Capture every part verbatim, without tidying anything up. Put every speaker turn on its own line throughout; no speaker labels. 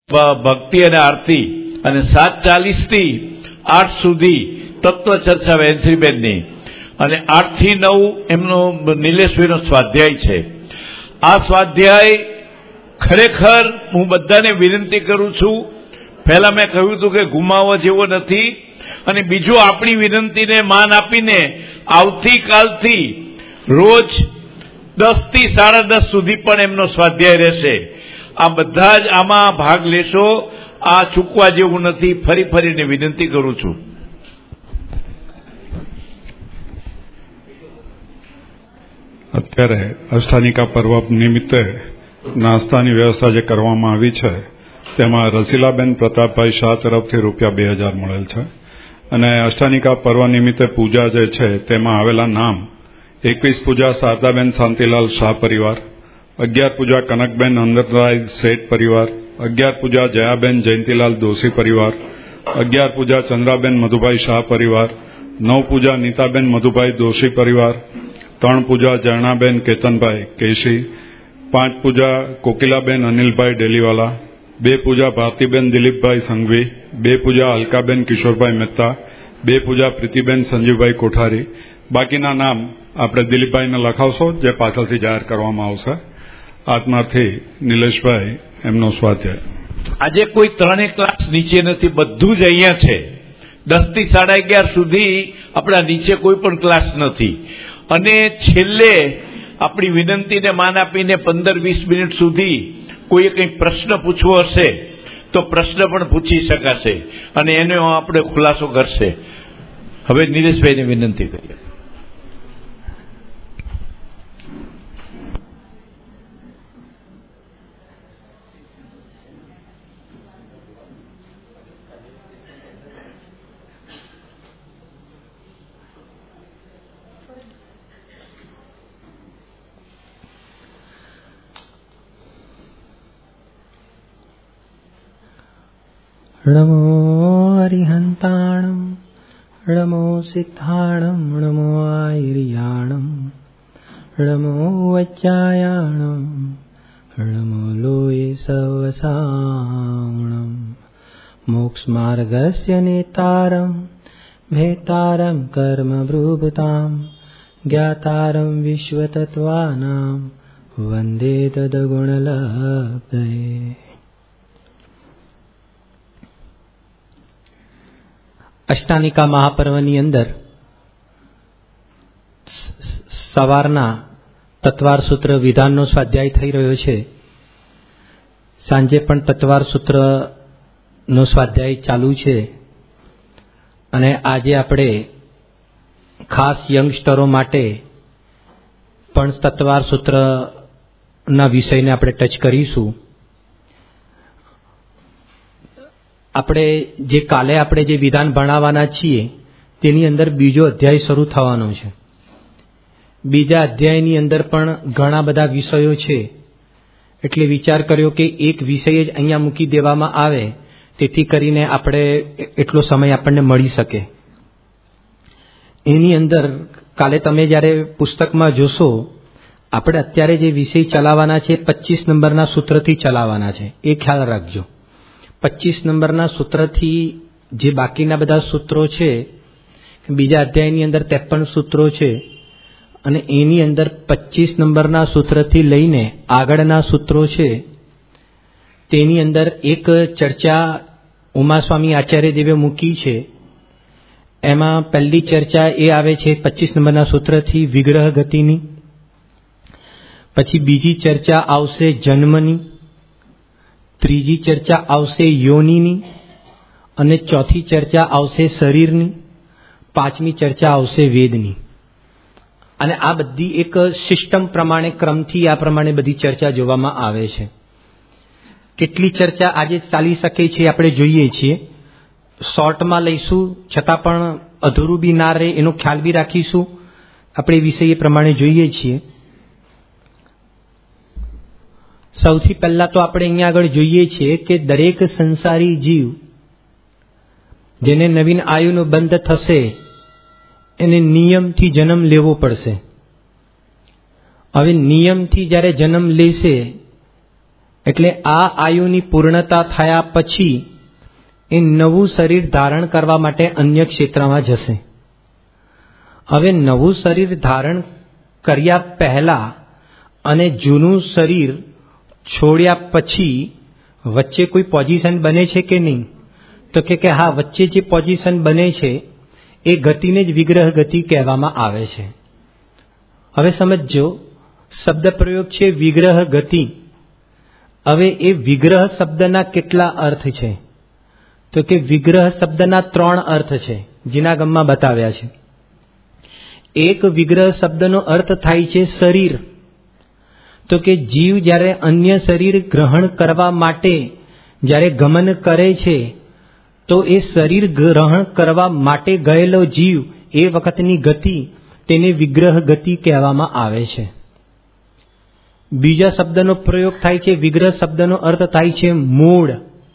ભક્તિ અને આરતી, અને સાત ચાલીસ થી આઠ સુધી તત્વ ચર્ચા વેન્સીબેનની, અને આઠ થી નવ એમનો નિલેશભાઈનો સ્વાધ્યાય છે. આ સ્વાધ્યાય ખરેખર હું બધાને વિનંતી કરું છું. પહેલા મેં કહ્યું હતું કે ગુમાવવા જેવો નથી, અને બીજું આપણી વિનંતીને માન આપીને આવતીકાલથી રોજ દસ થી સાડા દસ સુધી પણ એમનો સ્વાધ્યાય રહેશે. આ બધા જ આમાં ભાગ લેશો. આ ચૂકવા જેવું નથી. ફરી ફરીને વિનંતી કરું છું.
અત્યારે અષ્ટાનિકા પર્વ નિમિત્તે નાસ્તાની વ્યવસ્થા જે કરવામાં આવી છે તેમાં રસીલાબેન પ્રતાપભાઈ શાહ તરફથી રૂપિયા બે હજાર મળેલ છે, અને અષ્ટાનિકા પર્વ નિમિત્તે પૂજા જે છે તેમાં આવેલા નામ: એકવીસ પૂજા શારદાબેન શાંતિલાલ શાહ પરિવાર, અગિયાર પૂજા કનકબેન અંદરરાય શેઠ પરિવાર, અગિયાર પૂજા જયાબેન જયંતિલાલ દોશી પરિવાર, અગિયાર પૂજા ચંદ્રાબેન મધુભાઈ શાહ પરિવાર, નવ પૂજા નીતાબેન મધુભાઈ દોશી પરિવાર, ત્રણ પૂજા જરણાબેન કેતનભાઈ કેશી, પાંચ પૂજા કોકિલાબેન અનિલભાઈ ડેલીવાલા, બે પૂજા ભારતીબેન દિલીપભાઈ સંઘવી, બે પૂજા અલકાબેન કિશોરભાઈ મહેતા, બે પૂજા પ્રીતિબેન સંજીવભાઈ કોઠારી. બાકીના નામ આપણે દિલીપભાઈને લખાવશો, જે પાછળથી જાહેર કરવામાં આવશે. આત્માર્થી નિલેશભાઈ, એમનો સ્વાધ્યાય.
આજે કોઈ ત્રણેય ક્લાસ નીચે નથી, બધું જ અહીંયા છે. દસ થી સાડા અગિયાર સુધી આપણા નીચે કોઈ પણ ક્લાસ નથી. અને છેલ્લે આપણી વિનંતીને માન આપીને પંદર વીસ મિનિટ સુધી કોઈએ કંઈ પ્રશ્ન પૂછવો હશે તો પ્રશ્ન પણ પૂછી શકાશે, અને એનો આપણે ખુલાસો કરશે. હવે નિલેશભાઈને વિનંતી કરીએ.
નમો હરિહંતાણમ નમો સિદ્ધાણમ નમો આયર્યાણમ નમો વચ્ચાયાણમ નમો લોય સવસાવણમ મોક્ષમાર્ગસ્ય નેતારમ ભેતારમ કર્મ ભૃભતામ જ્ઞાતારમ વિશ્વતત્વાનામ વંદે તદગુણલબ્ધયે. અષ્ટાનિકા મહાપર્વની અંદર સવારના તત્વાર સૂત્ર વિધાનનો સ્વાધ્યાય થઈ રહ્યો છે. સાંજે પણ તત્વાર સૂત્રનો સ્વાધ્યાય ચાલુ છે, અને આજે આપણે ખાસ યંગસ્ટરો માટે પણ તત્વાર સૂત્રના વિષયને આપણે ટચ કરીશું. આપણે જે કાલે આપણે જે વિધાન ભણાવવાના છીએ તેની અંદર બીજો અધ્યાય શરૂ થવાનો છે. બીજા અધ્યાયની અંદર પણ ઘણા બધા વિષયો છે, એટલે વિચાર કર્યો કે એક વિષય જ અહીંયા મૂકી દેવામાં આવે, તેથી કરીને આપણે એટલો સમય આપણને મળી શકે. એની અંદર કાલે તમે જ્યારે પુસ્તકમાં જોશો, આપણે અત્યારે જે વિષય ચલાવવાના છે પચીસ નંબરના સૂત્રથી ચલાવવાના છે, એ ખ્યાલ રાખજો. પચીસ નંબરના સૂત્રથી જે બાકીના બધા સૂત્રો છે, બીજા અધ્યાયની અંદર ત્રેપન સૂત્રો છે, અને એની અંદર પચીસ નંબરના સૂત્રથી લઈને આગળના સૂત્રો છે, તેની અંદર એક ચર્ચા ઉમાસ્વામી આચાર્ય દેવે મૂકી છે. એમાં પહેલી ચર્ચા એ આવે છે પચીસ નંબરના સૂત્રથી વિગ્રહ ગતિની. પછી બીજી ચર્ચા આવશે જન્મની, ત્રીજી ચર્ચા આવશે યોનિની, અને ચોથી ચર્ચા આવશે શરીરની, પાંચમી ચર્ચા આવશે વેદની. અને આ બધી એક સિસ્ટમ પ્રમાણે ક્રમથી આ પ્રમાણે બધી ચર્ચા જોવામાં આવે છે. કેટલી ચર્ચા આજે ચાલી શકે છે આપણે જોઈએ છીએ. શોર્ટમાં લઈશું, છતાં પણ અધૂરું બી ના રહે એનો ખ્યાલ બી રાખીશું. આપણે વિષય એ પ્રમાણે જોઈએ છીએ. સૌથી પહેલા તો આપણે અહીંયા આગળ જોઈએ છીએ કે દરેક સંસારી જીવ જેને નવીન આયુનો બંધ થશે એને નિયમથી જન્મ લેવો પડશે. હવે નિયમથી જ્યારે જન્મ લેશે એટલે આ આયુની પૂર્ણતા થયા પછી એ નવું શરીર ધારણ કરવા માટે અન્ય ક્ષેત્રમાં જશે. હવે નવું શરીર ધારણ કર્યા પહેલા અને જૂનું શરીર છોડ્યા પછી વચ્ચે કોઈ પોઝિશન બને છે કે નહીં? તો કે હા, વચ્ચે જે પોઝિશન બને છે એ ગતિને જ વિગ્રહ ગતિ કહેવામાં આવે છે. હવે સમજો, શબ્દ પ્રયોગ છે વિગ્રહ ગતિ. હવે એ વિગ્રહ શબ્દના કેટલા અર્થ છે? તો કે વિગ્રહ શબ્દના ત્રણ અર્થ છે, જીના ગમમાં બતાવ્યા છે. એક વિગ્રહ શબ્દનો અર્થ થાય છે શરીર. તો કે જીવ જ્યારે અન્ય શરીર ગ્રહણ કરવા માટે જ્યારે ગમન કરે છે તો એ શરીર ગ્રહણ કરવા માટે ગયેલો જીવ એ વખતની ગતિ તેને વિગ્રહ ગતિ કહેવામાં આવે છે. બીજા શબ્દનો પ્રયોગ થાય છે, વિગ્રહ શબ્દનો અર્થ થાય છે મૂળ.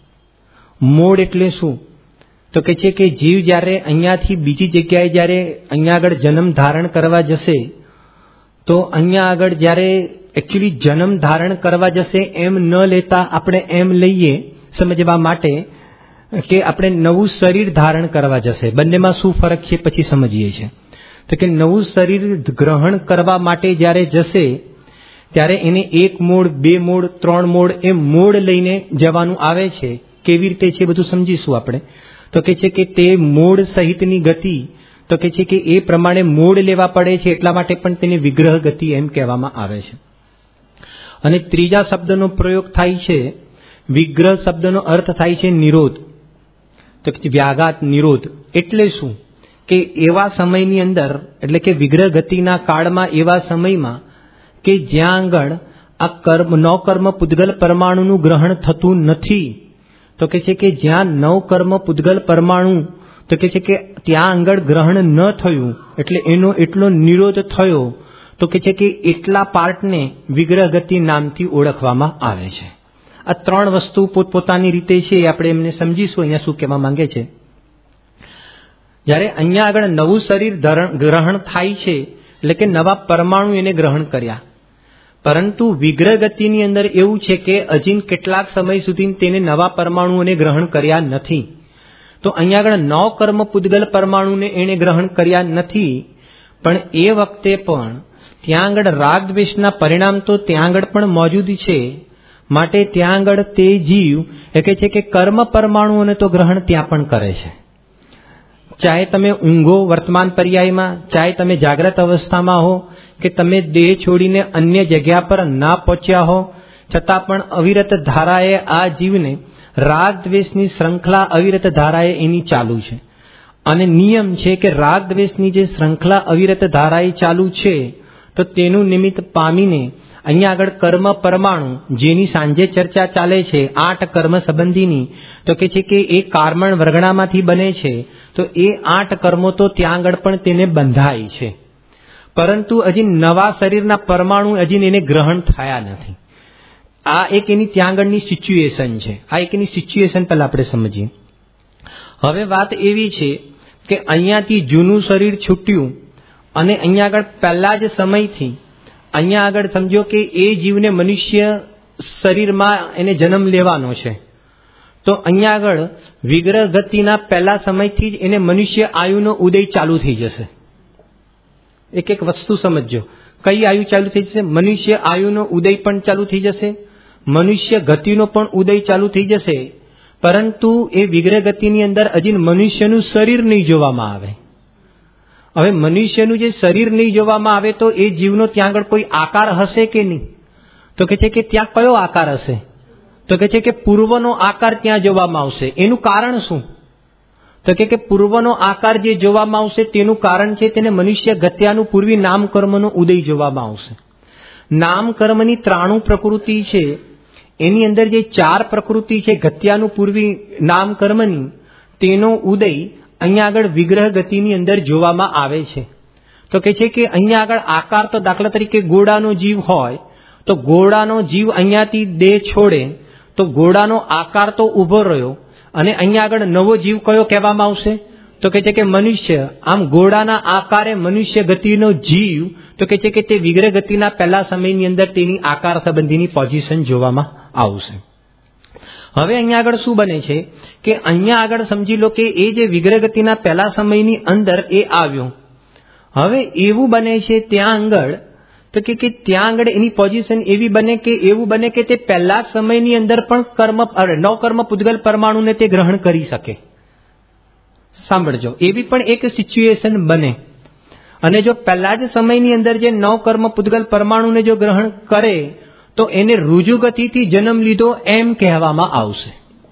મૂળ એટલે શું? તો કે છે કે જીવ જ્યારે અહીંયાથી બીજી જગ્યાએ જ્યારે અહીંયા આગળ જન્મ ધારણ કરવા જશે તો અહીંયા આગળ જ્યારે એકચ્યુઅલી જન્મ ધારણ કરવા જશે એમ ન લેતા આપણે એમ લઈએ સમજવા માટે કે આપણે નવું શરીર ધારણ કરવા જશે. બંનેમાં શું ફરક છે પછી સમજીએ છીએ. તો કે નવું શરીર ગ્રહણ કરવા માટે જ્યારે જશે ત્યારે એને એક મૂળ, બે મૂળ, ત્રણ મૂળ એમ મૂળ લઈને જવાનું આવે છે. કેવી રીતે છે બધું સમજીશું આપણે. તો કે છે કે તે મૂળ સહિતની ગતિ, તો કે છે કે એ પ્રમાણે મૂળ લેવા પડે છે, એટલા માટે પણ તેને વિગ્રહ ગતિ એમ કહેવામાં આવે છે. અને ત્રીજા શબ્દનો પ્રયોગ થાય છે, વિગ્રહ શબ્દનો અર્થ થાય છે નિરોધ. તો કે વ્યાઘાત, નિરોધ એટલે શું? કે એવા સમયની અંદર, એટલે કે વિગ્રહ ગતિના કાળમાં એવા સમયમાં કે જ્યાં આગળ આ કર્મ નવ કર્મ પૂદગલ પરમાણુનું ગ્રહણ થતું નથી. તો કે છે કે જ્યાં નવ કર્મ પૂદગલ પરમાણુ, તો કે છે કે ત્યાં આગળ ગ્રહણ ન થયું એટલે એનો એટલો નિરોધ થયો. તો કે છે કે એટલા પાર્ટને વિગ્રહ ગતિ નામથી ઓળખવામાં આવે છે. આ ત્રણ વસ્તુ પોતપોતાની રીતે છે, આપણે એમને સમજીશું અહીંયા શું કહેવા માંગે છે. જ્યારે અહીંયા આગળ નવું શરીર ગ્રહણ થાય છે એટલે કે નવા પરમાણુ એને ગ્રહણ કર્યા, પરંતુ વિગ્રહ ગતિની અંદર એવું છે કે હજી કેટલાક સમય સુધી તેને નવા પરમાણુઓને ગ્રહણ કર્યા નથી. તો અહીંયા આગળ નવ કર્મ પૂદગલ પરમાણુને એને ગ્રહણ કર્યા નથી, પણ એ વખતે પણ ત્યાં આગળ રાગ દ્વેષના પરિણામ તો ત્યાં આગળ પણ મોજૂદ છે. માટે ત્યાં આગળ તે જીવ એ કહે છે કે કર્મ પરમાણુઓને તો ગ્રહણ ત્યાં પણ કરે છે. ચાહે તમે ઊંઘો વર્તમાન પર્યાયમાં, ચાહે તમે જાગ્રત અવસ્થામાં હો, કે તમે દેહ છોડીને અન્ય જગ્યા પર ના પહોંચ્યા હો, છતાં પણ અવિરત ધારાએ આ જીવને રાગ દ્વેષની શ્રૃંખલા અવિરત ધારાએ એની ચાલુ છે. અને નિયમ છે કે રાગ દ્વેષની જે શ્રૃંખલા અવિરત ધારાએ ચાલુ છે તો તેનું નિમિત્ત પામીને અહીંયા આગળ કર્મ પરમાણુ, જેની સાંજે ચર્ચા ચાલે છે આઠ કર્મ સંબંધીની, તો કે છે કે એ કાર્મણ વર્ગણામાંથી બને છે. તો એ આઠ કર્મો તો ત્યાં આગળ પણ તેને બંધાય છે, પરંતુ હજી નવા શરીરના પરમાણુ હજી એને ગ્રહણ થયા નથી. આ એક એની ત્યાં આગળની સિચ્યુએશન છે. આ એક એની સિચ્યુએશન પહેલા આપણે સમજીએ. હવે વાત એવી છે કે અહીંયાથી જૂનું શરીર છૂટ્યું અને અહીંયા આગળ પહેલા જ સમયથી અહીંયા આગળ સમજો કે એ જીવને મનુષ્ય શરીરમાં એને જન્મ લેવાનો છે. તો અહીંયા આગળ વિગ્રહ ગતિના પહેલા સમયથી જ એને મનુષ્ય આયુનો ઉદય ચાલુ થઈ જશે. એક એક વસ્તુ સમજો, કઈ આયુ ચાલુ થઈ જશે? મનુષ્ય આયુનો ઉદય પણ ચાલુ થઈ જશે, મનુષ્ય ગતિનો પણ ઉદય ચાલુ થઈ જશે. પરંતુ એ વિગ્રહ ગતિની અંદર હજી મનુષ્યનું શરીર નહીં જોવામાં આવે. હવે મનુષ્યનું જે શરીર નહીં જોવામાં આવે તો એ જીવનો ત્યાં આગળ કોઈ આકાર હશે કે નહીં? તો કે છે કે ત્યાં કયો આકાર હશે? તો કે છે કે પૂર્વનો આકાર ત્યાં જોવામાં આવશે. એનું કારણ શું? તો કે પૂર્વનો આકાર જે જોવામાં આવશે તેનું કારણ છે તેને મનુષ્ય ગત્યાનું પૂર્વી નામ કર્મનો ઉદય જોવામાં આવશે. નામ કર્મની ત્રાણું પ્રકૃતિ છે, એની અંદર જે ચાર પ્રકૃતિ છે ગત્યાનું પૂર્વી નામ કર્મની, તેનો ઉદય અહીંયા આગળ વિગ્રહ ગતિની અંદર જોવામાં આવે છે. તો કે છે કે અહીંયા આગળ આકાર તો દાખલા તરીકે ઘોડાનો જીવ હોય તો ઘોડાનો જીવ અહીંયાથી દેહ છોડે તો ઘોડાનો આકાર તો ઉભો રહ્યો અને અહીંયા આગળ નવો જીવ કયો કહેવામાં આવશે? તો કે છે કે મનુષ્ય. આમ ઘોડાના આકારે મનુષ્ય ગતિનો જીવ, તો કે છે કે તે વિગ્રહ ગતિના પહેલા સમયની અંદર તેની આકાર સંબંધીની પોઝિશન જોવામાં આવશે. હવે અહીંયા આગળ શું બને છે કે અહીંયા આગળ સમજી લો કે એ જે વિગ્રહ ગતિના પહેલા સમયની અંદર એ આવ્યો. હવે એવું બને છે ત્યાં આગળ તો કે ત્યાં આગળ એની પોઝિશન એવી બને કે એવું બને કે તે પહેલા સમયની અંદર પણ કર્મ નવ કર્મ પૂતગલ પરમાણુને તે ગ્રહણ કરી શકે. સાંભળજો, એવી પણ એક સિચ્યુએશન બને. અને જો પહેલા જ સમયની અંદર જે નવ કર્મ પૂતગલ પરમાણુને જો ગ્રહણ કરે તો એને રુજુ ગતિથી જન્મ લીધો એમ કહેવામાં આવશે.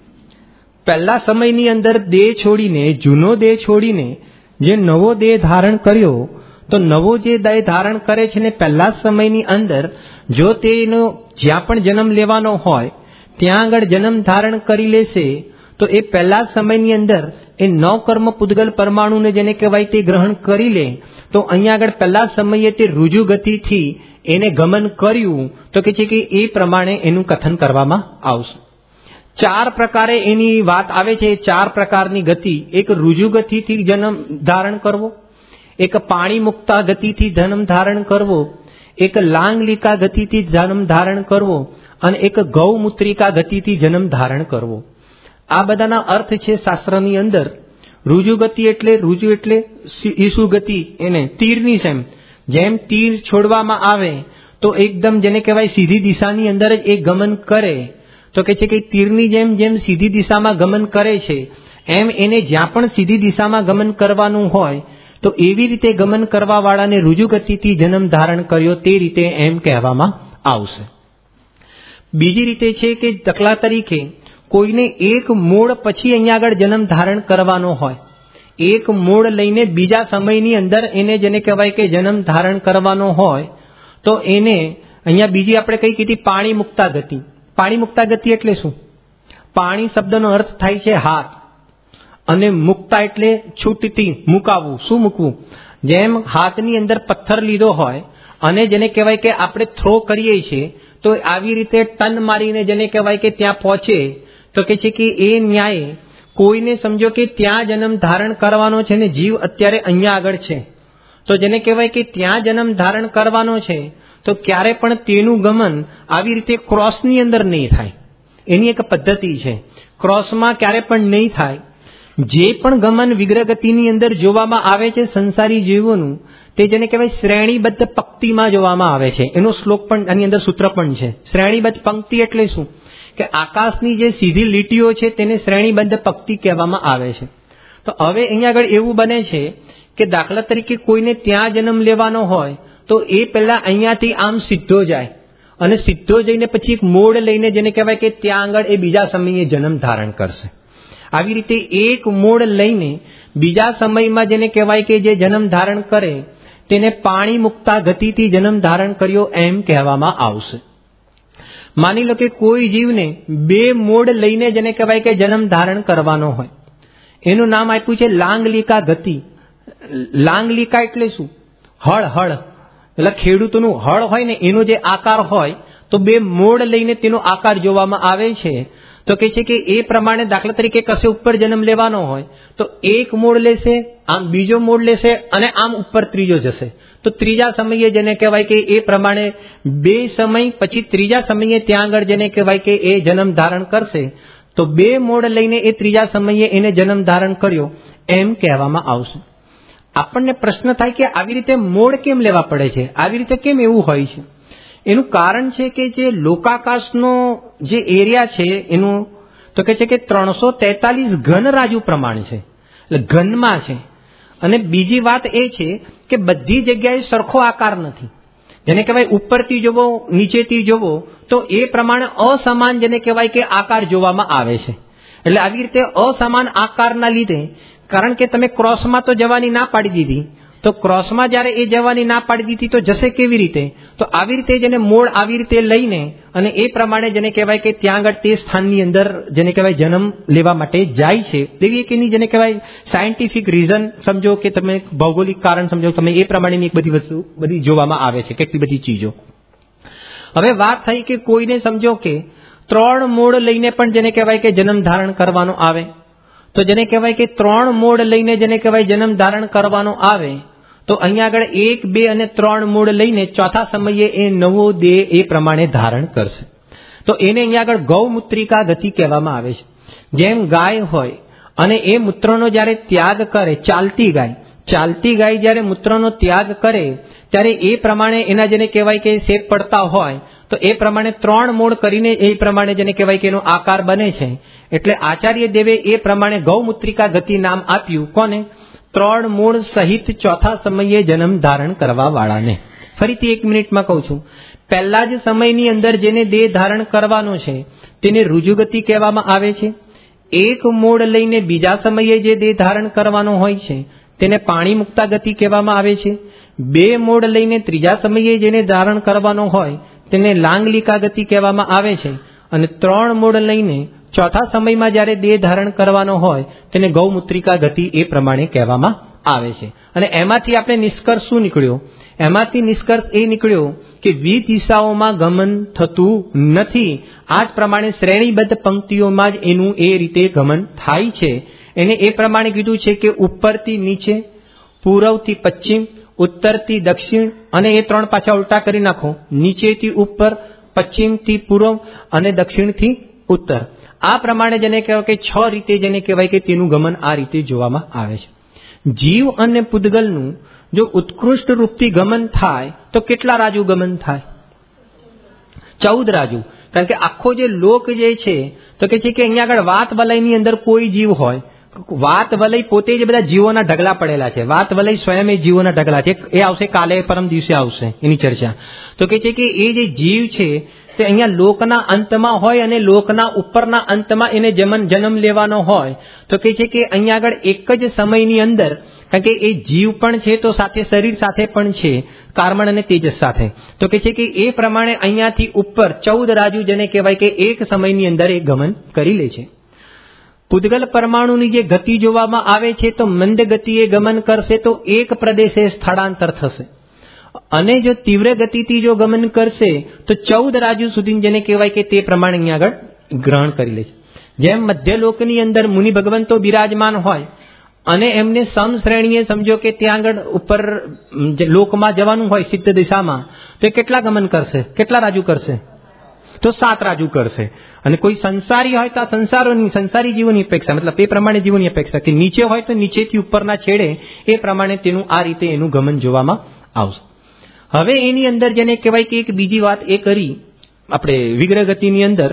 પહેલા સમયની અંદર દેહ છોડીને, જૂનો દેહ છોડીને જે નવો દેહ ધારણ કર્યો, તો નવો જે દેહ ધારણ કરે છે ને પહેલા સમયની અંદર જો તેનો જ્યાં પણ જન્મ લેવાનો હોય ત્યાં આગળ જન્મ ધારણ કરી લેશે તો એ પહેલા સમયની અંદર એ નવ કર્મ પૂતગલ પરમાણુને જેને કહેવાય તે ગ્રહણ કરી લે તો અહીંયા આગળ પહેલા સમયે તે રુજુ ગતિથી એને ગમન કર્યું તો કે છે કે એ પ્રમાણે એનું કથન કરવામાં આવશે. ચાર પ્રકારે એની વાત આવે છે. ચાર પ્રકારની ગતિ, એક રુજુ ગતિથી જન્મ ધારણ કરવો, એક પાણી મુક્તા ગતિથી જન્મ ધારણ કરવો, એક લાંગલિકા ગતિથી જન્મ ધારણ કરવો અને એક ગૌમૂત્રિકા ગતિથી જન્મ ધારણ કરવો. આ બધાના અર્થ છે શાસ્ત્રની અંદર. રુજુ ગતિ એટલે રુજુ એટલે ઈસુ ગતિ, એને તીરની જેમ જેમ તીર છોડવામાં આવે તો એકદમ જેને કહેવાય સીધી દિશાની અંદર જ એ ગમન કરે તો કે છે કે તીરની જેમ જેમ સીધી દિશામાં ગમન કરે છે એમ એને જ્યાં પણ સીધી દિશામાં ગમન કરવાનું હોય તો એવી રીતે ગમન કરવા વાળાને રુજુ ગતિથી જન્મ ધારણ કર્યો તે રીતે એમ કહેવામાં આવશે. બીજી રીતે છે કે દાખલા તરીકે કોઈને એક મૂળ પછી અહીંયા આગળ જન્મ ધારણ કરવાનો હોય, એક મૂળ લઈને બીજા સમયની અંદર એને જેને કહેવાય કે જન્મ ધારણ કરવાનો હોય તો એને અહીંયા બીજી આપણે કઈ કીધી પાણી મુક્તા ગતિ. પાણી મુક્તા ગતિ એટલે શું? પાણી શબ્દનો અર્થ થાય છે હાથ અને મુક્તા એટલે છૂટતી, મુકાવવું. શું મૂકવું? જેમ હાથની અંદર પથ્થર લીધો હોય અને જેને કહેવાય કે આપણે થ્રો કરીએ છીએ તો આવી રીતે ટન મારીને જેને કહેવાય કે ત્યાં પહોંચે તો કે છે કે એ ન્યાય કોઈને સમજો કે ત્યાં જન્મ ધારણ કરવાનો છે ને જીવ અત્યારે અહીંયા આગળ છે તો જેને કહેવાય કે ત્યાં જન્મ ધારણ કરવાનો છે તો ક્યારે પણ તેનું ગમન આવી રીતે ક્રોસની અંદર નહીં થાય. એની એક પદ્ધતિ છે. ક્રોસમાં ક્યારે પણ નહીં થાય. જે પણ ગમન વિગ્રહ ગતિની અંદર જોવામાં આવે છે સંસારી જીવોનું તે જેને કહેવાય શ્રેણીબદ્ધ પંક્તિમાં જોવામાં આવે છે. એનો શ્લોક પણ આની અંદર સૂત્ર પણ છે. શ્રેણીબદ્ધ પંક્તિ એટલે શું? કે આકાશની જે સીધી લીટીઓ છે તેને શ્રેણીબદ્ધ પંક્તિ કહેવામાં આવે છે. તો હવે અહીંયા આગળ એવું બને છે કે દાખલા તરીકે કોઈને ત્યાં જન્મ લેવાનો હોય તો એ પહેલા અહીંયાથી આમ સીધો જાય અને સીધો જઈને પછી એક મોડ લઈને જેને કહેવાય કે ત્યાં આગળ એ બીજા સમયે જન્મ ધારણ કરશે. આવી રીતે એક મોડ લઈને બીજા સમયમાં જેને કહેવાય કે જે જન્મ ધારણ કરે તેને પાણી મુક્તા ગતિથી જન્મ ધારણ કર્યો એમ કહેવામાં આવશે. માની લો કે કોઈ જીવને બે મોડ લઈને જેને કહેવાય કે જન્મ ધારણ કરવાનો હોય, એનું નામ આપ્યું છે લાંગલિકા ગતિ. લાંગલિકા એટલે શું? હળ હળ એટલે ખેડૂતોનું હળ હોય ને એનો જે આકાર હોય તો બે મોડ લઈને તેનો આકાર જોવામાં આવે છે. તો કે છે કે એ પ્રમાણે દાખલા તરીકે કશે ઉપર જન્મ લેવાનો હોય તો એક મોડ લેશે, આમ બીજો મોડ લેશે અને આમ ઉપર ત્રીજો જશે. તો ત્રીજા સમયે જેને કહેવાય કે એ પ્રમાણે બે સમય પછી ત્રીજા સમયે ત્યાં આગળ જેને કહેવાય કે એ જન્મ ધારણ કરશે તો બે મોડ લઈને એ ત્રીજા સમયે એને જન્મ ધારણ કર્યો એમ કહેવામાં આવશે. આપણને પ્રશ્ન થાય કે આવી રીતે મોડ કેમ લેવા પડે છે? આવી રીતે કેમ એવું હોય છે? એનું કારણ છે કે જે લોકાકાશનો જે એરિયા છે એનું તો કે છે કે ત્રણસો તેતાલીસ ઘન રાજુ પ્રમાણ છે, એટલે ઘનમાં છે. અને બીજી વાત એ છે કે બધી જગ્યાએ સરખો આકાર નથી. જેને કહેવાય ઉપરથી જોવો, નીચેથી જોવો તો એ પ્રમાણે અસમાન જેને કહેવાય કે આકાર જોવામાં આવે છે. એટલે આવી રીતે અસમાન આકારના લીધે, કારણ કે તમે ક્રોસમાં તો જવાની ના પાડી દીધી, તો ક્રોસમાં જ્યારે એ જવાની ના પાડી દીધી તો જશે કેવી રીતે? તો આવી રીતે જેને મોડ આવી રીતે લઈને અને એ પ્રમાણે જેને કહેવાય કે ત્યાં આગળ તે સ્થાનની અંદર જેને કહેવાય જન્મ લેવા માટે જાય છે. એવી એક એની જેને કહેવાય સાયન્ટિફિક રીઝન સમજો કે તમે ભૌગોલિક કારણ સમજો, તમે એ પ્રમાણેની એક બધી વસ્તુ બધી જોવામાં આવે છે, કેટલી બધી ચીજો. હવે વાત થઈ કે કોઈને સમજો કે ત્રણ મોડ લઈને પણ જેને કહેવાય કે જન્મ ધારણ કરવાનો આવે તો જેને કહેવાય કે ત્રણ મોડ લઈને જેને કહેવાય જન્મ ધારણ કરવાનો આવે તો અહીંયા આગળ એક, બે અને ત્રણ મોડ લઈને ચોથા સમયે એ નવો દેહ એ પ્રમાણે ધારણ કરશે. તો એને અહીંયા આગળ ગૌમૂત્રિકા ગતિ કહેવામાં આવે છે. જેમ ગાય હોય અને એ મૂત્રનો જ્યારે ત્યાગ કરે, ચાલતી ગાય ચાલતી ગાય જ્યારે મૂત્રનો ત્યાગ કરે ત્યારે એ પ્રમાણે એના જેને કહેવાય કે શેપ પડતા હોય તો એ પ્રમાણે ત્રણ મૂળ કરીને એ પ્રમાણે જેને કહેવાય કે એનો આકાર બને છે. એટલે આચાર્ય દેવે એ પ્રમાણે ગૌમૂત્રિકા ગતિ નામ આપ્યું. કોને? ત્રણ મૂળ સહિત ચોથા સમયે જન્મ ધારણ કરવા વાળાને. ફરીથી એક મિનિટમાં કહું છું. પહેલા જ સમયની અંદર જેને દેહ ધારણ કરવાનો છે તેને રુજુગતિ કહેવામાં આવે છે. એક મૂળ લઈને બીજા સમયે જે દેહ ધારણ કરવાનો હોય છે તેને પાણી મુક્તા ગતિ કહેવામાં આવે છે. બે મૂળ લઈને ત્રીજા સમયે જેને ધારણ કરવાનો હોય તેને લાંગલિકા ગતિ કહેવામાં આવે છે. અને ત્રણ મૂળ લઈને ચોથા સમયમાં જ્યારે દેહ ધારણ કરવાનો હોય તેને ગૌમૂત્રિકા ગતિ એ પ્રમાણે કહેવામાં આવે છે. અને એમાંથી આપણે નિષ્કર્ષ શું નીકળ્યો? એમાંથી નિષ્કર્ષ એ નીકળ્યો કે વિવિધ દિશાઓમાં ગમન થતું નથી. આ જ પ્રમાણે શ્રેણીબદ્ધ પંક્તિઓમાં જ એનું એ રીતે ગમન થાય છે. એને એ પ્રમાણે કીધું છે કે ઉપરથી નીચે, પૂર્વથી પશ્ચિમ, ઉત્તરથી દક્ષિણ, અને એ ત્રણ પાછા ઉલટા કરી નાખો. નીચેથી ઉપર, પશ્ચિમથી પૂર્વ અને દક્ષિણથી ઉત્તર. આ પ્રમાણે જેને કહેવાય કે છ રીતે જેને કહેવાય કે તેનું ગમન આ રીતે જોવામાં આવે છે. જીવ અને પૂતગલનું જો ઉત્કૃષ્ટ રૂપથી ગમન થાય તો કેટલા રાજુ ગમન થાય? ચૌદ રાજુ. કારણ કે આખો જે લોક જે છે તો કે છે કે અહીંયા આગળ વાત વલયની અંદર કોઈ જીવ હોય, વાત વલય પોતે જ બધા જીવોના ઢગલા પડેલા છે. વાત વલય સ્વયં એ જીવોના ઢગલા છે. એ આવશે કાલે, પરમ દિવસે આવશે એની ચર્ચા. તો કે છે કે એ જે જીવ છે તે અહીંયા લોકના અંતમાં હોય અને લોકના ઉપરના અંતમાં એને જન્મ જન્મ લેવાનો હોય. તો કે છે કે અહીંયા આગળ એક જ સમયની અંદર, કારણ કે એ જીવ પણ છે તો સાથે શરીર સાથે પણ છે, કાર્મણ અને તેજસ સાથે. તો કે છે કે એ પ્રમાણે અહીંયાથી ઉપર ચૌદ રાજુ જેને કહેવાય કે એક સમયની અંદર એ ગમન કરી લે છે. પૂતગલ પરમાણુની જે ગતિ જોવામાં આવે છે તો મંદ ગતિએ ગમન કરશે તો એક પ્રદેશે સ્થળાંતર થશે. અને જો તીવ્ર ગતિથી જો ગમન કરશે તો ચૌદ રાજુ સુધી જેને કહેવાય કે તે પ્રમાણે અહીંયા આગળ ગ્રહણ કરી લે છે. જેમ મધ્યલોકની અંદર મુનિ ભગવંતો બિરાજમાન હોય અને એમને સમ શ્રેણીએ સમજો કે ત્યાં આગળ ઉપર લોકમાં જવાનું હોય સિદ્ધ દિશામાં, તો એ કેટલા ગમન કરશે? કેટલા રાજુ કરશે? તો સાત રાજુ કરશે. અને કોઈ સંસારી હોય તો આ સંસારોની સંસારી જીવોની અપેક્ષા, મતલબ એ પ્રમાણે જીવોની અપેક્ષા કે નીચે હોય તો નીચેથી ઉપરના છેડે એ પ્રમાણે તેનું આ રીતે એનું ગમન જોવામાં આવશે. હવે એની અંદર જેને કહેવાય કે એક બીજી વાત એ કરી આપણે વિગ્રહ ગતિની અંદર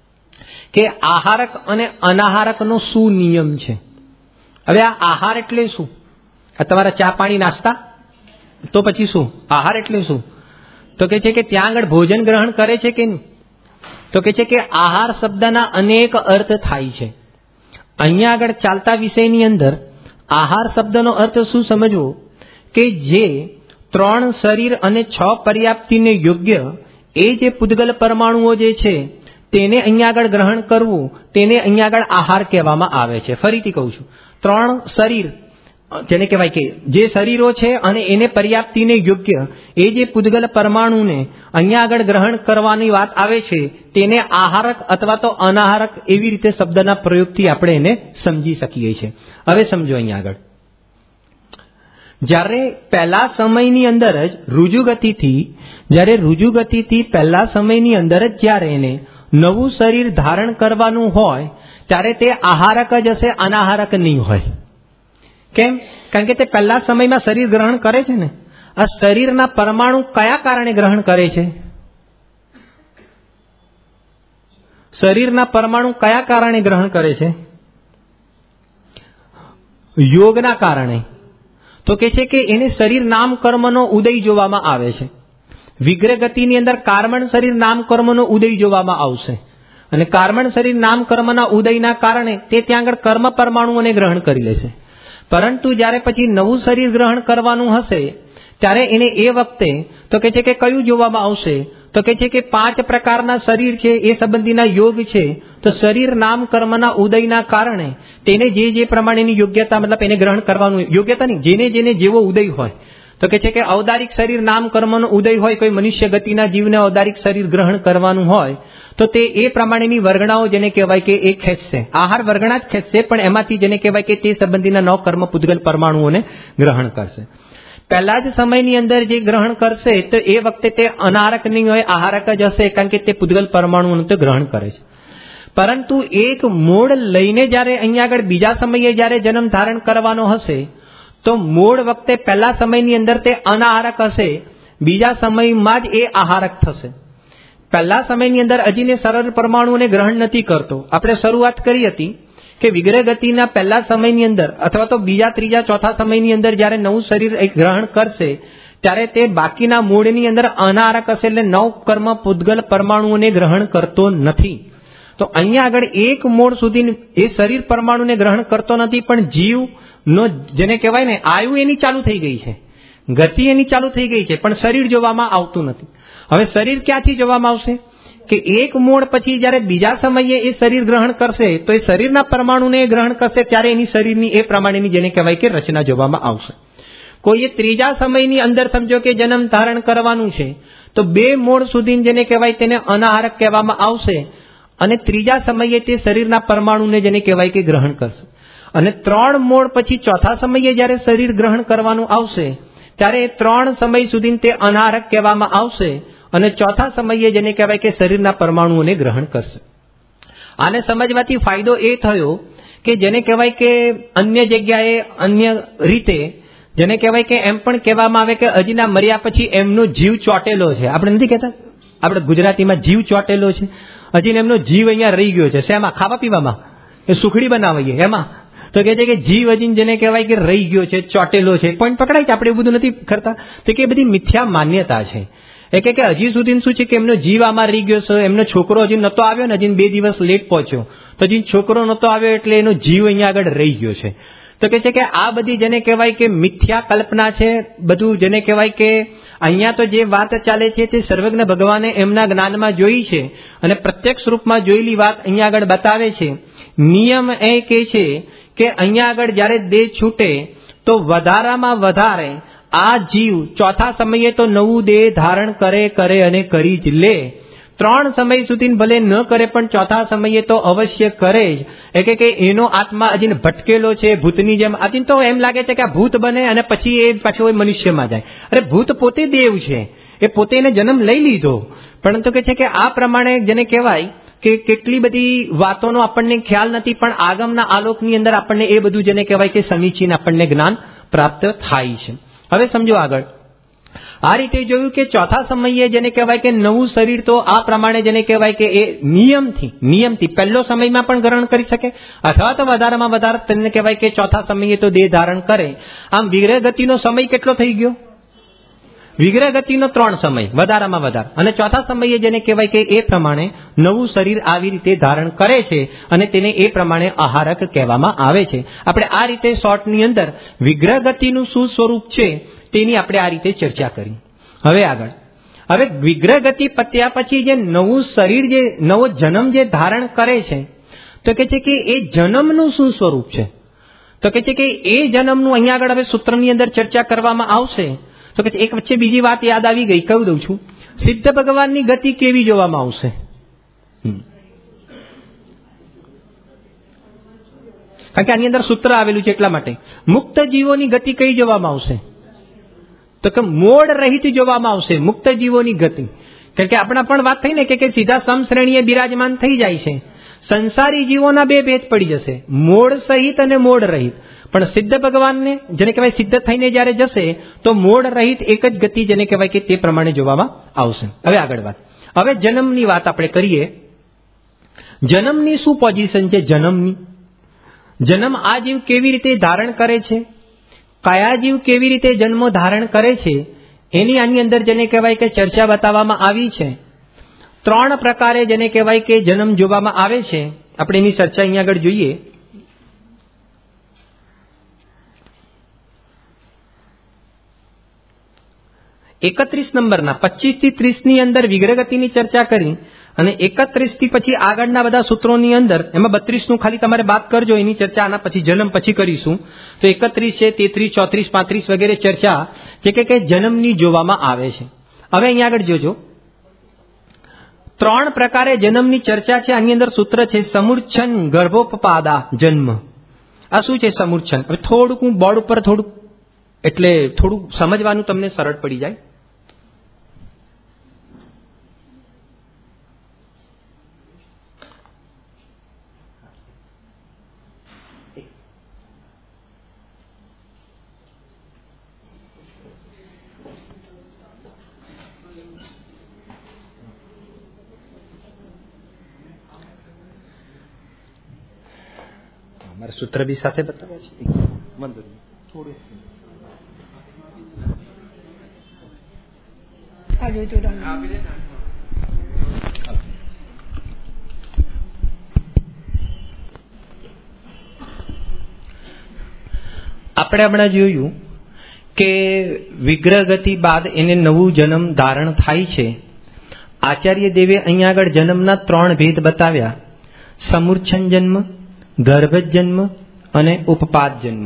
કે આહારક અને અનાહારકનો શું નિયમ છે. હવે આ આહાર એટલે શું? આ તમારા ચા પાણી નાસ્તા, તો પછી શું આહાર એટલે શું? તો કે છે કે ત્યાં આગળ ભોજન ગ્રહણ કરે છે કે નહીં? તો કે છે કે આહાર શબ્દના અનેક અર્થ થાય છે. અહીંયા આગળ ચાલતા વિષયની અંદર આહાર શબ્દનો અર્થ શું સમજવો કે જે ત્રણ શરીર અને છ પર્યાપ્તિને યોગ્ય એ જે પૂતગલ પરમાણુઓ જે છે તેને અહીંયા આગળ ગ્રહણ કરવું તેને અહીંયા આગળ આહાર કહેવામાં આવે છે. ફરીથી કહું છું, ત્રણ શરીર જેને કહેવાય કે જે શરીરો છે અને એને પર્યાપ્તિને યોગ્ય એ જે પૂતગલ પરમાણુને અહીંયા આગળ ગ્રહણ કરવાની વાત આવે છે તેને આહારક અથવા તો અનાહારક એવી રીતે શબ્દના પ્રયોગથી આપણે એને સમજી શકીએ છીએ. હવે સમજો અહીંયા આગળ જ્યારે પહેલા સમયની અંદર જ રુજુગતિથી જ્યારે રુજુગતિથી પહેલા સમયની અંદર જ જ્યારે એને નવું શરીર ધારણ કરવાનું હોય ત્યારે તે આહારક જ હશે, અનાહારક નહીં હોય. કેમ? કારણ કે તે પહેલા સમયમાં શરીર ગ્રહણ કરે છે ને. આ શરીરના પરમાણુ કયા કારણે ગ્રહણ કરે છે? શરીરના પરમાણુ કયા કારણે ગ્રહણ કરે છે? યોગના કારણે. તો કે છે કે એને શરીર નામ કર્મનો ઉદય જોવામાં આવે છે. વિગ્રહ ગતિની અંદર કાર્મણ શરીર નામ કર્મનો ઉદય જોવામાં આવશે. અને કાર્મણ શરીર નામ કર્મના ઉદયના કારણે તે ત્યાં આગળ કર્મ પરમાણુઓને ગ્રહણ કરી લેશે. પરંતુ જ્યારે પછી નવું શરીર ગ્રહણ કરવાનું હશે ત્યારે એને એ વખતે તો કે છે કે કયું જોવામાં આવશે? તો કે છે કે પાંચ પ્રકારના શરીર છે એ સંબંધીના યોગ છે. તો શરીર નામ કર્મના ઉદયના કારણે તેને જે જે પ્રમાણેની યોગ્યતા, મતલબ એને ગ્રહણ કરવાનું યોગ્યતા નહીં, જેને જેને જેવો ઉદય હોય. તો કે છે કે ઔદારિક શરીર નામ કર્મનો ઉદય હોય, કોઈ મનુષ્ય ગતિના જીવને ઔદારિક શરીર ગ્રહણ કરવાનું હોય તો તે એ પ્રમાણેની વર્ગણાઓ જેને કહેવાય કે એ ખેંચશે. આહાર વર્ગણા જ ખેંચશે, પણ એમાંથી જેને કહેવાય કે તે સંબંધીના નવ કર્મ પૂતગલ પરમાણુઓને ગ્રહણ કરશે. પહેલા જ સમયની અંદર જે ગ્રહણ કરશે તો એ વખતે તે અનારક નહીં હોય, આહારક જ હશે, કારણ કે તે પૂતગલ પરમાણુઓનું તો ગ્રહણ કરે છે. પરંતુ એક મૂળ લઈને જ્યારે અહીંયા આગળ બીજા સમયે જ્યારે જન્મ ધારણ કરવાનો હશે તો મૂળ વખતે પહેલા સમયની અંદર તે અનાહારક હશે, બીજા સમયમાં જ એ આહારક થશે. પહેલા સમયની અંદર હજીને સરળ પરમાણુઓને ગ્રહણ નથી કરતો. આપણે શરૂઆત કરી હતી કે વિગ્રહ ગતિના પહેલા સમયની અંદર અથવા તો બીજા ત્રીજા ચોથા સમયની અંદર જ્યારે નવું શરીર ગ્રહણ કરશે ત્યારે તે બાકીના મૂળની અંદર અનાહારક હશે, એટલે નવ કર્મ પૂતગલ પરમાણુઓને ગ્રહણ કરતો નથી. તો અહીંયા આગળ એક મૂળ સુધી એ શરીર પરમાણુને ગ્રહણ કરતો નથી, પણ જીવનો જેને કહેવાય ને આયુ એની ચાલુ થઈ ગઈ છે, ગતિ એની ચાલુ થઈ ગઈ છે, પણ શરીર જોવામાં આવતું નથી. હવે શરીર ક્યાંથી જોવામાં આવશે કે એક મૂળ પછી જ્યારે બીજા સમયે એ શરીર ગ્રહણ કરશે તો એ શરીરના પરમાણુને ગ્રહણ કરશે ત્યારે એની શરીરની એ પ્રમાણેની જેને કહેવાય કે રચના જોવામાં આવશે. કોઈએ ત્રીજા સમયની અંદર સમજો કે જન્મ ધારણ કરવાનું છે તો બે મૂળ સુધી જેને કહેવાય તેને અનાહારક કહેવામાં આવશે અને ત્રીજા સમયે તે શરીરના પરમાણુને જેને કહેવાય કે ગ્રહણ કરશે. અને ત્રણ મૂળ પછી ચોથા સમયે જ્યારે શરીર ગ્રહણ કરવાનું આવશે ત્યારે એ ત્રણ સમય સુધી તે અનાહારક કહેવામાં આવશે અને ચોથા સમયે જેને કહેવાય કે શરીરના પરમાણુઓને ગ્રહણ કરશે. આને સમજવાથી ફાયદો એ થયો કે જેને કહેવાય કે અન્ય જગ્યાએ અન્ય રીતે જેને કહેવાય કે એમ પણ કહેવામાં આવે કે હજીના મર્યા પછી એમનો જીવ ચોટેલો છે. આપણે નથી કહેતા, આપણે ગુજરાતીમાં જીવ ચોટેલો છે, હજી એમનો જીવ અહીંયા રહી ગયો છે. શેમાં? ખાવા પીવામાં, એ સુખડી બનાવીએ એમાં તો કહે છે કે જીવ હજી જેને કહેવાય કે રહી ગયો છે, ચોટેલો છે. પોઈન્ટ પકડાય કે આપણે એવું બધું નથી કરતા? તો કે બધી મિથ્યા માન્યતા છે. એ કે હજી સુધી શું છે કે એમનો જીવ આમાં રહી ગયો છે, એમનો છોકરો હજી નતો આવ્યો ને, હજી બે દિવસ લેટ પહોંચ્યો તો હજી છોકરો નતો આવ્યો એટલે એનો જીવ અહીંયા આગળ રહી ગયો છે. તો કે છે કે આ બધી જેને કહેવાય કે મિથ્યા કલ્પના છે. બધું જેને કહેવાય કે અહીંયા તો જે વાત ચાલે છે તે સર્વજ્ઞ ભગવાને એમના જ્ઞાનમાં જોઈ છે અને પ્રત્યક્ષ રૂપમાં જોયેલી વાત અહીંયા આગળ બતાવે છે. નિયમ એ કે છે કે અહીંયા આગળ જ્યારે દેહ છૂટે તો વધારામાં વધારે આ જીવ ચોથા સમયે તો નવું દેહ ધારણ કરે કરે અને કરી જ લે. ત્રણ સમય સુધી ભલે ન કરે પણ ચોથા સમયે તો અવશ્ય કરે જ. એટલે કે એનો આત્મા હજી ભટકેલો છે ભૂતની જેમ. હજી તો એમ લાગે છે કે આ ભૂત બને અને પછી એ પાછો મનુષ્યમાં જાય. અરે ભૂત પોતે દેવ છે, એ પોતે એને જન્મ લઈ લીધો. પરંતુ કે છે કે આ પ્રમાણે જેને કહેવાય કે કેટલી બધી વાતોનો આપણને ખ્યાલ નથી, પણ આગમના આલોકની અંદર આપણને એ બધું જેને કહેવાય કે સમીચીન આપણને જ્ઞાન પ્રાપ્ત થાય છે. હવે સમજો આગળ આ રીતે જોયું કે ચોથા સમયે જેને કહેવાય કે નવું શરીર તો આ પ્રમાણે જેને કહેવાય કે એ નિયમથી નિયમથી પહેલો સમયમાં પણ ગ્રહણ કરી શકે અથવા તો વધારેમાં વધારે તેને કહેવાય કે ચોથા સમયે તો દેહ ધારણ કરે. આમ વિગ્રહ ગતિનો સમય કેટલો થઈ ગયો? વિગ્રહ ગતિનો ત્રણ સમય વધારામાં વધારે, અને ચોથા સમયે જેને કહેવાય કે એ પ્રમાણે નવું શરીર આવી રીતે ધારણ કરે છે અને તેને એ પ્રમાણે આહારક કહેવામાં આવે છે. આપણે આ રીતે શોર્ટની અંદર વિગ્રહ ગતિનું શું સ્વરૂપ છે તેની આપણે આ રીતે ચર્ચા કરી. હવે આગળ હવે વિગ્રહ ગતિ પત્યા પછી જે નવું શરીર જે નવો જન્મ જે ધારણ કરે છે તો કે છે કે એ જન્મનું શું સ્વરૂપ છે? તો કે છે કે એ જન્મનું અહીંયા આગળ હવે સૂત્રની અંદર ચર્ચા કરવામાં આવશે. તો કે એક વચ્ચે બીજી વાત યાદ આવી ગઈ, કહી દઉં છું. સિદ્ધ ભગવાનની ગતિ કેવી જોવામાં આવશે? કારણ કે આની અંદર સૂત્ર આવેલું છે એટલા માટે. મુક્ત જીવોની ગતિ કઈ જોવામાં આવશે? તો કે મોડ રહિત જોવામાં આવશે મુક્ત જીવોની ગતિ. કારણ કે આપણા પણ વાત થઈ ને કે સીધા સમશ્રેણીએ બિરાજમાન થઈ જાય છે. સંસારી જીવોના બે ભેદ પડી જશે, મોડ સહિત અને મોડ રહિત. પણ સિદ્ધ ભગવાનને જેને કહેવાય સિદ્ધ થઈને જ્યારે જશે તો મોડ રહિત એક જ ગતિ જેને કહેવાય કે તે પ્રમાણે જોવામાં આવશે. હવે આગળ વાત, હવે જન્મની વાત આપણે કરીએ. જન્મની શું પોઝિશન છે? જન્મની જન્મ આ જીવ કેવી રીતે ધારણ કરે છે, કયા જીવ કેવી રીતે જન્મો ધારણ કરે છે એની આની અંદર જેને કહેવાય કે ચર્ચા બતાવવામાં આવી છે. ત્રણ પ્રકારે જેને કહેવાય કે જન્મ જોવામાં આવે છે. આપણે એની ચર્ચા અહીંયા આગળ જોઈએ. એકત્રીસ નંબરના પચીસ થી ત્રીસ ની અંદર વિગ્રહ ગતિની ચર્ચા કરી અને એકત્રીસ થી પછી આગળના બધા સૂત્રોની અંદર એમાં બત્રીસ નું ખાલી તમારે બાદ કરજો, એની ચર્ચા આના પછી જન્મ પછી કરીશું. તો એકત્રીસ છે, તેત્રીસ, ચોત્રીસ, પાંત્રીસ વગેરે ચર્ચા જે કે જન્મની જોવામાં આવે છે. હવે અહીંયા આગળ જોજો, ત્રણ પ્રકારે જન્મની ચર્ચા છે. આની અંદર સૂત્ર છે સમૂર્છન ગર્ભોપપાદા જન્મ. આ શું છે સમૂર્છન? હવે થોડુંક હું બોર્ડ ઉપર થોડુંક એટલે થોડું સમજવાનું તમને સરળ પડી જાય. અમારા સૂત્ર બી સાથે બતાવ્યા છે. વાંધો નહીં, થોડું આપણે હમણાં જોયું કે વિગ્રહ ગતિ બાદ એને નવું જન્મ ધારણ થાય છે. આચાર્ય દેવે અહીંયા આગળ જન્મના ત્રણ ભેદ બતાવ્યા: સમૂર્છન જન્મ, ગર્ભજ જન્મ અને ઉપપાદ જન્મ.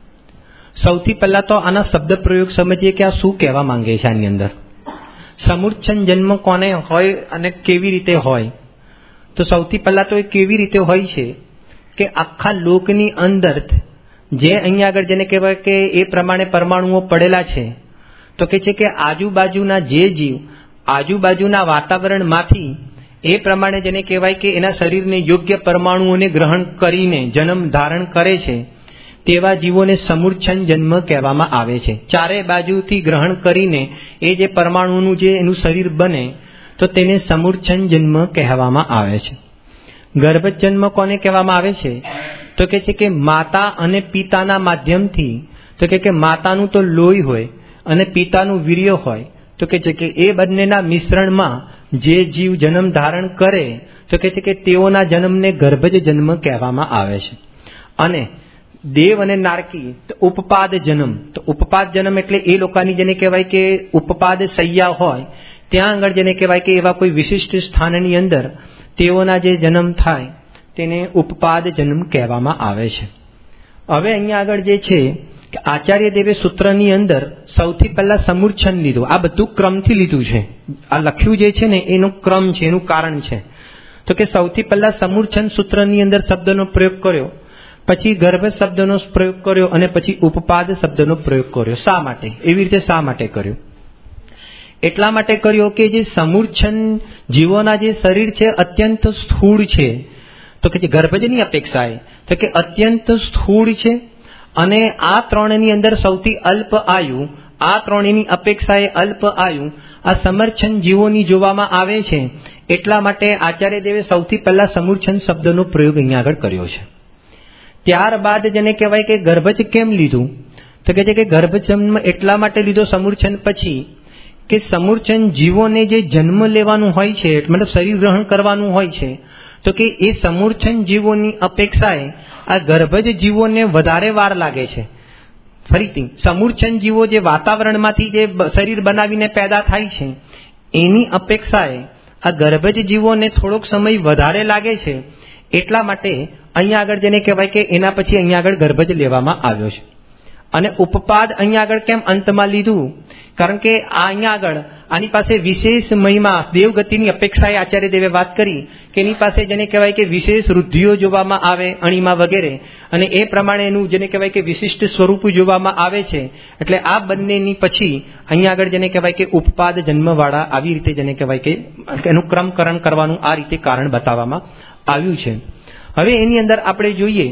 સૌથી પહેલા તો આના શબ્દ પ્રયોગ સમજીએ કે આ શું કહેવા માંગે છે. આની અંદર સમૂર્છન જન્મ કોને હોય અને કેવી રીતે હોય? તો સૌથી પહેલા તો એ કેવી રીતે હોય છે કે આખા લોકની અંદર જે અહીંયા આગળ જેને કહેવાય કે એ પ્રમાણે પરમાણુઓ પડેલા છે, તો કે છે કે આજુબાજુના જે જીવ આજુબાજુના વાતાવરણમાંથી એ પ્રમાણે જેને કહેવાય કે એના શરીરને યોગ્ય પરમાણુઓને ગ્રહણ કરીને જન્મ ધારણ કરે છે, તેવા જીવોને સમૂર્છન જન્મ કહેવામાં આવે છે. ચારે બાજુથી ગ્રહણ કરીને એ જે પરમાણુનું જે એનું શરીર બને તો તેને સમૂર્છન જન્મ કહેવામાં આવે છે. ગર્ભજ જન્મ કોને કહેવામાં આવે છે? તો કે છે કે માતા અને પિતાના માધ્યમથી, તો કે માતાનું તો લોહી હોય અને પિતાનું વીર્ય હોય, તો કે છે કે એ બંનેના મિશ્રણમાં જે જીવ જન્મ ધારણ કરે તો કે છે કે તેઓના જન્મને ગર્ભજ જન્મ કહેવામાં આવે છે. અને દેવ અને નારકી તો ઉપપાદ જન્મ. તો ઉપપાદ જન્મ એટલે એ લોકોની જેને કહેવાય કે ઉપપાદ સૈયા હોય ત્યાં આગળ જેને કહેવાય કે એવા કોઈ વિશિષ્ટ સ્થાનની અંદર તેઓના જે જન્મ થાય તેને ઉપપાદ જન્મ કહેવામાં આવે છે. હવે અહીંયા આગળ જે છે કે આચાર્ય દેવે સૂત્રની અંદર સૌથી પહેલા સમૂર્છન લીધું. આ બધું ક્રમથી લીધું છે. આ લખ્યું જે છે ને એનું ક્રમ છે, એનું કારણ છે. તો કે સૌથી પહેલા સમૂર્છન સૂત્રની અંદર શબ્દનો પ્રયોગ કર્યો, પછી ગર્ભ શબ્દનો પ્રયોગ કર્યો અને પછી ઉપપાદ શબ્દનો પ્રયોગ કર્યો. શા માટે? એવી રીતે શા માટે કર્યો? એટલા માટે કર્યો કે જે સમૂર્છન જીવોના જે શરીર છે અત્યંત સ્થૂળ છે. તો કે જે ગર્ભજની અપેક્ષાએ તો કે અત્યંત સ્થૂળ છે અને આ ત્રણની અંદર સૌથી અલ્પ આયુ, આ ત્રણની અપેક્ષાએ અલ્પ આયુ આ સમર્છન જીવોની જોવામાં આવે છે. એટલા માટે આચાર્ય દેવે સૌથી પહેલા સમૂર્છન શબ્દનો પ્રયોગ અહીંયા આગળ કર્યો છે. ત્યારબાદ જેને કહેવાય કે ગર્ભજ કેમ લીધું? તો કે છે કે ગર્ભજ જન્મ એટલા માટે લીધો સમૂર્છન પછી કે સમૂર્છન જીવોને જે જન્મ લેવાનું હોય છે, મતલબ શરીર ગ્રહણ કરવાનું હોય છે, તો કે એ સમૂર્છન જીવોની અપેક્ષાએ આ ગર્ભજ જીવોને વધારે વાર લાગે છે. ફરીથી સમૂર્છન જીવો જે વાતાવરણમાંથી જે શરીર બનાવીને પેદા થાય છે એની અપેક્ષાએ આ ગર્ભજ જીવોને થોડોક સમય વધારે લાગે છે. એટલા માટે અહીંયા આગળ જેને કહેવાય કે એના પછી અહીંયા આગળ ગર્ભજ લેવામાં આવ્યો છે. અને ઉપપાદ અહીંયા આગળ કેમ અંતમાં લીધું? કારણ કે આ અહીંયા આગળ આની પાસે વિશેષ મહિમા દેવગતિની અપેક્ષાએ આચાર્ય દેવે વાત કરી કે એની પાસે જેને કહેવાય કે વિશેષ વૃદ્ધિઓ જોવામાં આવે અણીમાં વગેરે, અને એ પ્રમાણે એનું જેને કહેવાય કે વિશિષ્ટ સ્વરૂપ જોવામાં આવે છે. એટલે આ બંનેની પછી અહીંયા આગળ જેને કહેવાય કે ઉપપાદ જન્મવાળા આવી રીતે જેને કહેવાય કે એનું ક્રમકરણ કરવાનું આ રીતે કારણ બતાવવામાં આવ્યું છે. હવે એની અંદર આપણે જોઈએ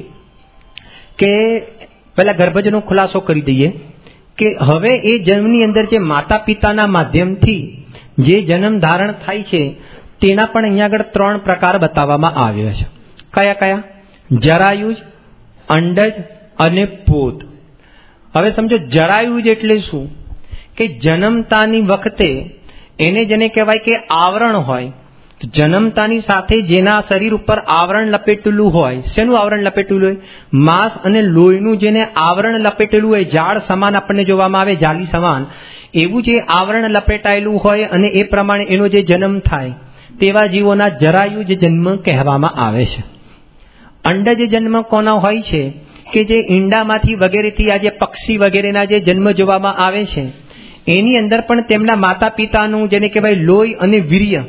કે પહેલા ગર્ભજનો ખુલાસો કરી દઈએ કે હવે એ જન્મની અંદર જે માતા પિતાના માધ્યમથી જે જન્મ ધારણ થાય છે તેના પણ અહીંયા આગળ ત્રણ પ્રકાર બતાવવામાં આવ્યા છે. કયા કયા? જરાયુજ, અંડજ અને પોત. હવે સમજો જરાયુજ એટલે શું? કે જન્મતાની વખતે એને જેને કહેવાય કે આવરણ હોય, જન્મતાની સાથે જેના શરીર ઉપર આવરણ લપેટેલું હોય. શેનું આવરણ લપેટેલું હોય? માંસ અને લોહીનું જેને આવરણ લપેટેલું હોય, ઝાડ સમાન આપણને જોવામાં આવે, જાલી સમાન, એવું જે આવરણ લપેટાયેલું હોય અને એ પ્રમાણે એનો જે જન્મ થાય તેવા જીવોના જરાયુજ જન્મ કહેવામાં આવે છે. અંડજ જન્મ કોના હોય છે? કે જે ઈંડામાંથી વગેરેથી આ જે પક્ષી વગેરેના જે જન્મ જોવામાં આવે છે એની અંદર પણ તેમના માતા પિતાનું જેને કહેવાય લોહી અને વીર્ય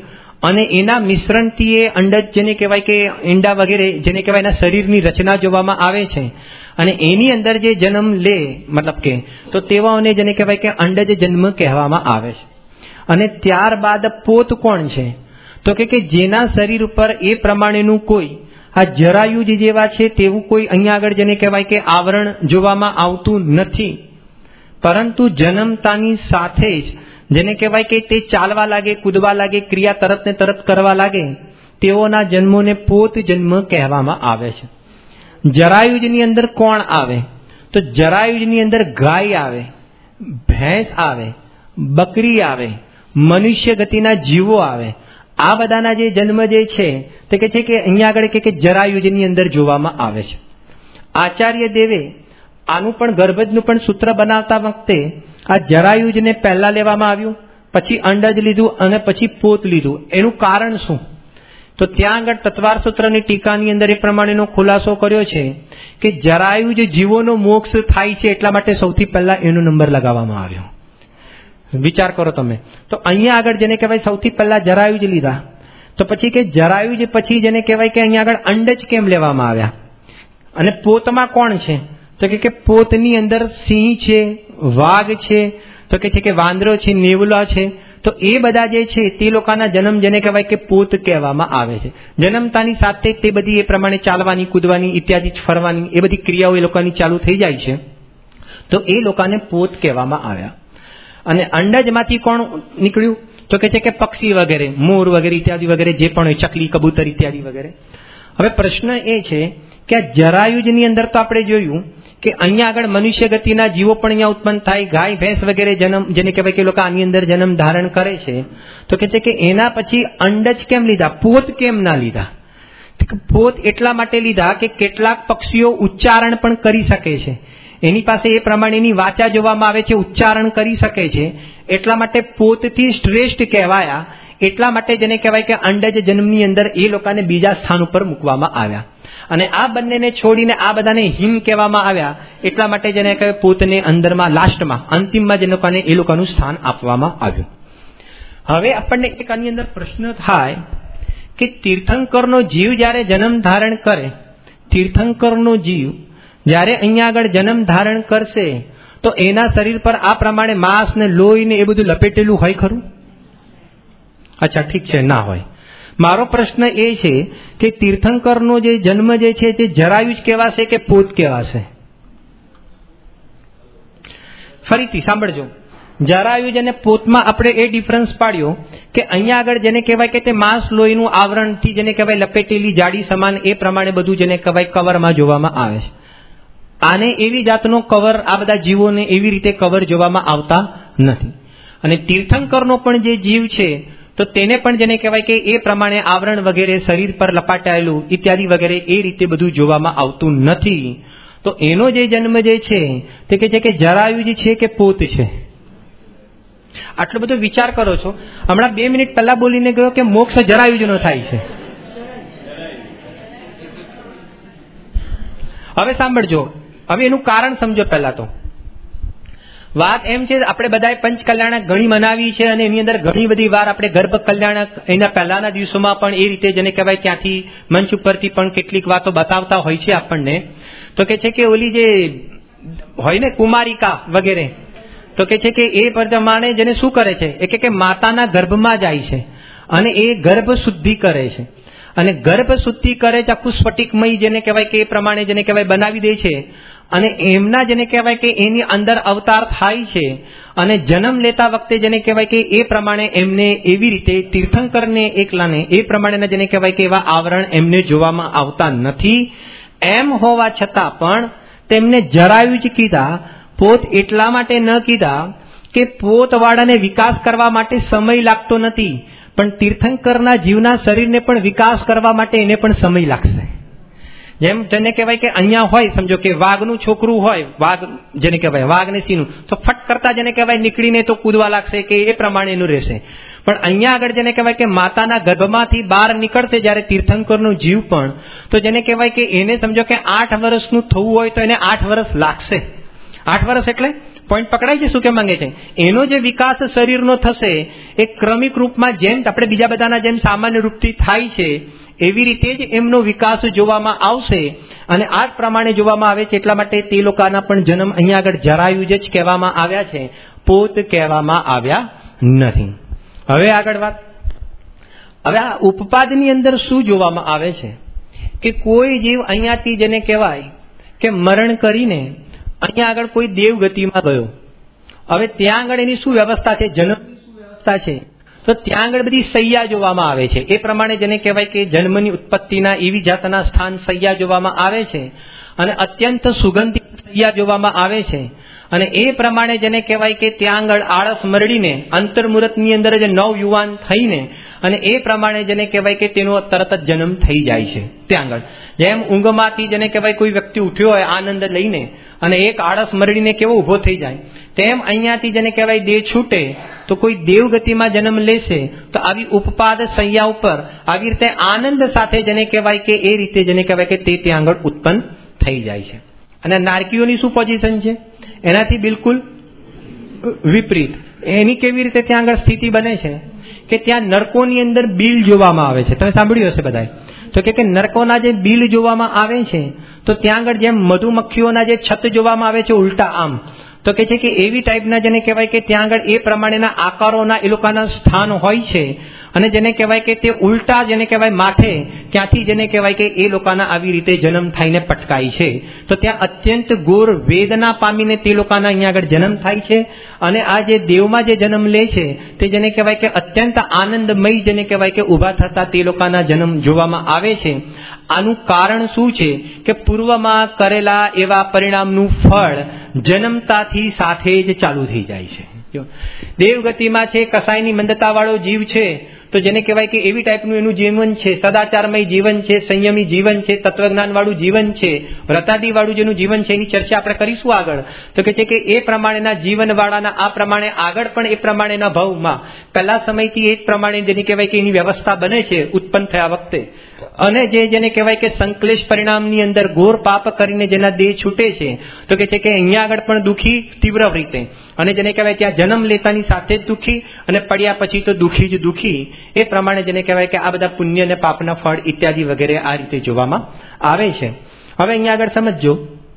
અને એના મિશ્રણથી એ અંડજ જેને કહેવાય કે ઈંડા વગેરે જેને કહેવાય એના શરીરની રચના જોવામાં આવે છે અને એની અંદર જે જન્મ લે મતલબ કે તો તેવાઓને જેને કહેવાય કે અંડજ જન્મ કહેવામાં આવે છે. અને ત્યારબાદ પોત કોણ છે તો કે જેના શરીર ઉપર એ પ્રમાણેનું કોઈ આ જરાયુજ જેવા છે તેવું કોઈ અહીંયા આગળ જેને કહેવાય કે આવરણ જોવામાં આવતું નથી, પરંતુ જન્મતાની સાથે જ જેને કહેવાય કે તે ચાલવા લાગે, કૂદવા લાગે, ક્રિયા તરત ને તરત કરવા લાગે તેઓના જન્મોને પોત જન્મ કહેવામાં આવે છે. જરાયુજની અંદર કોણ આવે તો જરાયુજની અંદર ગાય આવે, ભેંસ આવે, બકરી આવે, મનુષ્ય ગતિના જીવો આવે. આ બધાના જે જન્મ જે છે તે કે છે કે અહીંયા આગળ કે જરાયુજની અંદર જોવામાં આવે છે. આચાર્ય દેવે આનું પણ ગર્ભજનું પણ સૂત્ર બનાવતા વખતે આ જરાયુજને પહેલા લેવામાં આવ્યું, પછી અંડજ લીધું અને પછી પોત લીધું. એનું કારણ શું તો ત્યાં આગળ તત્વાર સૂત્રની ટીકાની અંદર એ પ્રમાણેનો ખુલાસો કર્યો છે કે જરાયુજ જીવોનો મોક્ષ થાય છે એટલા માટે સૌથી પહેલા એનો નંબર લગાવવામાં આવ્યો. વિચાર કરો તમે. તો અહીંયા આગળ જેને કહેવાય સૌથી પહેલા જરાયુજ લીધા, તો પછી કે જરાયુજ પછી જેને કહેવાય કે અહીંયા આગળ અંડજ કેમ લેવામાં આવ્યા, અને પોતમાં કોણ છે તો કે પોતની અંદર સિંહ છે, વાઘ છે, તો કે છે કે વાંદરો છે, નેવલા છે. તો એ બધા જે છે તે લોકોના જન્મ જેને કહેવાય કે પોત કહેવામાં આવે છે. જન્મતાની સાથે તે બધી એ પ્રમાણે ચાલવાની, કૂદવાની, ઇત્યાદિ ફરવાની એ બધી ક્રિયાઓ એ લોકોની ચાલુ થઈ જાય છે, તો એ લોકોને પોત કહેવામાં આવ્યા. અને અંડજમાંથી કોણ નીકળ્યું તો કે છે કે પક્ષી વગેરે, મોર વગેરે ઇત્યાદિ વગેરે જે પણ હોય, ચકલી, કબૂતર ઇત્યાદિ વગેરે. હવે પ્રશ્ન એ છે કે આ જરાયુજની અંદર તો આપણે જોયું કે અહીંયા આગળ મનુષ્ય ગતિના જીવો પણ અહીંયા ઉત્પન્ન થાય, ગાય, ભેંસ વગેરે જન્મ જેને કહેવાય કે લોકો આની અંદર જન્મ ધારણ કરે છે. તો કે છે કે એના પછી અંડજ કેમ લીધા, પોત કેમ ના લીધા? પોત એટલા માટે લીધા કે કેટલાક પક્ષીઓ ઉચ્ચારણ પણ કરી શકે છે, એની પાસે એ પ્રમાણેની વાચા જોવામાં આવે છે, ઉચ્ચારણ કરી શકે છે, એટલા માટે પોતથી શ્રેષ્ઠ કહેવાયા. એટલા માટે જેને કહેવાય કે અંડજ જન્મની અંદર એ લોકોને બીજા સ્થાન ઉપર મૂકવામાં આવ્યા. અને આ બંનેને છોડીને આ બધાને હિમ કહેવામાં આવ્યા. એટલા માટે જેને કહેવાય પોતને અંદરમાં લાસ્ટમાં અંતિમમાં જે લોકોને એ લોકોનું સ્થાન આપવામાં આવ્યું. હવે આપણને એક આની અંદર પ્રશ્ન થાય કે તીર્થંકરનો જીવ જ્યારે જન્મ ધારણ કરે, તીર્થંકરનો જીવ જ્યારે અહીંયા આગળ જન્મ ધારણ કરશે તો એના શરીર પર આ પ્રમાણે માંસ ને લોહી ને એ બધું લપેટેલું હોય ખરું? અચ્છા, ઠીક છે, ના હોય. મારો પ્રશ્ન એ છે કે તીર્થંકરનો જે જન્મ જે છે તે જરાયુજ કહેવાશે કે પોત કહેવાશે? ફરીથી સાંભળજો. જરાયુજ અને પોતમાં આપણે એ ડિફરન્સ પાડ્યો કે અહીંયા આગળ જેને કહેવાય કે તે માંસ લોહીનું આવરણથી જેને કહેવાય લપેટેલી જાડી સમાન એ પ્રમાણે બધું જેને કહેવાય કવરમાં જોવામાં આવે છે. આને એવી જાતનો કવર આ બધા જીવોને એવી રીતે કવર જોવામાં આવતા નથી. અને તીર્થંકરનો પણ જે જીવ છે તો તેને પણ જેને કહેવાય કે એ પ્રમાણે આવરણ વગેરે શરીર પર લપાટાયેલું ઇત્યાદિ વગેરે એ રીતે બધું જોવામાં આવતું નથી. તો એનો જે જન્મ જે છે તે કે છે કે જરાયુજ છે કે પોત છે? આટલો બધો વિચાર કરો છો. હમણાં બે મિનિટ પહેલા બોલીને ગયો કે મોક્ષ જરાયુજનો થાય છે. હવે સાંભળજો, હવે એનું કારણ સમજો. પહેલા તો વાત એમ છે, આપણે બધાએ પંચ કલ્યાણક ઘણી મનાવી છે અને એની અંદર ઘણી બધી વાર આપણે ગર્ભ કલ્યાણક એના પહેલાના દિવસોમાં પણ એ રીતે જેને કહેવાય ત્યાંથી મંચ ઉપરથી પણ કેટલીક વાતો બતાવતા હોય છે આપણને. તો કે છે કે ઓલી જે હોય ને કુમારિકા વગેરે, તો કે છે કે એ પ્રમાણે જેને શું કરે છે એ કે માતાના ગર્ભમાં જાય છે અને એ ગર્ભ શુદ્ધિ કરે છે. અને ગર્ભ શુદ્ધિ કરે છે, આખું સ્ફટિકમય જેને કહેવાય કે એ પ્રમાણે જેને કહેવાય બનાવી દે છે. અને એમના જેને કહેવાય કે એની અંદર અવતાર થાય છે અને જન્મ લેતા વખતે જેને કહેવાય કે એ પ્રમાણે એમને એવી રીતે તીર્થંકરને એકલાને એ પ્રમાણેના જેને કહેવાય કે એવા આવરણ એમને જોવામાં આવતા નથી. એમ હોવા છતાં પણ તેમને જરાયુજ કીધા, પોત એટલા માટે ન કીધા કે પોતવાળાને વિકાસ કરવા માટે સમય લાગતો નથી, પણ તીર્થંકરના જીવના શરીરને પણ વિકાસ કરવા માટે એને પણ સમય લાગશે. જેમ જેને કહેવાય કે અહીંયા હોય, સમજો કે વાઘનું છોકરું હોય, વાઘ જેને કહેવાય વાઘ ને સિંહનું, તો ફટ કરતા જેને કહેવાય નીકળીને તો કૂદવા લાગશે કે એ પ્રમાણે એનું રહેશે. પણ અહીંયા આગળ જેને કહેવાય કે માતાના ગર્ભમાંથી બહાર નીકળશે જ્યારે તીર્થંકરનો જીવ પણ, તો જેને કહેવાય કે એને સમજો કે આઠ વર્ષનું થવું હોય તો એને આઠ વર્ષ લાગશે. આઠ વર્ષ એટલે પોઈન્ટ પકડાય છે શું કે માંગે છે? એનો જે વિકાસ શરીરનો થશે એ ક્રમિક રૂપમાં જેમ આપણે બીજા બધાના જેમ સામાન્ય રૂપથી થાય છે એવી રીતે જ એમનો વિકાસ જોવામાં આવશે. અને આ જ પ્રમાણે જોવામાં આવે છે. એટલા માટે તે લોકોના પણ જન્મ અહીંયા આગળ જરાયુજ જ કહેવામાં આવ્યા છે, પોત કહેવામાં આવ્યા નથી. હવે આગળ વાત. હવે આ ઉપપાદની અંદર શું જોવામાં આવે છે કે કોઈ જીવ અહીંયાથી જેને કહેવાય કે મરણ કરીને અહીંયા આગળ કોઈ દેવગતિમાં ગયો. હવે ત્યાં આગળ એની શું વ્યવસ્થા છે? જન્મની શું વ્યવસ્થા છે? તો ત્યાં આગળ બધી સૈયા જોવામાં આવે છે. એ પ્રમાણે જેને કહેવાય કે જન્મની ઉત્પત્તિના એવી જાતના સ્થાન સૈયા જોવામાં આવે છે અને અત્યંત સુગંધિત સૈયા જોવામાં આવે છે. અને એ પ્રમાણે જેને કહેવાય કે ત્યાં આગળ આળસ મરડીને અંતર્મુહૂર્તની અંદર જે નવ યુવાન થઈને અને એ પ્રમાણે જેને કહેવાય કે તેનો તરત જ જન્મ થઈ જાય છે. ત્યાં આગળ જેમ ઊંઘમાંથી જેને કહેવાય કોઈ વ્યક્તિ ઉઠ્યો હોય આનંદ લઈને અને એક આળસ મરડીને કેવો ઉભો થઈ જાય, તેમ અહીંયાથી જેને કહેવાય દેહ છૂટે તો કોઈ દેવગતિમાં જન્મ લેશે તો આવી ઉપપાદ સૈયા ઉપર આવી રીતે આનંદ સાથે જેને કહેવાય કે એ રીતે જેને કહેવાય કે તે ત્યાં આગળ ઉત્પન્ન થઈ જાય છે. અને નારકીઓની શું પોઝિશન છે? એનાથી બિલકુલ વિપરીત. એની કેવી રીતે ત્યાં આગળ સ્થિતિ બને છે કે ત્યાં નરકોની અંદર બિલ જોવામાં આવે છે. તમે સાંભળ્યું હશે બધાએ. તો કે નરકોના જે બિલ જોવામાં આવે છે તો ત્યાં આગળ જેમ મધુમક્ખીઓના જે છત જોવામાં આવે છે ઉલટા આમ, તો કે છે કે એવી ટાઈપના જેને કહેવાય કે ત્યાં આગળ એ પ્રમાણેના આકારોના એ લોકોના સ્થાન હોય છે. અને જેને કહેવાય કે તે ઉલટા જેને કહેવાય માથે ત્યાંથી જેને કહેવાય કે એ લોકોના આવી રીતે જન્મ થઈને પટકાય છે. તો ત્યાં અત્યંત ઘોર વેદના પામીને તે લોકોના અહીંયા આગળ જન્મ થાય છે. અને આ જે દેવમાં જે જન્મ લે છે તે જેને કહેવાય કે અત્યંત આનંદમય જેને કહેવાય કે ઊભા થતા તે લોકોના જન્મ જોવામાં આવે છે. આનું કારણ શું છે કે પૂર્વમાં કરેલા એવા પરિણામનું ફળ જન્મતાથી સાથે જ ચાલુ થઈ જાય છે. દેવગતિમાં છે, કસાયની મંદતા વાળો જીવ છે તો જેને કહેવાય કે એવી ટાઈપનું એનું જીવન છે, સદાચારમય જીવન છે, સંયમી જીવન છે, તત્વજ્ઞાન વાળું જીવન છે, વ્રતાદી વાળું જેનું જીવન છે એની ચર્ચા આપણે કરીશું આગળ. તો કે છે કે એ પ્રમાણેના જીવન વાળાના આ પ્રમાણે આગળ પણ એ પ્રમાણેના ભાવમાં પહેલા સમયથી એ પ્રમાણે જેને કહેવાય કે એની વ્યવસ્થા બને છે ઉત્પન્ન થયા વખતે. અને જે જેને કહેવાય કે સંશ્લેષ પરિણામની અંદર ઘોર પાપ કરીને જેના દેહ છૂટે છે તો કે છે કે અહીંયા આગળ પણ દુઃખી તીવ્ર રીતે અને જેને કહેવાય ત્યાં જન્મ લેતાની સાથે જ દુઃખી અને પડ્યા પછી તો દુઃખી જ દુઃખી. એ પ્રમાણે જેને કહેવાય કે આ બધા પુણ્ય અને પાપના ફળ ઇત્યાદિ વગેરે આ રીતે જોવામાં આવે છે. હવે અહીંયા આગળ સમજો,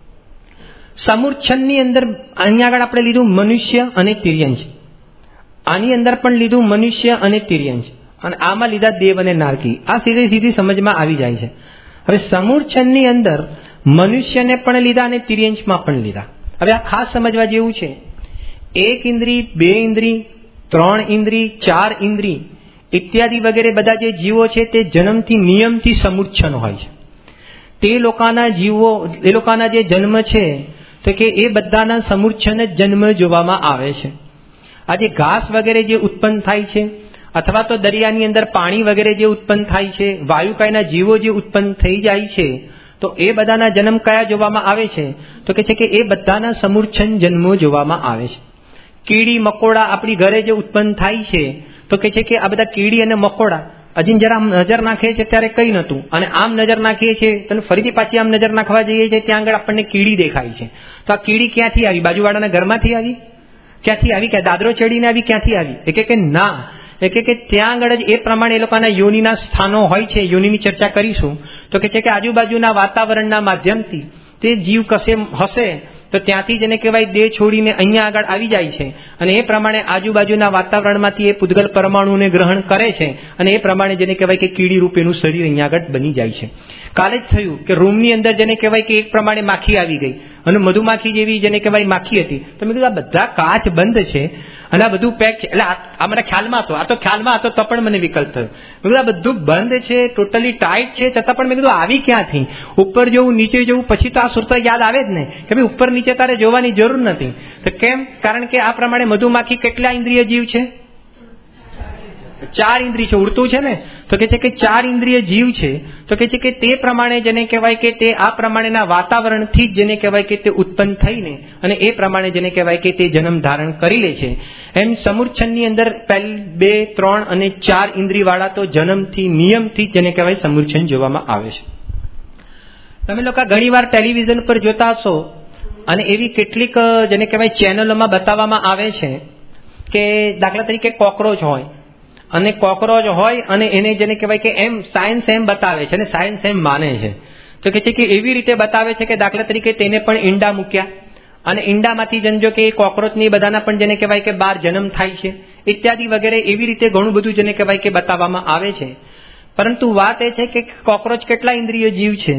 સમૂર્છનની અંદર અહીંયા આગળ આપણે લીધું મનુષ્ય અને તિર્યંશ, આની અંદર પણ લીધું મનુષ્ય અને તિર્યંશ, અને આમાં લીધા દેવ અને નારકી. આ સીધી સીધી સમજમાં આવી જાય છે. હવે સમૂર્છનની અંદર મનુષ્યને પણ લીધા અને તિર્યંશમાં પણ લીધા. હવે આ ખાસ સમજવા જેવું છે. એક ઇન્દ્રી, બે ઇન્દ્રી, ત્રણ ઇન્દ્રી, ચાર ઇન્દ્રી ઇત્યાદિ વગેરે બધા જે જીવો છે તે જન્મથી નિયમથી સમૂર્છન હોય છે. તે લોકોના જીવો એ લોકોના જે જન્મ છે તો કે એ બધાના સમૂર્છન જ જન્મ જોવામાં આવે છે. આજે ઘાસ વગેરે જે ઉત્પન્ન થાય છે અથવા તો દરિયાની અંદર પાણી વગેરે જે ઉત્પન્ન થાય છે, વાયુકાયના જીવો જે ઉત્પન્ન થઈ જાય છે તો એ બધાના જન્મ કયા જોવામાં આવે છે તો કે છે કે એ બધાના સમૂર્છન જન્મો જોવામાં આવે છે. કીડી મકોડા આપણી ઘરે જે ઉત્પન્ન થાય છે તો કે છે કે આ બધા કીડી અને મકોડા હજી જરા નજર નાખીએ છીએ ત્યારે કઈ નતું, અને આમ નજર નાખીએ છીએ તો ફરીથી પાછી આમ નજર નાખવા જઈએ છીએ ત્યાં આગળ આપણને કીડી દેખાય છે. તો આ કીડી ક્યાંથી આવી? બાજુવાળાના ઘરમાંથી આવી? ક્યાંથી આવી? કે દાદરો ચડીને આવી? ક્યાંથી આવી? એ કે ના, એ કે ત્યાં આગળ જ એ પ્રમાણે એ લોકોના યોનિના સ્થાનો હોય છે. યોનિની ચર્ચા કરીશું. તો કે છે કે આજુબાજુના વાતાવરણના માધ્યમથી તે જીવ કશે હશે તો ત્યાંથી જેને કહેવાય દેહ છોડીને અહીંયા આગળ આવી જાય છે અને એ પ્રમાણે આજુબાજુના વાતાવરણમાંથી એ પૂતગલ પરમાણુને ગ્રહણ કરે છે અને એ પ્રમાણે જેને કહેવાય કે કીડી રૂપેનું શરીર અહીંયા આગળ બની જાય છે. કાલે જ થયું કે રૂમની અંદર જેને કહેવાય કે એક પ્રમાણે માખી આવી ગઈ અને મધુમાખી જેવી જેને કહેવાય માખી હતી. તો મેં કીધું આ બધા કાચ બંધ છે અને આ બધું પેક છે. એટલે આ મને ખ્યાલમાં હતો, આ તો ખ્યાલમાં હતો તો પણ મને વિકલ્પ થયો. મેં કીધું આ બધું બંધ છે, ટોટલી ટાઈટ છે, છતાં પણ મેં કીધું આવી ક્યાંથી? ઉપર જવું, નીચે જવું, પછી તો આ સુરત યાદ આવે જ ને કે ભાઈ ઉપર નીચે તારે જોવાની જરૂર નથી. તો કેમ? કારણ કે આ પ્રમાણે મધુમાખી કેટલા ઇન્દ્રિય જીવ છે? ચાર ઇન્દ્રિય છે. ઉડતું છે ને તો કે છે કે ચાર ઇન્દ્રિય જીવ છે. તો કે છે કે તે પ્રમાણે જેને કહેવાય કે તે આ પ્રમાણેના વાતાવરણથી જ જેને કહેવાય કે તે ઉત્પન્ન થઈને અને એ પ્રમાણે જેને કહેવાય કે તે જન્મ ધારણ કરી લે છે. એમ સમૂર્છનની અંદર પહેલી બે ત્રણ અને ચાર ઇન્દ્રિય વાળા તો જન્મથી નિયમથી જેને કહેવાય સમૂર્છન જોવામાં આવે છે. તમે લોકો ઘણી વાર ટેલિવિઝન પર જોતા હશો અને એવી કેટલીક જેને કહેવાય ચેનલોમાં બતાવવામાં આવે છે કે દાખલા તરીકે કોકરોચ હોય અને કોકરોચ હોય અને એને જેને કહેવાય કે એમ સાયન્સ એમ બતાવે છે અને સાયન્સ એમ માને છે. તો કે છે કે એવી રીતે બતાવે છે કે દાખલા તરીકે તેને પણ ઈંડા મૂક્યા અને ઈંડામાંથી જનજો કે કોકરોચની બધાના પણ જેને કહેવાય કે બાર જન્મ થાય છે ઇત્યાદિ વગેરે એવી રીતે ઘણું બધું જેને કહેવાય કે બતાવવામાં આવે છે. પરંતુ વાત એ છે કે કોકરોચ કેટલા ઇન્દ્રિય જીવ છે?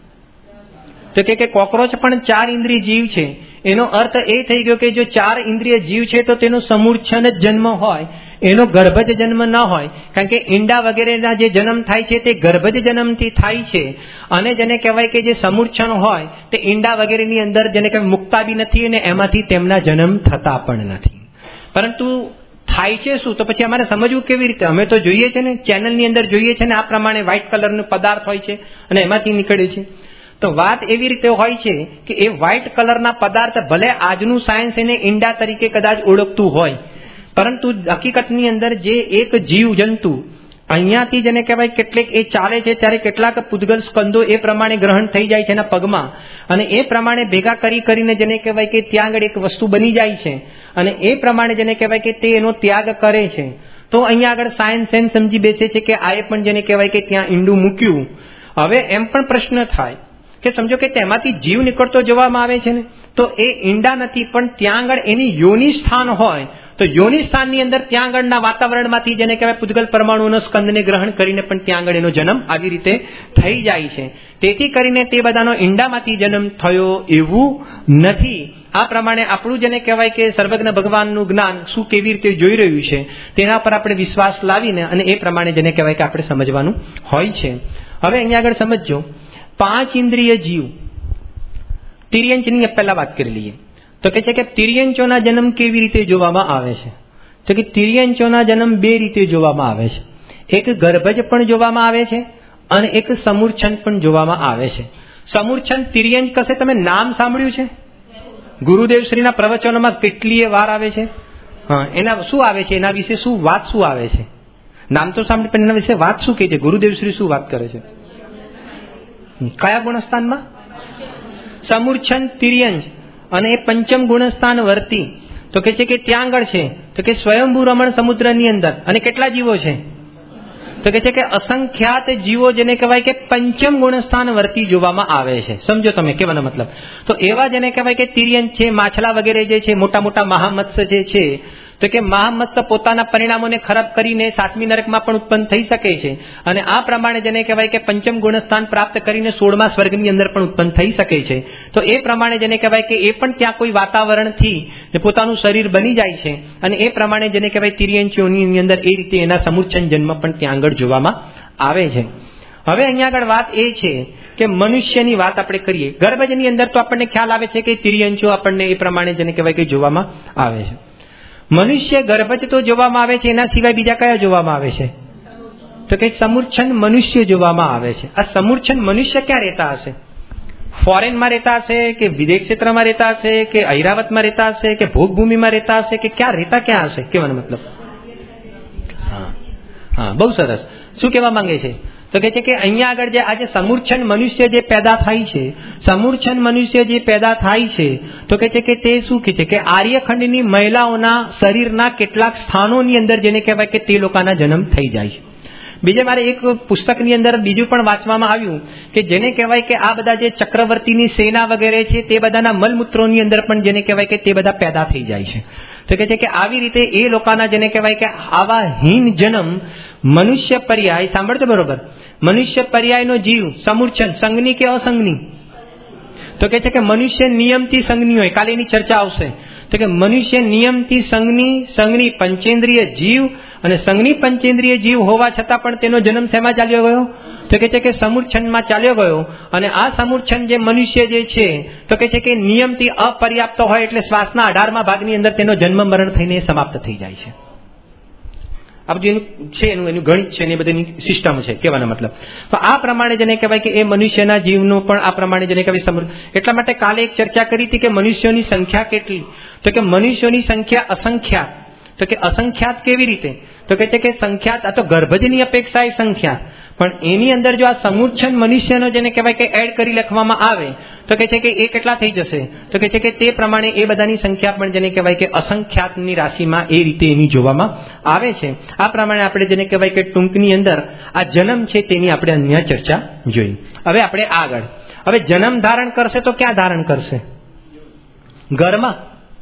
તો કે કોકરોચ પણ ચાર ઇન્દ્રિય જીવ છે. એનો અર્થ એ થઈ ગયો કે જો ચાર ઇન્દ્રિય જીવ છે તો તેનો સમૂર્છન જ જન્મ હોય, એનો ગર્ભ જ જન્મ ન હોય. કારણ કે ઈંડા વગેરેના જે જન્મ થાય છે તે ગર્ભ જ જન્મથી થાય છે અને જેને કહેવાય કે જે સમૂર્છન હોય તે ઈંડા વગેરેની અંદર જેને કહેવાય મુકતા બી નથી અને એમાંથી તેમના જન્મ થતા પણ નથી. પરંતુ થાય છે શું? તો પછી અમારે સમજવું કેવી રીતે? અમે તો જોઈએ છે ને ચેનલની અંદર જોઈએ છે ને આ પ્રમાણે વ્હાઇટ કલરનો પદાર્થ હોય છે અને એમાંથી નીકળે છે. તો વાત એવી રીતે હોય છે કે એ વ્હાઇટ કલરના પદાર્થ ભલે આજનું સાયન્સ એને ઈંડા તરીકે કદાચ ઓળખતું હોય, પરંતુ હકીકતની અંદર જે એક જીવ જંતુ અહીંયાથી જેને કહેવાય કેટલીક એ ચાલે છે ત્યારે કેટલાક પૂદગલ સ્કંદો એ પ્રમાણે ગ્રહણ થઈ જાય છે એના પગમાં અને એ પ્રમાણે ભેગા કરી કરીને જેને કહેવાય કે ત્યાં આગળ એક વસ્તુ બની જાય છે અને એ પ્રમાણે જેને કહેવાય કે તે એનો ત્યાગ કરે છે. તો અહીંયા આગળ સાયન્સ એમ સમજી બેસે છે કે આ પણ જેને કહેવાય કે ત્યાં ઈંડું મૂક્યું. હવે એમ પણ પ્રશ્ન થાય કે સમજો કે તેમાંથી જીવ નીકળતો જોવામાં આવે છે ને, તો એ ઈંડા નથી પણ ત્યાં આગળ એની યોનિ સ્થાન હોય તો યોનિ સ્થાનની અંદર ત્યાં આગળના વાતાવરણમાંથી જેને કહેવાય પૂદગલ પરમાણુઓનો સ્કંદને ગ્રહણ કરીને પણ ત્યાં આગળ એનો જન્મ આવી રીતે થઈ જાય છે. તેથી કરીને તે બધાનો ઈંડામાંથી જન્મ થયો એવું નથી. આ પ્રમાણે આપણું જેને કહેવાય કે સર્વજ્ઞ ભગવાનનું જ્ઞાન શું કેવી રીતે જોઈ રહ્યું છે તેના પર આપણે વિશ્વાસ લાવીને અને એ પ્રમાણે જેને કહેવાય કે આપણે સમજવાનું હોય છે. હવે અહીંયા આગળ સમજજો, પાંચ ઇન્દ્રિય જીવ તિર્યંચની પહેલા વાત કરી લઈએ. તો કે છે કે તિર્યંચોના જન્મ કેવી રીતે જોવામાં આવે છે? તો કે તિર્યંચોના જન્મ બે રીતે જોવામાં આવે છે. એક ગર્ભજ પણ જોવામાં આવે છે અને એક સમૂર્છન પણ જોવામાં આવે છે. સમૂર્છન તિર્યંચ કશે તમે નામ સાંભળ્યું છે? ગુરુદેવ શ્રીના પ્રવચનોમાં કેટલીય વાર આવે છે. હા, એના શું આવે છે? એના વિશે શું વાત શું આવે છે? નામ તો સાંભળ્યું પણ એના વિશે વાત શું કહે છે? ગુરુદેવ શ્રી શું વાત કરે છે? કયા ગુણસ્થાનમાં? સમૂર્છન, તિર્યંચ અને એ પંચમ ગુણસ્થાન વર્તી. તો કે છે કે ત્યાં આગળ છે તો કે સ્વયંભૂ રમણ સમુદ્રની અંદર અને કેટલા જીવો છે? તો કે છે કે અસંખ્યાત જીવો જેને કહેવાય કે પંચમ ગુણસ્થાન વર્તી જોવામાં આવે છે. સમજો તમે કહેવાનો મતલબ. તો એવા જેને કહેવાય કે તિર્યંચ છે, માછલા વગેરે જે છે, મોટા મોટા મહામત્સ્ય જે છે, તો કે મહામત્સ્ય પોતાના પરિણામોને ખરાબ કરીને સાતમી નરકમાં પણ ઉત્પન્ન થઈ શકે છે અને આ પ્રમાણે જેને કહેવાય કે પંચમ ગુણસ્થાન પ્રાપ્ત કરીને સોળમા સ્વર્ગની અંદર પણ ઉત્પન્ન થઈ શકે છે. તો એ પ્રમાણે જેને કહેવાય કે એ પણ ત્યાં કોઈ વાતાવરણથી પોતાનું શરીર બની જાય છે અને એ પ્રમાણે જેને કહેવાય તિર્યંચીઓની અંદર એ રીતે એના સમૂર્છન જન્મ પણ ત્યાં આગળ જોવામાં આવે છે. હવે અહીંયા આગળ વાત એ છે કે મનુષ્યની વાત આપણે કરીએ. ગર્ભજની અંદર તો આપણને ખ્યાલ આવે છે કે તિર્યંચો આપણને એ પ્રમાણે જેને કહેવાય કે જોવામાં આવે છે. મનુષ્ય ગર્ભજ તો જોવામાં આવે છે, એના સિવાય બીજા કયા જોવામાં આવે છે? તો કે સમૂર્છન મનુષ્ય જોવામાં આવે છે. આ સમૂર્છન મનુષ્ય ક્યાં રહેતા હશે? ફોરેનમાં રહેતા હશે કે વિદેશ ક્ષેત્રમાં રહેતા હશે કે ઐરાવતમાં રહેતા હશે કે ભોગભૂમિમાં રહેતા હશે કે ક્યાં રહેતા ક્યાં હશે? કહેવાનો મતલબ હા હા બહુ સરસ. શું કહેવા માંગે છે? તો કે છે કે અહીંયા આગળ જે આજે સમૂર્છન મનુષ્ય જે પેદા થાય છે, સમૂર્છન મનુષ્ય જે પેદા થાય છે તો કે છે કે તે શું કહે છે કે આર્યખંડની મહિલાઓના શરીરના કેટલાક સ્થાનોની અંદર જેને કહેવાય કે તે લોકોના જન્મ થઈ જાય છે. બીજે મારે એક પુસ્તકની અંદર બીજું પણ વાંચવામાં આવ્યું કે જેને કહેવાય કે આ બધા જે ચક્રવર્તીની સેના વગેરે છે તે બધાના મલમૂત્રોની અંદર પણ જેને કહેવાય કે તે બધા પેદા થઈ જાય છે. તો કે છે કે આવી રીતે એ લોકોના જેને કહેવાય કે આવા હીન જન્મ મનુષ્ય પર્યાય, સાંભળજો બરોબર, મનુષ્ય પર્યાયનો જીવ સમૂર્છન સંઘની કે અસંઘની? તો કે છે કે મનુષ્ય નિયમથી સંઘની હોય. કાલે એની ચર્ચા આવશે. તો કે મનુષ્ય નિયમથી સંઘની સંઘની પંચેન્દ્રિય જીવ અને સંઘની પંચેન્દ્રિય જીવ હોવા છતાં પણ તેનો જન્મ શેમાં ચાલ્યો ગયો? તો કે છે કે સમૂર્છનમાં ચાલ્યો ગયો. અને આ સમૂર્છન જે મનુષ્ય જે છે તો કે છે કે નિયમથી અપર્યાપ્ત હોય એટલે શ્વાસના અઢારમા ભાગની અંદર તેનો જન્મ મરણ થઈને સમાપ્ત થઈ જાય છે. આ બધું એનું છે, એનું એનું ગણિત છે, એ બધી સિસ્ટમ છે કહેવાનો મતલબ. તો આ પ્રમાણે જેને કહેવાય કે એ મનુષ્યના જીવનો પણ આ પ્રમાણે જેને કહેવાય સમૃદ્ધ. એટલા માટે કાલે એક ચર્ચા કરી હતી કે મનુષ્યોની સંખ્યા કેટલી? તો કે મનુષ્યોની સંખ્યા અસંખ્યાત. તો કે અસંખ્યાત કેવી રીતે? તો કે છે કે સંખ્યાત આ તો ગર્ભજની અપેક્ષાએ સંખ્યા, પણ એની અંદર જો આ સમૂચ્છન મનુષ્યનો જેને કહેવાય કે એડ કરી લખવામાં આવે તો કે છે કે એ કેટલા થઈ જશે? તો કે છે કે તે પ્રમાણે એ બધાની સંખ્યા પણ જેને કહેવાય કે અસંખ્યાતની રાશિમાં એ રીતે એની જોવામાં આવે છે. આ પ્રમાણે આપણે જેને કહેવાય કે ટૂંકની અંદર આ જન્મ છે તેની આપણે અન્ય ચર્ચા જોઈ. હવે આપણે આગળ, હવે જન્મ ધારણ કરશે તો ક્યાં ધારણ કરશે? ઘરમાં.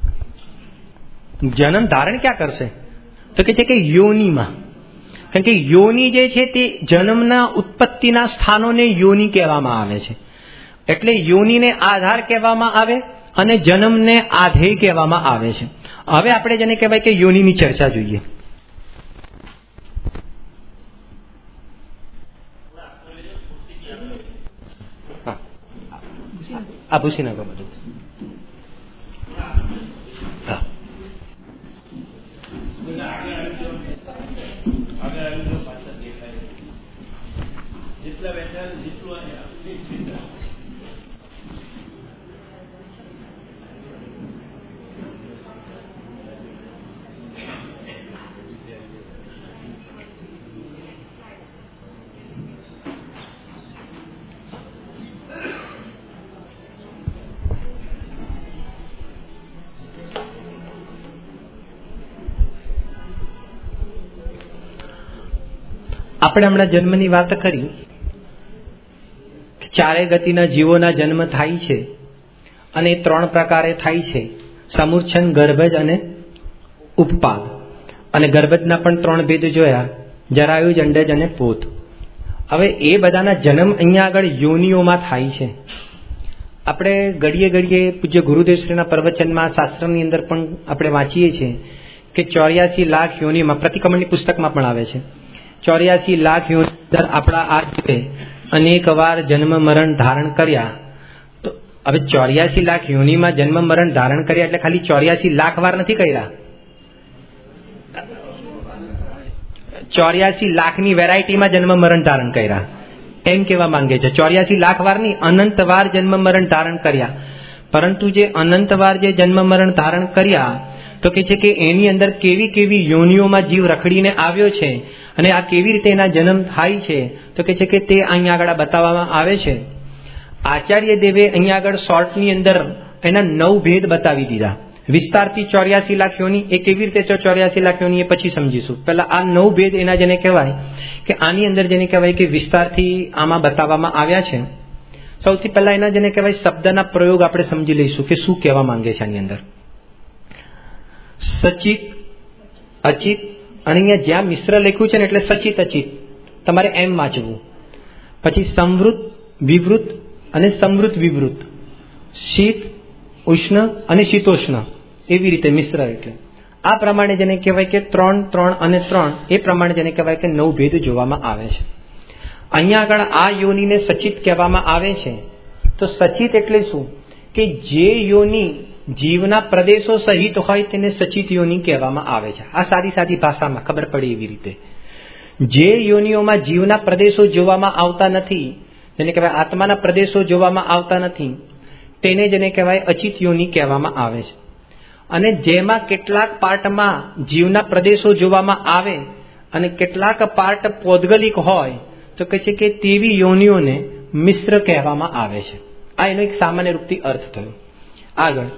જન્મ ધારણ ક્યાં કરશે? તો કે છે કે યોનિમાં. કારણ કે યોની જે છે તે જન્મના ઉત્પત્તિના સ્થાનોને યોની કહેવામાં આવે છે. એટલે યોનીને આધાર કહેવામાં આવે અને જન્મને આધેય કહેવામાં આવે છે. હવે આપણે જેને કહેવાય કે યોનીની ચર્ચા જોઈએ. આ પૂછી નાખો બધું. હા, જેટલા બેઠા જેટલું આપણે હમણાં જન્મની વાત કરી. ચારે ગતિના જીવોના જન્મ થાય છે અને ત્રણ પ્રકારે થાય છે: સમૂર્છન, ગર્ભજ અને ઉપપાદ. અને ગર્ભજના પણ ત્રણ ભેદ જોયા: જરાયુજ, અંડજ અને પોત. હવે એ બધાના જન્મ અહીંયા આગળ યોનિઓમાં થાય છે. આપણે ઘડીએ ઘડીએ પૂજ્ય ગુરુદેવશ્રીના પ્રવચનમાં, શાસ્ત્રની અંદર પણ આપણે વાંચીએ છીએ કે ચોર્યાસી લાખ યોનિમાં, પ્રતિક્રમણની પુસ્તકમાં પણ આવે છે, ચોર્યાસી લાખ યોનિ અંદર આપણા આ જીવે અનેક વાર જન્મ મરણ ધારણ કર્યા. તો હવે ચોર્યાસી લાખ યોનિમાં જન્મ મરણ ધારણ કર્યા એટલે ખાલી ચોર્યાસી લાખ વાર નથી કર્યા. ચોર્યાસી લાખની વેરાયટીમાં જન્મ મરણ ધારણ કર્યા એમ કહેવા માંગે છે. ચોર્યાસી લાખ વારની અનંત વાર જન્મ મરણ ધારણ કર્યા. પરંતુ જે અનંત વાર જે જન્મ મરણ ધારણ કર્યા તો કે છે કે એની અંદર કેવી કેવી યોનિઓમાં જીવ રખડીને આવ્યો છે અને આ કેવી રીતે એના જન્મ થાય છે તો કે છે કે તે અહીંયા આગળ બતાવવામાં આવે છે. આચાર્ય દેવે અહીંયા આગળ શોર્ટની અંદર એના નવ ભેદ બતાવી દીધા. વિસ્તારથી ચોર્યાસી લાખ યોની એ કેવી રીતે ચોર્યાસી લાખ યોની એ પછી સમજીશું. પહેલા આ નવ ભેદ એના જેને કહેવાય કે આની અંદર જેને કહેવાય કે વિસ્તારથી આમાં બતાવવામાં આવ્યા છે. સૌથી પહેલા એના જેને કહેવાય શબ્દના પ્રયોગ આપણે સમજી લઈશું કે શું કહેવા માંગે છે આની અંદર. સચિત, અચિત, અને અહીંયા જ્યાં મિશ્ર લખ્યું છે ને એટલે સચિત અચિત તમારે એમ વાંચવું. પછી સંવૃત, વિવૃત અને સમૃત વિવૃત, શીત, ઉષ્ણ અને શીતોષ્ણ, એવી રીતે મિશ્ર. એટલે આ પ્રમાણે જેને કહેવાય કે ત્રણ ત્રણ અને ત્રણ એ પ્રમાણે જેને કહેવાય કે નવ ભેદ જોવામાં આવે છે. અહીંયા આગળ આ યોનિને સચિત કહેવામાં આવે છે. તો સચિત એટલે શું કે જે યોની જીવના પ્રદેશો સહિત હોય તેને સચિત યોની કહેવામાં આવે છે. આ સાદી સાદી ભાષામાં ખબર પડે એવી રીતે. જે યોનિઓમાં જીવના પ્રદેશો જોવામાં આવતા નથી, જેને કહેવાય આત્માના પ્રદેશો જોવામાં આવતા નથી, તેને જેને કહેવાય અચિત યોની કહેવામાં આવે છે. અને જેમાં કેટલાક પાર્ટમાં જીવના પ્રદેશો જોવામાં આવે અને કેટલાક પાર્ટ પૌદ્ગલિક હોય તો કહે છે કે તેવી યોનિઓને મિશ્ર કહેવામાં આવે છે. આ એનો એક સામાન્ય રૂપથી અર્થ થયો. આગળ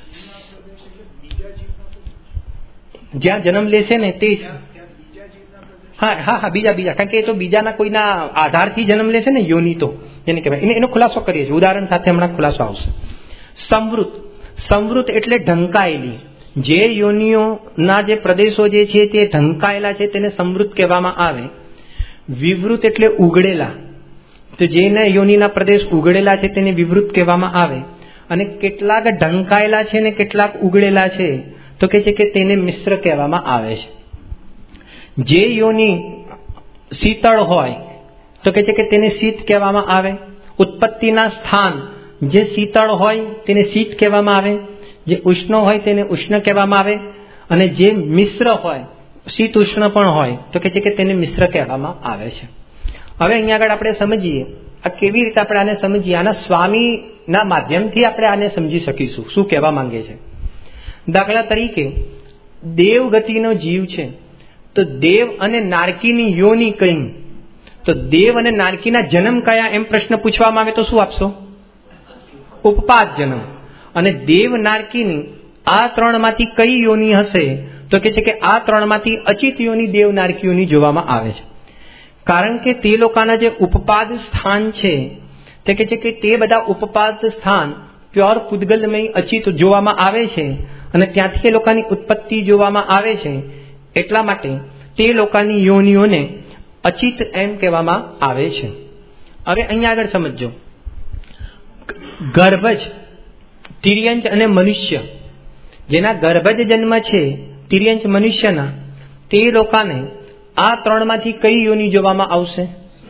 જ્યાં જન્મ લેશે ને તે જ હા હા હા બીજા બીજા કારણ કે એ તો બીજાના કોઈના આધારથી જન્મ લેશે ને યોની, તો જેને કહેવાય એનો ખુલાસો કરીએ છીએ. ઉદાહરણ સાથે હમણાં ખુલાસો આવશે. સંવૃત, સંવૃત એટલે ઢંકાયેલી. જે યોનિઓના જે પ્રદેશો જે છે તે ઢંકાયેલા છે તેને સંવૃત કહેવામાં આવે. વિવૃત એટલે ઉગડેલા. તો જેના યોનિના પ્રદેશ ઉગડેલા છે તેને વિવૃત કહેવામાં આવે. અને કેટલાક ઢંકાયેલા છે ને કેટલાક ઉગડેલા છે તો કે છે કે તેને મિશ્ર કહેવામાં આવે છે. જે યોની શીતળ હોય તો કે છે કે તેને શીત કહેવામાં આવે. ઉત્પત્તિના સ્થાન જે શીતળ હોય તેને શીત કહેવામાં આવે. જે ઉષ્ણ હોય તેને ઉષ્ણ કહેવામાં આવે. અને જે મિશ્ર હોય, શીત ઉષ્ણ પણ હોય તો કે છે કે તેને મિશ્ર કહેવામાં આવે છે. હવે અહીંયા આગળ આપણે સમજીએ આ કેવી રીતે આપણે આને સમજીએ. આના સ્વામીના માધ્યમથી આપણે આને સમજી શકીશું શું કહેવા માંગે છે. દાખલા તરીકે દેવ ગતિનો જીવ છે તો દેવ અને નારકીની યોની કઈ તો દેવ અને નારકીના જન્મ કયા એમ પ્રશ્ન પૂછવામાં આવે તો શું આપશો? ઉપપાદ જન્મ. અને દેવ નારકીની આ ત્રણમાંથી કઈ યોની હશે તો કે છે કે આ ત્રણમાંથી અચિત યોની દેવ નારકીઓની જોવામાં આવે છે. કારણ કે તે લોકોના જે ઉપપાદ સ્થાન છે તે કે છે કે તે બધા ઉપપાદ સ્થાન પ્યોર પૂદગલમય અચિત જોવામાં આવે છે અને ત્યાંથી એ લોકોની ઉત્પત્તિ જોવામાં આવે છે. એટલા માટે તે લોકોની યોનિઓને અચિત એમ કહેવામાં આવે છે. હવે અહીંયા આગળ સમજો, ગર્ભજ, તિર્યંચ અને મનુષ્ય, જેના ગર્ભજ જન્મ છે તિર્યંચ મનુષ્યના, તે લોકોને આ ત્રણમાંથી કઈ યોની જોવામાં આવશે?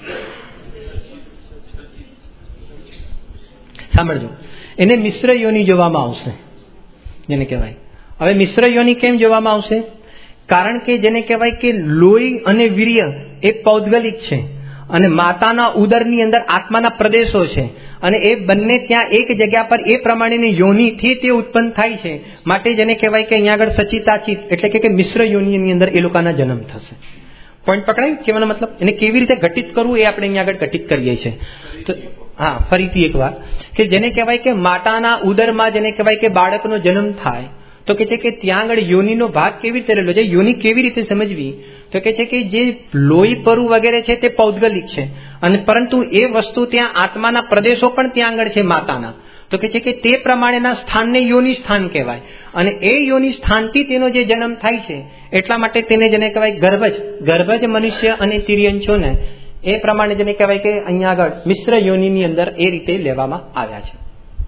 સાંભળજો, એને મિશ્ર યોની જોવામાં આવશે, જેને કહેવાય. હવે મિશ્ર યોની કેમ જોવામાં આવશે? કારણ કે જેને કહેવાય કે લોહી અને વીર્ય એ પૌદ્ગલિક છે અને માતાના ઉદરની અંદર આત્માના પ્રદેશો છે અને એ બંને ત્યાં એક જગ્યા પર એ પ્રમાણેની યોનિથી તે ઉત્પન્ન થાય છે. માટે જેને કહેવાય કે અહીંયા આગળ સચિતાચિત એટલે કે મિશ્ર યોનિની અંદર એ લોકોના જન્મ થશે. પોઈન્ટ પકડાયું? કહેવાનો મતલબ એને કેવી રીતે ઘટિત કરવું એ આપણે અહીંયા આગળ ઘટિત કરીએ છીએ. તો હા, ફરીથી એક વાર કે જેને કહેવાય કે માતાના ઉદરમાં જેને કહેવાય કે બાળકનો જન્મ થાય તો કે છે કે ત્યાં આગળ યોનિનો ભાગ કેવી રીતે રહેલો છે? યોની કેવી રીતે સમજવી? તો કે છે કે જે લોહી પરુ વગેરે છે તે પૌદ્ગલિક છે અને પરંતુ એ વસ્તુ ત્યાં આત્માના પ્રદેશો પણ ત્યાં આગળ છે માતાના. તો કે છે કે તે પ્રમાણેના સ્થાનને યોની સ્થાન કહેવાય અને એ યોની સ્થાનથી તેનો જે જન્મ થાય છે એટલા માટે તેને જેને કહેવાય ગર્ભજ, ગર્ભજ મનુષ્ય અને તિર્યંચોને એ પ્રમાણે જેને કહેવાય કે અહીંયા આગળ મિશ્ર યોનિની અંદર એ રીતે લેવામાં આવ્યા છે.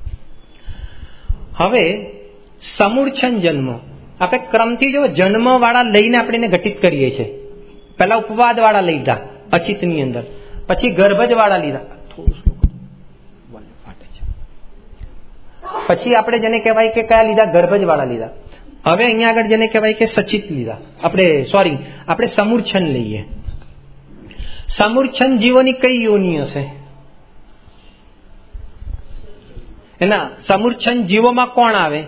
હવે સમૂર્છન જન્મ આપણે ક્રમથી જો જન્મ વાળા લઈને આપણે એને ઘટિત કરીએ છીએ. પહેલા ઉપવાદ વાળા લીધા અચિતની અંદર, પછી ગર્ભજ વાળા લીધા, પછી આપણે જેને કહેવાય કે કયા લીધા? ગર્ભજ વાળા લીધા. હવે અહીંયા આગળ જેને કહેવાય કે સચિત લીધા. આપણે સોરી આપણે સમૂર્છન લઈએ. સમૂર્છન જીવોની કઈ યોની હશે? એના સમૂર્છન જીવોમાં કોણ આવે?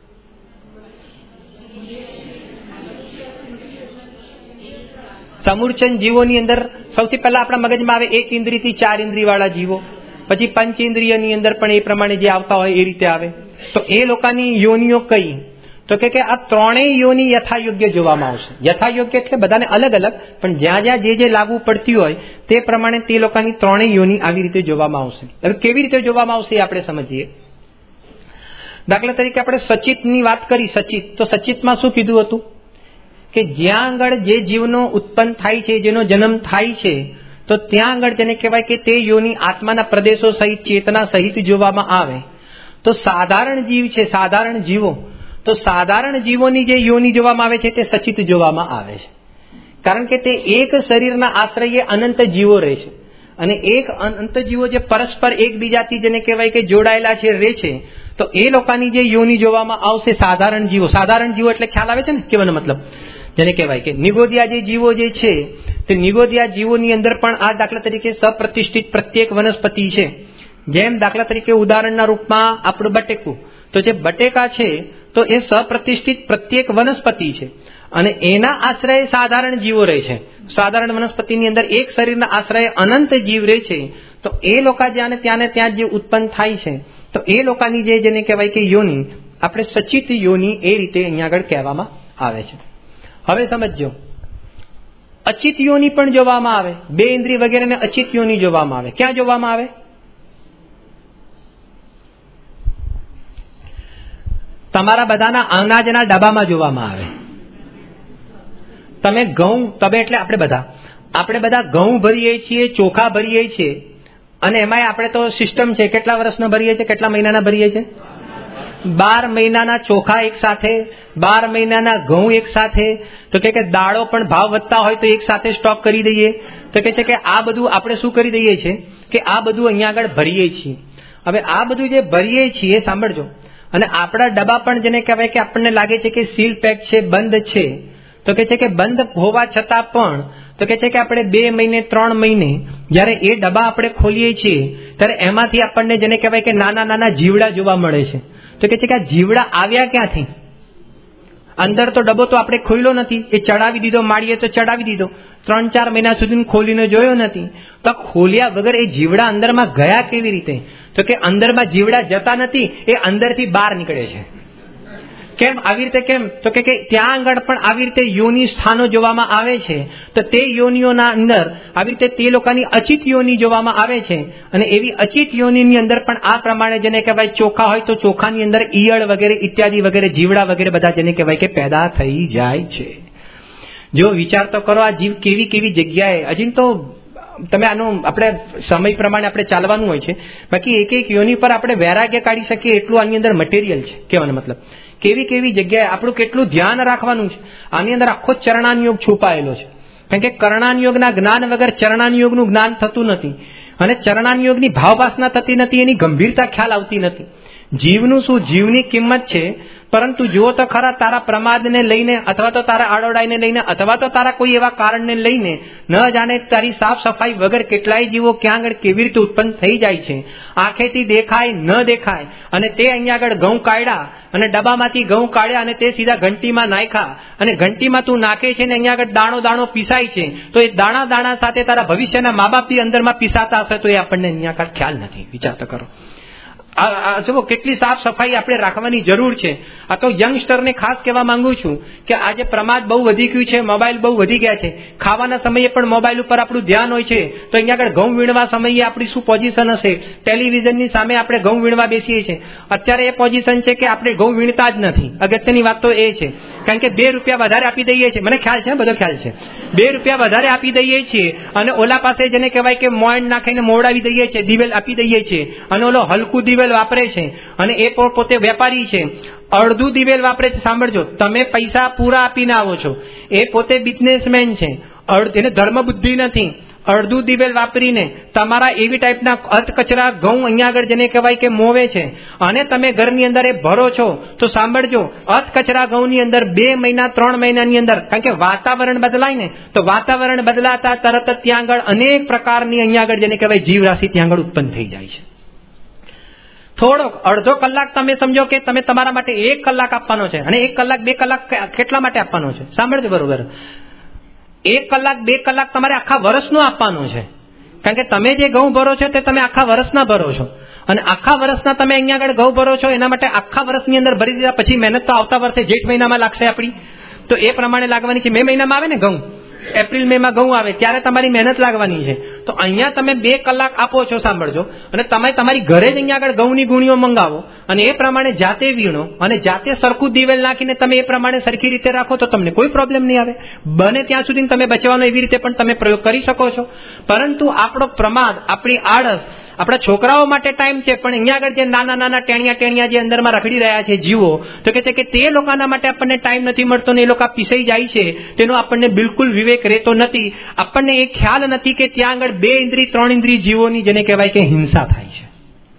સમૂર્છન જીવોની અંદર સૌથી પહેલા આપણા મગજમાં આવે એક ઇન્દ્રિયથી ચાર ઇન્દ્રિય વાળા જીવો, પછી પંચ ઇન્દ્રિયની અંદર પણ એ પ્રમાણે જે આવતા હોય એ રીતે આવે. તો એ લોકોની યોનિઓ કઈ? તો કે આ ત્રણેય યોની યથાયોગ્ય જોવામાં આવશે. યથાયોગ્ય એટલે બધાને અલગ અલગ, પણ જ્યાં જ્યાં જે જે લાગુ પડતી હોય તે પ્રમાણે તે લોકોની ત્રણેય યોની આવી રીતે જોવામાં આવશે. હવે કેવી રીતે જોવામાં આવશે એ આપણે સમજીએ. દાખલા તરીકે આપણે સચિતની વાત કરી. સચિત, તો સચિતમાં શું કીધું હતું કે જ્યાં આગળ જે જીવનો ઉત્પન્ન થાય છે, જેનો જન્મ થાય છે, તો ત્યાં આગળ જેને કહેવાય કે તે યોની આત્માના પ્રદેશો સહિત ચેતના સહિત જોવામાં આવે. તો સાધારણ જીવ છે, સાધારણ જીવો, તો સાધારણ જીવોની જે યોની જોવામાં આવે છે તે સચિત જોવામાં આવે છે. કારણ કે તે એક શરીરના આશ્રયે અનંત જીવો રહે છે અને એક અનંત જીવો જે પરસ્પર એકબીજાથી જેને કહેવાય કે જોડાયેલા છે, રહે છે. તો એ લોકોની જે યોની જોવામાં આવશે સાધારણ જીવો. સાધારણ જીવો એટલે ખ્યાલ આવે છે ને કહેવાનો મતલબ? જેને કહેવાય કે નિગોદિયા જે જીવો જે છે તે નિગોદિયા જીવોની અંદર પણ આ દાખલા તરીકે સપ્રતિષ્ઠિત પ્રત્યેક વનસ્પતિ છે. જેમ દાખલા તરીકે ઉદાહરણના રૂપમાં આપણું બટેકું, તો જે બટેકા છે તો એ સપ્રતિષ્ઠિત પ્રત્યેક વનસ્પતિ છે અને એના આશ્રય સાધારણ જીવો રહે છે. સાધારણ વનસ્પતિની અંદર એક શરીરના આશ્રય અનંત જીવ રહે છે. તો એ લોકો જ્યાં ત્યાં ને ત્યાં જે ઉત્પન્ન થાય છે તો એ લોકોની જે જેને કહેવાય કે યોની આપણે સચિત યોની એ રીતે અહીંયા આગળ કહેવામાં આવે છે. હવે સમજો, અચિત યોની પણ જોવામાં આવે. બે ઇન્દ્રિય વગેરેને અચિત યોની જોવામાં આવે. ક્યાં જોવામાં આવે? તમારા બધાના અનાજના ડબ્બામાં જોવામાં આવે. તમે ઘઉં, તમે એટલે આપણે બધા આપણે બધા ઘઉં ભરીએ છીએ, ચોખા ભરીએ છીએ અને એમાં આપણે તો સિસ્ટમ છે કેટલા વર્ષના ભરીએ છીએ, કેટલા મહિનાના ભરીએ છીએ? બાર મહિનાના ચોખા એક સાથે, બાર મહિનાના ઘઉં એક સાથે. તો કે દાળો પણ ભાવ વધતા હોય તો એક સાથે સ્ટોક કરી દઈએ. તો કે છે કે આ બધું આપણે શું કરી દઈએ છીએ કે આ બધું અહીંયા આગળ ભરીએ છીએ. હવે આ બધું જે ભરીએ છીએ સાંભળજો, અને આપણા ડબ્બા પણ જેને કહેવાય કે આપણને લાગે છે કે સીલ પેક છે, બંધ છે. તો કે છે કે બંધ હોવા છતાં પણ તો કે છે કે આપણે બે મહિને ત્રણ મહિને જ્યારે એ ડબ્બા આપણે ખોલીએ છીએ ત્યારે એમાંથી આપણને જેને કહેવાય કે નાના નાના જીવડા જોવા મળે છે. તો કે છે કે આ જીવડા આવ્યા ક્યાંથી? અંદર તો ડબ્બો તો આપણે ખોલ્યો નથી, એ ચડાવી દીધો, માળીએ તો ચડાવી દીધો. ત્રણ ચાર મહિના સુધી ખોલીને જોયો નથી. તો ખોલ્યા વગર એ જીવડા અંદરમાં ગયા કેવી રીતે? તો કે અંદરમાં જીવડા જતા નથી, એ અંદરથી બહાર નીકળે છે. કેમ આવી રીતે? કેમ તો કે ત્યાં આગળ પણ આવી રીતે યોનિ સ્થાનો જોવામાં આવે છે. તો તે યોનિઓના અંદર આવી રીતે તે લોકોની અચિત યોનિ જોવામાં આવે છે. અને એવી અચિત યોનિની અંદર પણ આ પ્રમાણે જેને કહેવાય ચોખા હોય તો ચોખાની અંદર ઈયળ વગેરે ઇત્યાદિ વગેરે જીવડા વગેરે બધા જેને કહેવાય કે પેદા થઈ જાય છે. જો વિચાર તો કરો, આ જીવ કેવી કેવી જગ્યાએ, હજી તો તમે આનું આપણે સમય પ્રમાણે આપણે ચાલવાનું હોય છે. બાકી એક એક યોનિ પર આપણે વૈરાગ્ય કાઢી શકીએ એટલું આની અંદર મટીરિયલ છે. કહેવાનો મતલબ કેવી કેવી જગ્યાએ આપણું કેટલું ધ્યાન રાખવાનું છે. આની અંદર આખો ચરણાનિયોગ છુપાયેલો છે. કારણ કે કર્ણાનિયોગના જ્ઞાન વગર ચરણાનિયોગનું જ્ઞાન થતું નથી. અને ચરણાનિયોગની ભાવવાસના થતી નથી, એની ગંભીરતા ખ્યાલ આવતી નથી. જીવનું શું, જીવની કિંમત છે. પરંતુ જુઓ તો ખરા, તારા પ્રમાદને લઈને અથવા તો તારા આડોડાઈને લઈને અથવા તો તારા કોઈ એવા કારણને લઈને ન જાણે તારી સાફ સફાઈ વગર કેટલાય જીવો ક્યાં આગળ કેવી રીતે ઉત્પન્ન થઈ જાય છે. આંખેથી દેખાય ન દેખાય. અને તે અહીંયા આગળ ઘઉં કાઢ્યા અને ડબ્બામાંથી ઘઉં કાઢ્યા અને તે સીધા ઘંટીમાં નાખ્યા અને ઘંટીમાં તું નાખે છે ને અહીંયા આગળ દાણો દાણો પીસાય છે. તો એ દાણા દાણા સાથે તારા ભવિષ્યના મા બાપ બી અંદરમાં પીસાતા હશે તો એ આપણને અહીંયા આગળ ખ્યાલ નથી. વિચાર તો કરો. જુઓ કેટલી સાફ સફાઈ આપણે રાખવાની જરૂર છે. આ તો યંગસ્ટરને ખાસ કહેવા માંગુ છું કે આજે પ્રમાદ બહુ વધી ગયું છે, મોબાઈલ બહુ વધી ગયા છે. ખાવાના સમયે પણ મોબાઈલ ઉપર આપણું ધ્યાન હોય છે. તો અહીંયા આગળ ઘઉં વીણવા સમયે આપણી શું પોઝિશન હશે? ટેલિવિઝનની સામે આપણે ઘઉં વીણવા બેસીએ છીએ. અત્યારે એ પોઝિશન છે કે આપણે ઘઉં વીણતા જ નથી. અગત્યની વાત તો એ છે. કારણ કે બે રૂપિયા વધારે આપી દઈએ છીએ, મને ખ્યાલ છે, બધો ખ્યાલ છે. બે રૂપિયા વધારે આપી દઈએ છીએ અને ઓલા પાસે જેને કહેવાય કે મોઈન નાખીને મોવડાવી દઈએ છીએ, દિવેલ આપી દઈએ છીએ. અને ઓલો હલકું દિવેલ વાપરે છે અને એ પોતે વેપારી છે, અડધું દિવેલ વાપરે છે. સાંભળજો, તમે પૈસા પૂરા આપીને આવો છો, એ પોતે બિઝનેસમેન છે, એને ધર્મ બુદ્ધિ નથી. અડધું દિવેલ વાપરીને તમારા એવી ટાઈપના અર્ધ કચરા ઘઉં અહીંયા આગળ જેને કહેવાય કે મોવે છે અને તમે ઘરની અંદર એ ભરો છો. તો સાંભળજો, અર્ધ કચરા ઘઉંની અંદર બે મહિના ત્રણ મહિનાની અંદર, કારણ કે વાતાવરણ બદલાય ને, તો વાતાવરણ બદલાતા તરત જ ત્યાં આગળ અનેક પ્રકારની અહીંયા આગળ જેને કહેવાય જીવરાશિ ત્યાં આગળ ઉત્પન્ન થઈ જાય છે. થોડોક અડધો કલાક તમે સમજો કે તમે તમારા માટે એક કલાક આપવાનો છે અને એક કલાક બે કલાક કેટલા માટે આપવાનો છે? સાંભળજો બરોબર. એક કલાક બે કલાક તમારે આખા વર્ષનો આપવાનો છે. કારણ કે તમે જે ઘઉં ભરો છો તે તમે આખા વર્ષના ભરો છો અને આખા વર્ષના તમે અહીંયા આગળ ઘઉં ભરો છો. એના માટે આખા વર્ષની અંદર ભરી દીધા પછી મહેનત તો આવતા વર્ષે જેઠ મહિનામાં લાગશે આપણી, તો એ પ્રમાણે લાગવાની છે. મે મહિનામાં આવે ને ઘઉં, એપ્રિલ મે માં ઘઉં આવે ત્યારે તમારી મહેનત લાગવાની છે. તો અહીંયા તમે બે કલાક આપો છો. સાંભળજો, અને તમે તમારી ઘરે જ અહીંયા આગળ ઘઉંની ગુણીઓ મંગાવો અને એ પ્રમાણે જાતે વીણો અને જાતે સરખું દિવેલ નાખીને તમે એ પ્રમાણે સરખી રીતે રાખો તો તમને કોઈ પ્રોબ્લેમ નહીં આવે. બને ત્યાં સુધી તમે બચવાનો એવી રીતે પણ તમે પ્રયોગ કરી શકો છો. પરંતુ આપણો પ્રમાદ, આપણી આળસ, આપણા છોકરાઓ માટે ટાઈમ છે પણ અહીંયા આગળ જે નાના નાના ટેણિયા ટેણિયા જે અંદરમાં રખડી રહ્યા છે જીવો, તો કે છે કે તે લોકોના માટે આપણને ટાઈમ નથી મળતો ને એ લોકો પીસાઈ જાય છે. તેનો આપણને બિલકુલ વિવેક રહેતો નથી. આપણને એ ખ્યાલ નથી કે ત્યાં આગળ બે ઇન્દ્રિય ત્રણ ઇન્દ્રિય જીવોની જેને કહેવાય કે હિંસા થાય છે.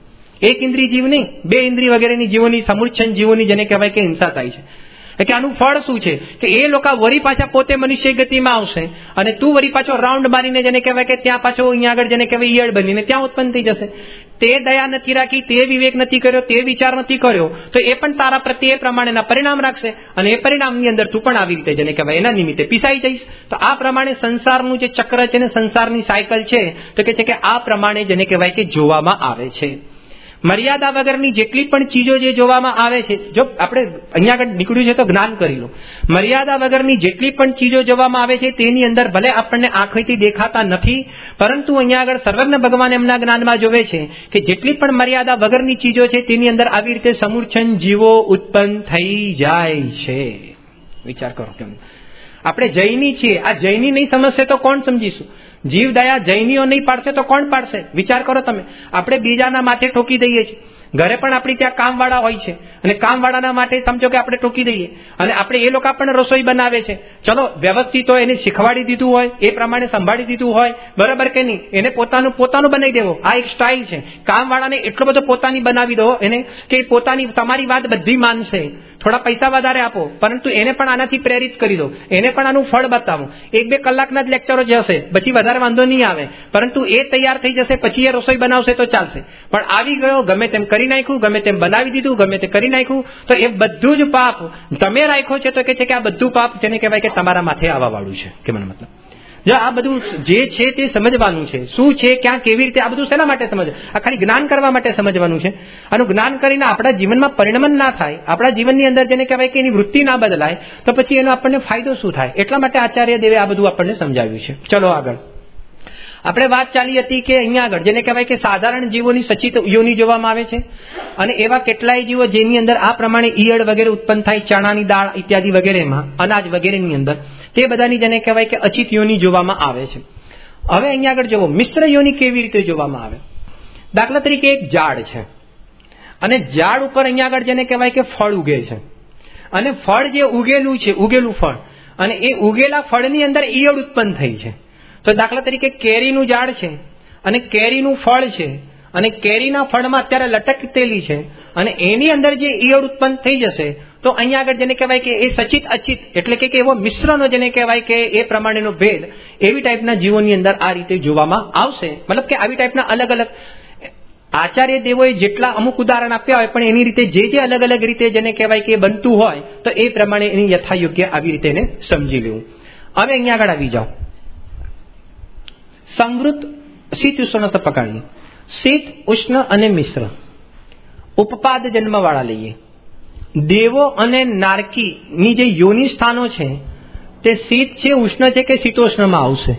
એક ઇન્દ્રિય જીવ નહીં, બે ઇન્દ્રિય વગેરેની જીવોની, સમૂર્છન જીવોની જેને કહેવાય કે હિંસા થાય છે. કે આનું ફળ શું છે કે એ લોકો વળી પાછા પોતે મનુષ્ય ગતિમાં આવશે અને તું વળી પાછો રાઉન્ડ મારીને જેને કહેવાય કે ત્યાં પાછો અહીંયા આગળ જેને કહેવાય ઈયળ બનીને ત્યાં ઉત્પન્ન થઈ જશે. તે દયા નથી રાખી, તે વિવેક નથી કર્યો, તે વિચાર નથી કર્યો, તો એ પણ તારા પ્રત્યે એ પ્રમાણેના પરિણામ રાખશે અને એ પરિણામની અંદર તું પણ આવી રીતે જેને કહેવાય એના નિમિત્તે પીસાઈ જઈશ. તો આ પ્રમાણે સંસારનું જે ચક્ર છે ને, સંસારની સાયકલ છે, તો કે છે કે આ પ્રમાણે જેને કહેવાય કે જોવામાં આવે છે. મર્યાદા વગરની જેટલી પણ ચીજો જે જોવામાં આવે છે, જો આપણે અહીંયા આગળ નીકળ્યું છે તો જ્ઞાન કરી લો. મર્યાદા વગરની જેટલી પણ ચીજો જોવામાં આવે છે તેની અંદર ભલે આપણને આંખથી દેખાતા નથી, પરંતુ અહીંયા આગળ સર્વજ્ઞ ભગવાન એમના જ્ઞાનમાં જોવે છે કે જેટલી પણ મર્યાદા વગરની ચીજો છે તેની અંદર આવી રીતે સમૂર્છન જીવો ઉત્પન્ન થઈ જાય છે. વિચાર કરો કેમ આપણે જૈની છીએ, આ જૈની નહીં સમજશે તો કોણ સમજીશું? જીવ દયા જૈનીઓ નહીં પાડશે તો કોણ પાડશે? વિચાર કરો તમે. આપણે બીજાના માથે ઠોકી દઈએ છીએ. ઘરે પણ આપણી ત્યાં કામવાળા હોય છે અને કામવાળાના માટે સમજો કે આપણે ઠોકી દઈએ અને આપણે એ લોકો પણ રસોઈ બનાવે છે. ચલો વ્યવસ્થિત હોય, એને શીખવાડી દીધું હોય, એ પ્રમાણે સંભાળી દીધું હોય, બરાબર કે નહીં? એને પોતાનું પોતાનું બનાવી દેવો, આ એક સ્ટાઇલ છે. કામવાળાને એટલો બધો પોતાની બનાવી દો એને કે પોતાની તમારી વાત બધી માનશે. થોડા પૈસા વધારે આપો પરંતુ એને પણ આનાથી પ્રેરિત કરી દો, એને પણ આનું ફળ બતાવો. એક બે કલાકના જ લેક્ચરો જે હશે પછી વધારે વાંધો નહીં આવે, પરંતુ એ તૈયાર થઈ જશે પછી એ રસોઈ બનાવશે તો ચાલશે. પણ આવી ગયો, ગમે તેમ કરી નાખ્યું, ગમે તેમ બનાવી દીધું, ગમે તે કરી નાખ્યું, તો એ બધું જ પાપ તમે રાખ્યો છે. તો કે છે કે આ બધું પાપ જેને કહેવાય કે તમારા માથે આવવા વાળું છે. કે મને મતલબ જો આ બધું જે છે તે સમજવાનું છે, શું છે ક્યાં કેવી રીતે, આ બધું શેના માટે સમજ, આ ખાલી જ્ઞાન કરવા માટે સમજવાનું છે. આનું જ્ઞાન કરીને આપણા જીવનમાં પરિણમન ના થાય, આપણા જીવનની અંદર જેને કહેવાય કે એની વૃત્તિ ના બદલાય, તો પછી એનો આપણને ફાયદો શું થાય. એટલા માટે આચાર્ય દેવે આ બધું આપણને સમજાવ્યું છે. ચલો આગળ આપણે વાત ચાલી હતી કે અહીંયા આગળ જેને કહેવાય કે સાધારણ જીવોની સચિત યોની જોવામાં આવે છે, અને એવા કેટલાય જીવો જેની અંદર આ પ્રમાણે ઈયળ વગેરે ઉત્પન્ન થાય, ચણાની દાળ ઇત્યાદિ વગેરેમાં, અનાજ વગેરેની અંદર, તે બધાની જેને કહેવાય કે અચિત યોની જોવામાં આવે છે. હવે અહીંયા આગળ જુઓ મિશ્ર યોની કેવી રીતે જોવામાં આવે. દાખલા તરીકે એક ઝાડ છે, અને ઝાડ ઉપર અહીંયા આગળ જેને કહેવાય કે ફળ ઉગે છે, અને ફળ જે ઉગેલું છે, ઉગેલું ફળ, અને એ ઉગેલા ફળની અંદર ઈયળ ઉત્પન્ન થઈ છે. તો દાખલા તરીકે કેરીનું ઝાડ છે, અને કેરીનું ફળ છે, અને કેરીના ફળમાં અત્યારે લટકતેલી છે, અને એની અંદર જે ઈયળ ઉત્પન્ન થઈ જશે, તો અહીંયા આગળ જેને કહેવાય કે એ સચિત અચિત એટલે કે એવો મિશ્રનો જેને કહેવાય કે એ પ્રમાણેનો ભેદ એવી ટાઈપના જીવોની અંદર આ રીતે જોવામાં આવશે. મતલબ કે આવી ટાઈપના અલગ અલગ આચાર્ય દેવોએ જેટલા અમુક ઉદાહરણ આપ્યા હોય, પણ એની રીતે જે જે અલગ અલગ રીતે જેને કહેવાય કે બનતું હોય, તો એ પ્રમાણે એની યથાયોગ્ય આવી રીતે એને સમજી લેવું. હવે અહીંયા આગળ આવી જાઓ. સંવૃત શીત ઉષ્ણ તો પકડીએ. શીત ઉષ્ણ અને મિશ્ર ઉપપાદ જન્મ વાળા લઈએ. દેવો અને નારકી ની જે યોનિ સ્થાનો છે તે શીત છે, ઉષ્ણ છે કે શીતોષ્ણમાં આવશે.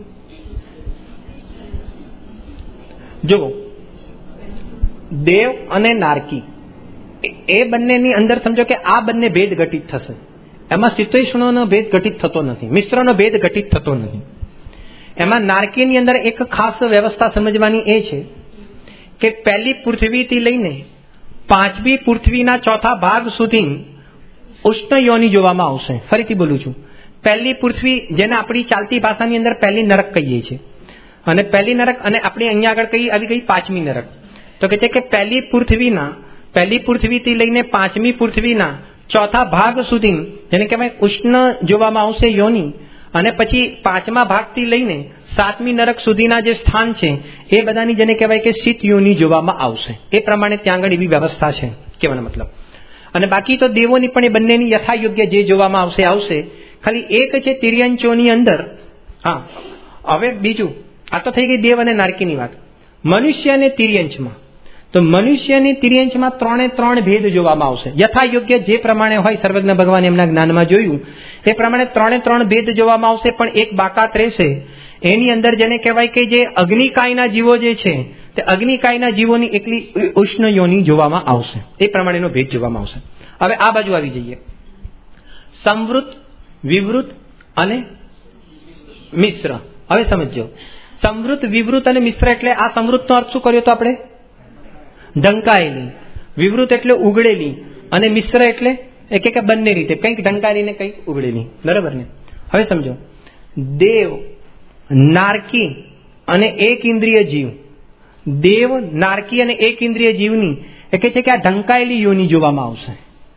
જુઓ દેવ અને નારકી એ બંનેની અંદર સમજો કે આ બંને ભેદ ઘટિત થશે. એમાં શીતોષ્ણનો ભેદ ઘટિત થતો નથી, મિશ્રનો ભેદ ઘટિત થતો નથી. એમાં નારકીની અંદર એક ખાસ વ્યવસ્થા સમજવાની એ છે કે પહેલી પૃથ્વીથી લઈને પાંચમી પૃથ્વીના ચોથા ભાગ સુધી ઉષ્ણ યોની જોવામાં આવશે. ફરીથી બોલું છું, પહેલી પૃથ્વી જેને આપણી ચાલતી ભાષાની અંદર પહેલી નરક કહીએ છીએ, અને પહેલી નરક, અને આપણે અહીંયા આગળ કઈ આવી ગઈ પાંચમી નરક. તો કે છે કે પહેલી પૃથ્વીના પહેલી પૃથ્વીથી લઈને પાંચમી પૃથ્વીના ચોથા ભાગ સુધી જેને કહેવાય ઉષ્ણ જોવામાં આવશે યોની, અને પછી પાંચમા ભાગથી લઈને સાતમી નરક સુધીના જે સ્થાન છે એ બધાની જેને કહેવાય કે શીત યોની જોવામાં આવશે. એ પ્રમાણે ત્યાં આગળ એવી વ્યવસ્થા છે કહેવાનો મતલબ. અને બાકી તો દેવોની પણ એ બંનેની યથાયોગ્ય જે જોવામાં આવશે આવશે. ખાલી એક છે તિર્યંચોની અંદર. હા, હવે બીજું, આ તો થઈ ગઈ દેવ અને નારકીની વાત. મનુષ્ય અને તિર્યંચમાં, તો મનુષ્ય અને તિર્યંચમાં ત્રણે ત્રણ ભેદ જોવામાં આવશે. યથાયોગ્ય જે પ્રમાણે હોય સર્વજ્ઞ ભગવાન એમના જ્ઞાનમાં જોયું એ પ્રમાણે ત્રણે ત્રણ ભેદ જોવામાં આવશે. પણ એક બાકાત રહેશે, એની અંદર જેને કહેવાય કે જે અગ્નિકાયના જીવો જે છે તે અગ્નિકાયના જીવોની એકલી ઉષ્ણ યોની જોવામાં આવશે. એ પ્રમાણેનો ભેદ જોવામાં આવશે. હવે આ બાજુ આવી જઈએ. સંવૃત, વિવૃત અને મિશ્ર. હવે સમજો, સંવૃત, વિવૃત અને મિશ્ર એટલે આ સંવૃતનો અર્થ શું કર્યો તો આપણે? ઢંકાયેલી. વિવૃત એટલે ઉગડેલી, અને મિશ્ર એટલે એક એક બંને રીતે, કંઈક ઢંકાયેલી ને કંઈક ઉગડેલી. બરાબર ને? હવે સમજો, દેવ, નારકી અને એક ઇન્દ્રિય જીવ. દેવ, નારકી અને એક ઇન્દ્રિય જીવની એ કહે છે કે આ ઢંકાયેલી યોની જોવામાં આવશે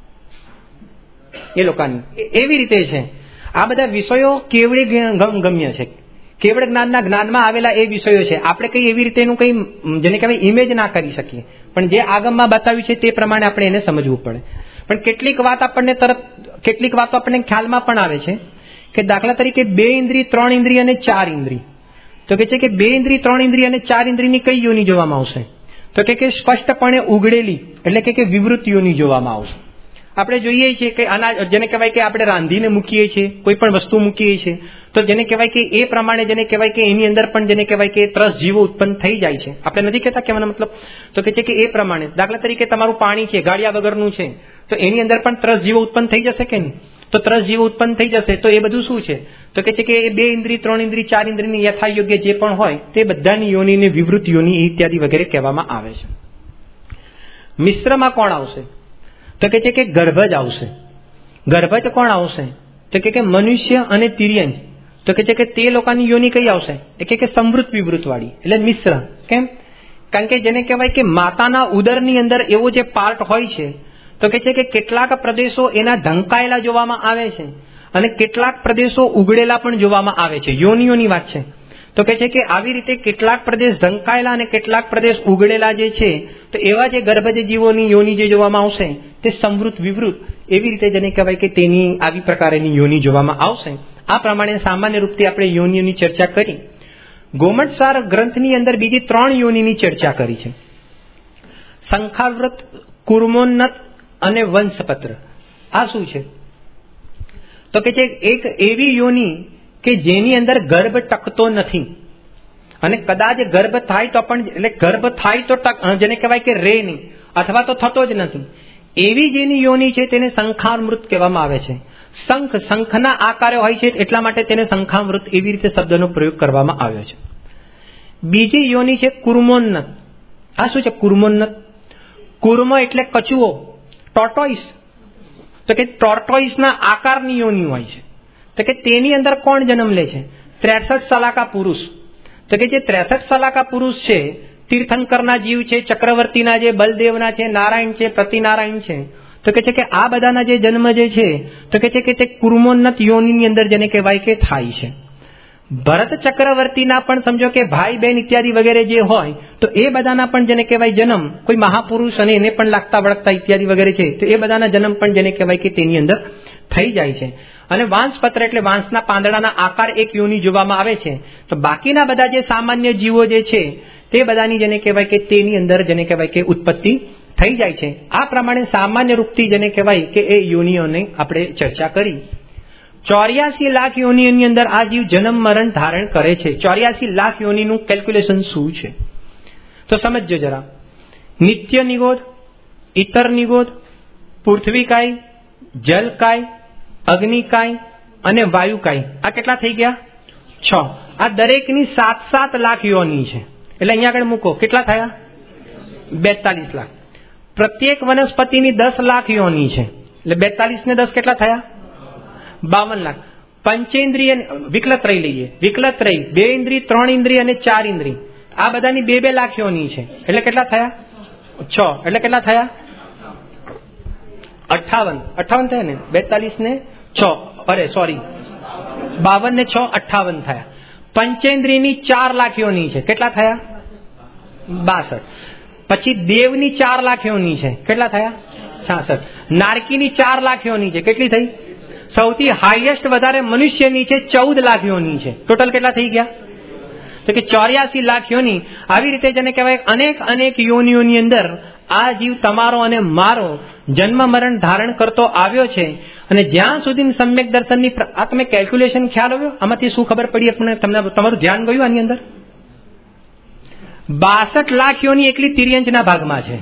એ લોકોની. એવી રીતે છે આ બધા વિષયો કેવળી ગમ્ય છે, કેવળ જ્ઞાનના જ્ઞાનમાં આવેલા એ વિષયો છે. આપણે કઈ એવી રીતે એનું કઈ જેને કહેવાય ઇમેજ ના કરી શકીએ, પણ જે આગમમાં બતાવ્યું છે તે પ્રમાણે આપણે એને સમજવું પડે. પણ કેટલીક વાત આપણને તરત, કેટલીક વાતો આપણને ખ્યાલમાં પણ આવે છે કે દાખલા તરીકે બે ઇન્દ્રિય, ત્રણ ઇન્દ્રિય અને ચાર ઇન્દ્રિય. તો કે છે કે બે ઇન્દ્રિય, ત્રણ ઇન્દ્રિય અને ચાર ઇન્દ્રિયની કઈ યોની જોવામાં આવશે? તો કે સ્પષ્ટપણે ઉગડેલી એટલે કે વિવૃત યોની જોવામાં આવશે. આપણે જોઈએ છીએ કે અનાજ જેને કહેવાય કે આપણે રાંધીને મૂકીએ છીએ, કોઈ પણ વસ્તુ મૂકીએ છીએ, તો જેને કહેવાય કે એ પ્રમાણે જેને કહેવાય કે એની અંદર પણ જેને કહેવાય કે ત્રસ જીવો ઉત્પન્ન થઈ જાય છે. આપણે નથી કહેતા કહેવાનો મતલબ. તો કે છે કે એ પ્રમાણે દાખલા તરીકે તમારું પાણી છે, ગાળિયા વગરનું છે, તો એની અંદર પણ ત્રસ જીવો ઉત્પન્ન થઈ જશે કે નહીં? તો ત્રસ જીવો ઉત્પન્ન થઈ જશે. તો એ બધું શું છે? તો કે છે કે એ બે ઇન્દ્રિય, ત્રણ ઇન્દ્રિય, ચાર ઇન્દ્રિયની યથાયોગ્ય જે પણ હોય તે બધાની યોનીને વિવૃત યોની ઇત્યાદિ વગેરે કહેવામાં આવે છે. મિશ્રમાં કોણ આવશે? તો કે છે કે ગર્ભજ આવશે. ગર્ભજ કોણ આવશે? તો કે મનુષ્ય અને તિર્યંજ. તો કે છે કે તે લોકોની યોની કઈ આવશે? એ કે સંવૃત વિવૃત વાળી એટલે મિશ્ર. કેમ? કારણ કે જેને કહેવાય કે માતાના ઉદરની અંદર એવો જે પાર્ટ હોય છે, તો કે છે કે કેટલાક પ્રદેશો એના ઢંકાયેલા જોવામાં આવે છે અને કેટલાક પ્રદેશો ઉગડેલા પણ જોવામાં આવે છે. યોનિઓની વાત છે. તો કે છે કે આવી રીતે કેટલાક પ્રદેશ ઢંકાયેલા અને કેટલાક પ્રદેશ ઉગડેલા જે છે, તો એવા જે ગર્ભજ જીવોની યોની જે જોવામાં આવશે તે સંવૃત વિવૃત એવી રીતે જેને કહેવાય કે તેની આવી પ્રકારની યોની જોવામાં આવશે. આ પ્રમાણે સામાન્ય રૂપથી આપણે યોનિઓની ચર્ચા કરી. ગોમટસાર ગ્રંથની અંદર બીજી ત્રણ યોનિની ચર્ચા કરી છે. શંખાવ્રત, કુર્મોન્નત અને વંશપત્ર. આ શું છે? તો કે છે એક એવી યોની કે જેની અંદર ગર્ભ ટકતો નથી, અને કદાચ ગર્ભ થાય તો પણ એટલે ગર્ભ થાય તો જેને કહેવાય કે રે નહીં, અથવા તો થતો જ નથી. એવી જેની યોની છે તેને શંખામૃત કહેવામાં આવે છે. શંખ શંખના આકારે હોય છે એટલા માટે તેને શંખામૃત એવી રીતે શબ્દનો પ્રયોગ કરવામાં આવ્યો છે. બીજી યોની છે કુર્મોન્નત. આ શું છે કુર્મોન્નત? કુર્મ એટલે કચુઓ, ટોર્ટોઇસ. તો કે ટોર્ટોઇસના આકારની યોની હોય છે. તો કે તેની અંદર કોણ જન્મ લે છે? ત્રેસઠ સલાકા પુરુષ. તો કે જે ત્રેસઠ સલાકા પુરુષ છે, તીર્થંકરના જીવ છે, ચક્રવર્તીના જે બલદેવના છે, નારાયણ છે, પ્રતિનારાયણ છે, તો કે છે કે આ બધાના જે જન્મ જે છે તો કે છે કે તે કુર્મોન્નત યોનિની અંદર જેને કહેવાય કે થાય છે. ભરત ચક્રવર્તીના પણ સમજો કે ભાઈ બહેન ઇત્યાદિ વગેરે જે હોય તો એ બધાના પણ જેને કહેવાય જન્મ, કોઈ મહાપુરુષ અને એને પણ લાગતા વળગતા ઇત્યાદિ વગેરે છે તો એ બધાના જન્મ પણ જેને કહેવાય કે તેની અંદર થઈ જાય છે. અને વાંસપત્ર એટલે વાંસના પાંદડાના આકાર એક યોની જોવામાં આવે છે. તો બાકીના બધા જે સામાન્ય જીવો જે છે તે બધાની જેને કહેવાય કે તેની અંદર જેને કહેવાય કે ઉત્પત્તિ થઈ જાય છે. આ પ્રમાણે સામાન્ય રૂપથી જેને કહેવાય કે એ યોનિઓને આપણે ચર્ચા કરી. ચોર્યાસી લાખ યોનિઓની અંદર આ જીવ જન્મ મરણ ધારણ કરે છે. ચોર્યાસી લાખ યોનિનું કેલ્ક્યુલેશન શું છે તો સમજજો જરા. નિત્ય નિગોધ, ઇતર નિગોધ, પૃથ્વીકાય, જલકાય, અગ્નિકાય અને વાયુકાય. આ કેટલા થઈ ગયા? છ. આ દરેકની સાત સાત લાખ યોની છે. એટલે અહીંયા આગળ મૂકો, કેટલા થયા? બેતાલીસ લાખ. પ્રત્યેક વનસ્પતિની દસ લાખ યોની છે. એટલે બેતાલીસ ને દસ કેટલા થયા? બાવન લાખ. પંચેન્દ્રિય વિકલત્રય લઈએ. વિકલત્રય બે ઇન્દ્રિય, ત્રણ ઇન્દ્રિય અને ચાર ઇન્દ્રિય. આ બધાની બે બે લાખ યોની છે. એટલે કેટલા થયા? છ. એટલે કેટલા થયા? અઠાવન. અઠાવન થયા ને? બેતાલીસ ને છ, અરે સોરી બાવન ને છ અઠાવન થયા. પંચેન્દ્રિયની ચાર લાખ યોની છે. કેટલા થયા? બાસઠ. પછી દેવની ચાર લાખ યોની છે. કેટલા થયા? છાસઠ. નારકીની ચાર લાખ યોની છે. કેટલી થઈ? સૌથી હાઈએસ્ટ વધારે મનુષ્યની છે ચૌદ લાખ યોની છે. ટોટલ કેટલા થઈ ગયા? તો કે ચોર્યાસી લાખ યોની. આવી રીતે જેને કહેવાય અનેક અનેક યોનિઓની અંદર આ જીવ તમારો અને મારો જન્મ મરણ ધારણ કરતો આવ્યો છે. અને જ્યાં સુધી સમ્યક દર્શનની આ તમે કેલ્ક્યુલેશન ખ્યાલ આવ્યો? આમાંથી શું ખબર પડી? તમને તમારું ધ્યાન ગયું આની અંદર? બાસઠ લાખ યોની એકલી તિર્યંચના ભાગમાં છે.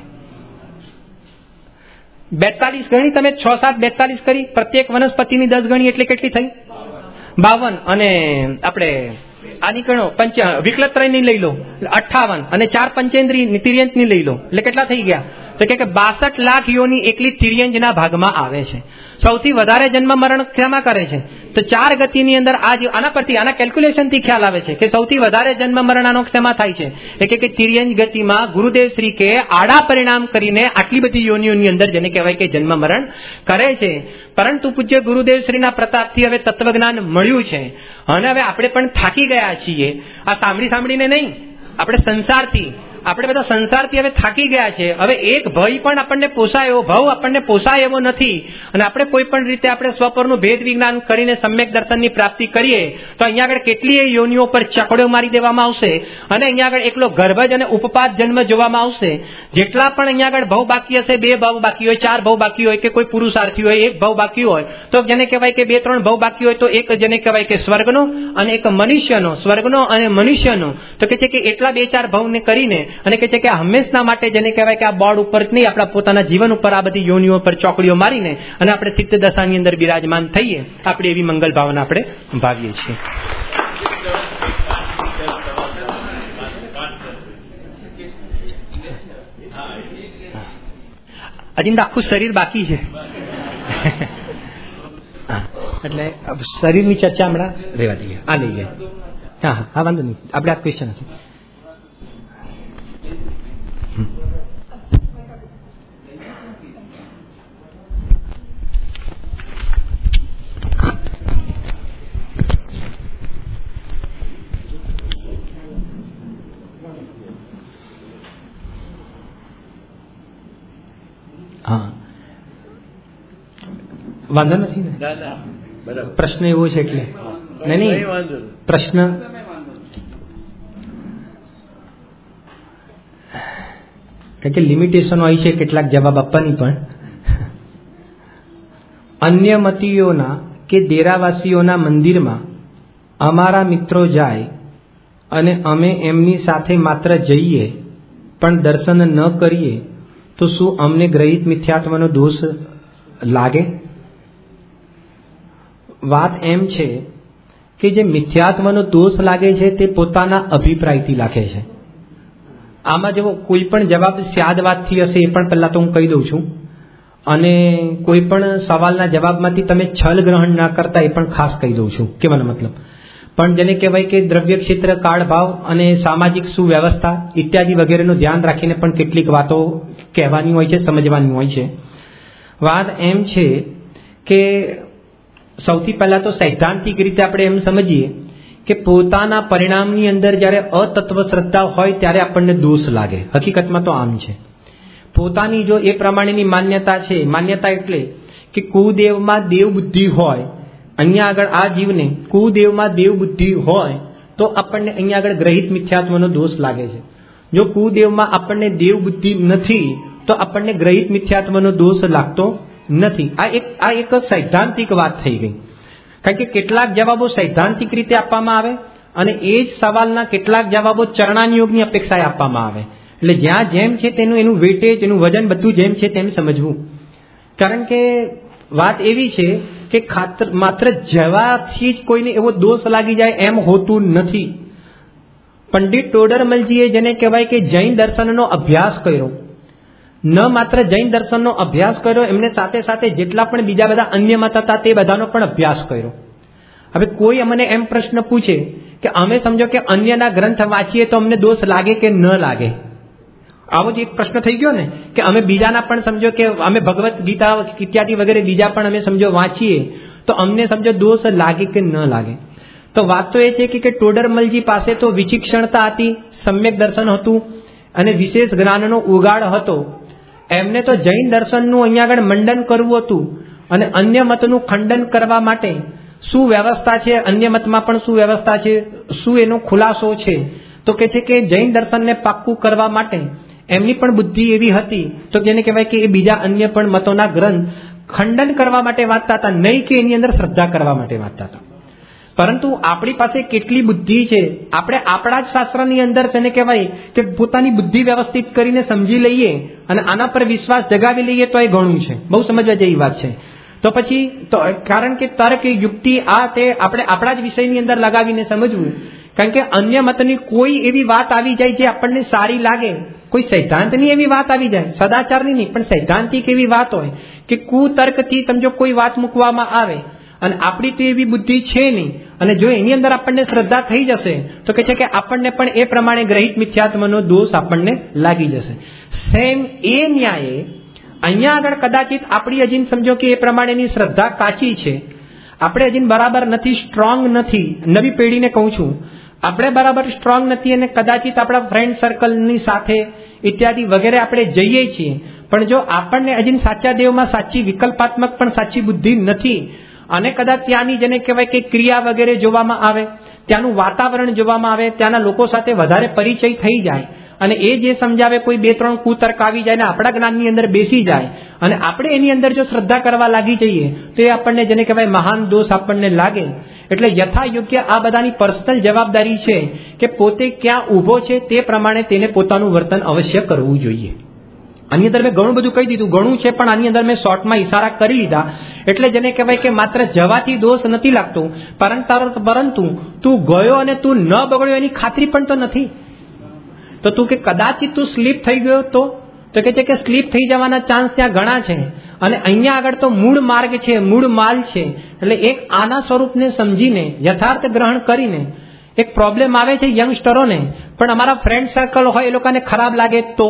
બેતાલીસ ગણી તમે, છ સાત બેતાલીસ કરી, પ્રત્યેક વનસ્પતિની દસ ગણી એટલે કેટલી થઈ? બાવન. અને આપણે આ નીકળો પંચ વિકલત્રયની લઈ લો અઠાવન, અને ચાર પંચેન્દ્રિય તિર્યંચની લઈ લો એટલે કેટલા થઈ ગયા? તો કે બાસઠ લાખ યોની એકલી તિર્યંચના ભાગમાં આવે છે. સૌથી વધારે જન્મ મરણ ક્યાંમાં કરે છે? તો ચાર ગતિની અંદર આ આના પરથી આના કેલ્ક્યુલેશન થી ખ્યાલ આવે છે કે સૌથી વધારે જન્મ મરણ આનો શેમાં થાય છે? એટલે કે તિર્યંચ ગતિમાં ગુરુદેવ શ્રી કે આડા પરિણામ કરીને આટલી બધી યોનિઓની અંદર જેને કહેવાય કે જન્મ મરણ કરે છે. પરંતુ પૂજ્ય ગુરુદેવ શ્રીના પ્રતાપથી હવે તત્વજ્ઞાન મળ્યું છે અને હવે આપણે પણ થાકી ગયા છીએ. આ સાંભળી સાંભળીને નહીં, આપણે સંસારથી આપણે બધા સંસારથી હવે થાકી ગયા છે. હવે એક ભય પણ આપણને પોસાય એવો ભાવ આપણને પોસાય એવો નથી. અને આપણે કોઈ પણ રીતે આપણે સ્વપરનું ભેદ વિજ્ઞાન કરીને સમ્યક દર્શનની પ્રાપ્તિ કરીએ તો અહીંયા આગળ કેટલીય યોનિઓ પર ચકડો મારી દેવામાં આવશે અને અહીંયા આગળ એકલો ગર્ભજ અને ઉપપાદ જન્મ જોવામાં આવશે. જેટલા પણ અહીંયા આગળ ભાવ બાકી હશે, બે ભાવ બાકી હોય, ચાર ભાવ બાકી હોય, કે કોઈ પુરુષાર્થી હોય એક ભાવ બાકી હોય, તો જેને કહેવાય કે બે ત્રણ ભાવ બાકી હોય તો એક જેને કહેવાય કે સ્વર્ગનો અને એક મનુષ્યનો, સ્વર્ગનો અને મનુષ્યનો. તો કે છે કે એટલા બે ચાર ભાવને કરીને અને કે છે કે હંમેશના માટે જેને કહેવાય કે આ બોર્ડ ઉપર નહીં, આપણા પોતાના જીવન ઉપર આ બધી યોનિઓ પર ચોકડીઓ મારીને અને આપણે સિદ્ધ દશાની અંદર બિરાજમાન થઈએ. આપણે એવી મંગલ ભાવના આપણે ભાવીએ છીએ. હજી આખું શરીર બાકી છે એટલે શરીરની ચર્ચા હમણાં રહેવા દઈએ. આ લઈએ. હા હા હા વાંધો નહીં. આપણે આ ક્વેશ્ચન હતું. હા વાંધો નથી ને? પ્રશ્ન એવો છે એટલે નહીં નહીં પ્રશ્ન કારણ કે લિમિટેશન હોય છે કેટલાક જવાબ આપવાની. પણ અન્ય મતીયોના કે દેરાવાસીઓના મંદિરમાં અમારા મિત્રો જાય અને અમે એમની સાથે માત્ર જઈએ પણ દર્શન ન કરીએ તો શું અમને ગ્રહિત મિથ્યાત્વનો દોષ લાગે? વાત એમ છે કે જે મિથ્યાત્વનો દોષ લાગે છે તે પોતાના અભિપ્રાયથી લાગે છે. આમાં જો કોઈ પણ જવાબ સ્યાદવાદથી હશે એ પણ પહેલા તો હું કહી દઉં છું, અને કોઈ પણ સવાલના જવાબમાંથી તમે છલ ગ્રહણ ના કરતા એ પણ ખાસ કહી દઉં છું. કહેવાનો મતલબ પણ જેને કહેવાય કે દ્રવ્ય ક્ષેત્ર, કાળભાવ અને સામાજિક સુવ્યવસ્થા ઇત્યાદિ વગેરેનું ધ્યાન રાખીને પણ કેટલીક વાતો કહેવાની હોય છે, સમજવાની હોય છે. વાત એમ છે કે સૌથી પહેલા તો સૈદ્ધાંતિક રીતે આપણે એમ સમજીએ કે પોતાના પરિણામની અંદર જ્યારે અતત્વ શ્રદ્ધા હોય ત્યારે આપણને દોષ લાગે. હકીકતમાં તો આમ છે. પોતાની જો એ પ્રમાણેની માન્યતા છે, માન્યતા એટલે કે કુદેવમાં દેવ બુદ્ધિ હોય, અહીંયા આગળ આ જીવને કુદેવમાં દેવ બુદ્ધિ હોય તો આપણને અહીંયા આગળ ગ્રહિત મિથ્યાત્વનો દોષ લાગે છે. જો કુદેવમાં આપણને દેવ બુદ્ધિ નથી તો આપણને ગ્રહિત મિથ્યાત્વનો દોષ લાગતો નથી. આ એક આ એક સૈદ્ધાંતિક વાત થઈ ગઈ. કારણ કે કેટલાક જવાબો સૈદ્ધાંતિક રીતે આપવામાં આવે અને એ જ સવાલના કેટલાક જવાબો ચરણાનિયોગની અપેક્ષાએ આપવામાં આવે. એટલે જ્યાં જેમ છે તેનું એનું વેટેજ, એનું વજન બધું જેમ છે તેમ સમજવું. કારણ કે વાત એવી છે કે ખાતર માત્ર જવાથી જ કોઈને એવો દોષ લાગી જાય એમ હોતું નથી. પંડિત ટોડરમલજીએ જેને કહેવાય કે જૈન દર્શનનો અભ્યાસ કર્યો, ન માત્ર જૈન દર્શનનો અભ્યાસ કર્યો, એમને સાથે સાથે જેટલા પણ બીજા બધા અન્ય મત હતા તે બધાનો પણ અભ્યાસ કર્યો. હવે કોઈ અમને એમ પ્રશ્ન પૂછે કે અમે સમજો કે અન્યના ગ્રંથ વાંચીએ તો અમને દોષ લાગે કે ન લાગે, આવો જ એક પ્રશ્ન થઈ ગયો ને કે અમે બીજાના પણ સમજો કે અમે ભગવદ્ ગીતા ઇત્યાદિ વગેરે બીજા પણ અમે સમજો વાંચીએ તો અમને સમજો દોષ લાગે કે ન લાગે. તો વાત તો એ છે કે ટોડરમલજી પાસે તો વિચિક્ષણતા હતી, સમ્યક દર્શન હતું અને વિશેષ જ્ઞાનનો ઉગાડ હતો. એમને તો જૈન દર્શનનું અહીંયા આગળ મંડન કરવું હતું અને અન્ય મતનું ખંડન કરવા માટે શું વ્યવસ્થા છે, અન્ય મતમાં પણ શું વ્યવસ્થા છે, શું એનો ખુલાસો છે, તો કે છે કે જૈન દર્શનને પાક્કું કરવા માટે એમની પણ બુદ્ધિ એવી હતી તો જેને કહેવાય કે એ બીજા અન્ય પણ મતોના ગ્રંથ ખંડન કરવા માટે વાંચતા હતા, નહીં કે એની અંદર શ્રદ્ધા કરવા માટે વાંચતા હતા. પરંતુ આપણી પાસે કેટલી બુદ્ધિ છે, આપણે આપણા જ શાસ્ત્રની અંદર તેને કહેવાય કે પોતાની બુદ્ધિ વ્યવસ્થિત કરીને સમજી લઈએ અને આના પર વિશ્વાસ જગાવી લઈએ તો એ ઘણું છે. બહુ સમજવા જેવી વાત છે. તો પછી તો કારણ કે તર્ક, યુક્તિ આ તે આપણે આપણા જ વિષયની અંદર લગાવીને સમજવું. કારણ કે અન્ય મતની કોઈ એવી વાત આવી જાય જે આપણને સારી લાગે, કોઈ સૈદ્ધાંતની એવી વાત આવી જાય, સદાચારની નહીં પણ સૈદ્ધાંતિક એવી વાત હોય કે કુતર્કથી સમજો કોઈ વાત મૂકવામાં આવે અને આપણી તો એવી બુદ્ધિ છે નહીં અને જો એની અંદર આપણને શ્રદ્ધા થઈ જશે તો કે છે કે આપણને પણ એ પ્રમાણે ગ્રહિત મિથ્યાત્વનો દોષ આપણને લાગી જશે. સેમ એ ન્યાયે અહીંયા આગળ કદાચિત આપણી હજી સમજો કે એ પ્રમાણેની શ્રદ્ધા કાચી છે, આપણે હજી બરાબર નથી, સ્ટ્રોંગ નથી. નવી પેઢીને કહું છું, આપણે બરાબર સ્ટ્રોંગ નથી અને કદાચિત આપણા ફ્રેન્ડ સર્કલની સાથે ઇત્યાદિ વગેરે આપણે જઈએ છીએ, પણ જો આપણને હજી સાચા દેવમાં સાચી વિકલ્પાત્મક પણ સાચી બુદ્ધિ નથી અને કદાચ ત્યાંની જેને કહેવાય કે ક્રિયા વગેરે જોવામાં આવે, ત્યાંનું વાતાવરણ જોવામાં આવે, ત્યાંના લોકો સાથે વધારે પરિચય થઈ જાય અને એ જે સમજાવે કોઈ બે ત્રણ કુતર્ક આવી જાય ને આપણા જ્ઞાનની અંદર બેસી જાય અને આપણે એની અંદર જો શ્રદ્ધા કરવા લાગી જઈએ તો એ આપણને જેને કહેવાય મહાન દોષ આપણને લાગે. એટલે યથા યોગ્ય આ બધાની પર્સનલ જવાબદારી છે કે પોતે ક્યાં ઊભો છે તે પ્રમાણે તેને પોતાનું વર્તન અવશ્ય કરવું જોઈએ. આની અંદર મેં ઘણું બધું કહી દીધું, ઘણું છે પણ આની અંદર મેં શોર્ટમાં ઇશારા કરી લીધા. એટલે જેને કહેવાય કે માત્ર જવાથી દોષ નથી લાગતો, પરંતુ પરંતુ તું ગયો અને તું ન બગડ્યો એની ખાતરી પણ તો નથી. તો તું કે કદાચિત તું સ્લીપ થઈ ગયો તો તો કે છે કે સ્લીપ થઈ જવાના ચાન્સ ત્યાં ઘણા છે અને અહીંયા આગળ તો મૂળ માર્ગ છે, મૂળ માલ છે. એટલે એક આના સ્વરૂપને સમજીને યથાર્થ ગ્રહણ કરીને એક પ્રોબ્લેમ આવે છે યંગસ્ટરોને, પણ અમારા ફ્રેન્ડ સર્કલ હોય એ લોકોને ખરાબ લાગે તો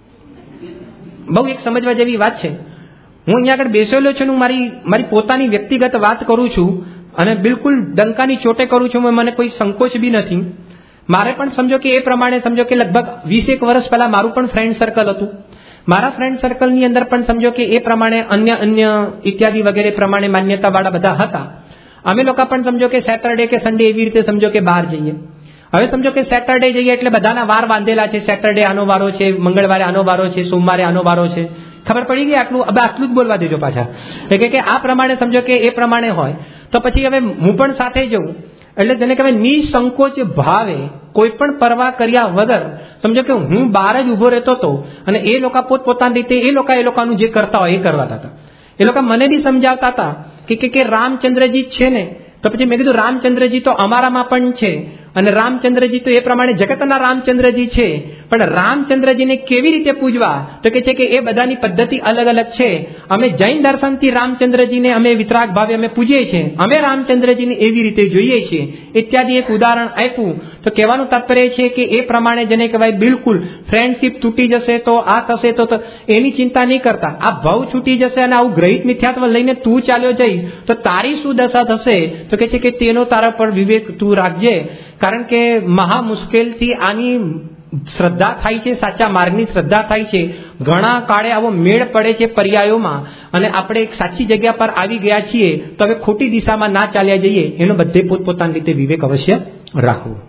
બહુ એક સમજવા જેવી વાત છે. હું અહીંયા આગળ બેસેલો છું, હું મારી મારી પોતાની વ્યક્તિગત વાત કરું છું અને બિલકુલ ડંકાની ચોટે કરું છું, મને કોઈ સંકોચ બી નથી. મારે પણ સમજો કે એ પ્રમાણે સમજો કે લગભગ વીસ એક વર્ષ પહેલા મારું પણ ફ્રેન્ડ સર્કલ હતું. મારા ફ્રેન્ડ સર્કલની અંદર પણ સમજો કે એ પ્રમાણે અન્ય અન્ય ઇત્યાદિ વગેરે પ્રમાણે માન્યતાવાળા બધા હતા અમે લોકો પણ સમજો કે સેટરડે કે સન્ડે એવી રીતે સમજો કે બહાર જઈએ. હવે સમજો કે સેટરડે જઈએ એટલે બધાના વાર બાંધેલા છે. સેટરડે આનો વારો છે, મંગળવારે આનો વારો છે, સોમવારે આનો વારો છે. ખબર પડી ગઈ? આટલું હવે આટલું જ બોલવા દેજો પાછા. એટલે કે આ પ્રમાણે સમજો કે એ પ્રમાણે હોય તો પછી હવે હું પણ સાથે જઉં એટલે જેને કહેવાય નિસંકોચ ભાવે કોઈ પણ પરવા કર્યા વગર સમજો કે હું બહાર જ ઉભો રહેતો હતો અને એ લોકો પોતપોતાની રીતે એ લોકો એ લોકોનું જે કરતા હોય એ કરવાતા હતા. એ લોકો મને બી સમજાવતા હતા કે કે રામચંદ્રજી છે ને, તો પછી મેં કીધું રામચંદ્રજી તો અમારામાં પણ છે અને રામચંદ્રજી તો એ પ્રમાણે જગતના રામચંદ્રજી છે, પણ રામચંદ્રજીને કેવી રીતે પૂજવા તો કે છે કે એ બધાની પદ્ધતિ અલગ અલગ છે. અમે જૈન દર્શનથી રામચંદ્રજીને અમે વિતરાગ ભાવે અમે પૂજીએ છીએ, અમે રામચંદ્રજીને એવી રીતે જોઈએ છીએ ઇત્યાદિ એક ઉદાહરણ આપ્યું. તો કહેવાનું તાત્પર્ય છે કે એ પ્રમાણે જેને કહેવાય બિલકુલ ફ્રેન્ડશીપ તૂટી જશે તો આ થશે તો એની ચિંતા નહીં કરતા. આ ભાવ છૂટી જશે અને આવું ગ્રહિત મિથ્યાત્વ લઈને તું ચાલ્યો જઈશ તો તારી શું દશા થશે તો કે છે કે તેનો તારા પર વિવેક તું રાખજે. કારણ કે મહા મુશ્કેલથી આની શ્રદ્ધા થાય છે, સાચા માર્ગની શ્રદ્ધા થાય છે. ઘણા કાળે આવો મેળ પડે છે પર્યાયોમાં અને આપણે એક સાચી જગ્યા પર આવી ગયા છીએ તો હવે ખોટી દિશામાં ના ચાલ્યા જઈએ એનો બધે પોતપોતાની રીતે વિવેક અવશ્ય રાખવું.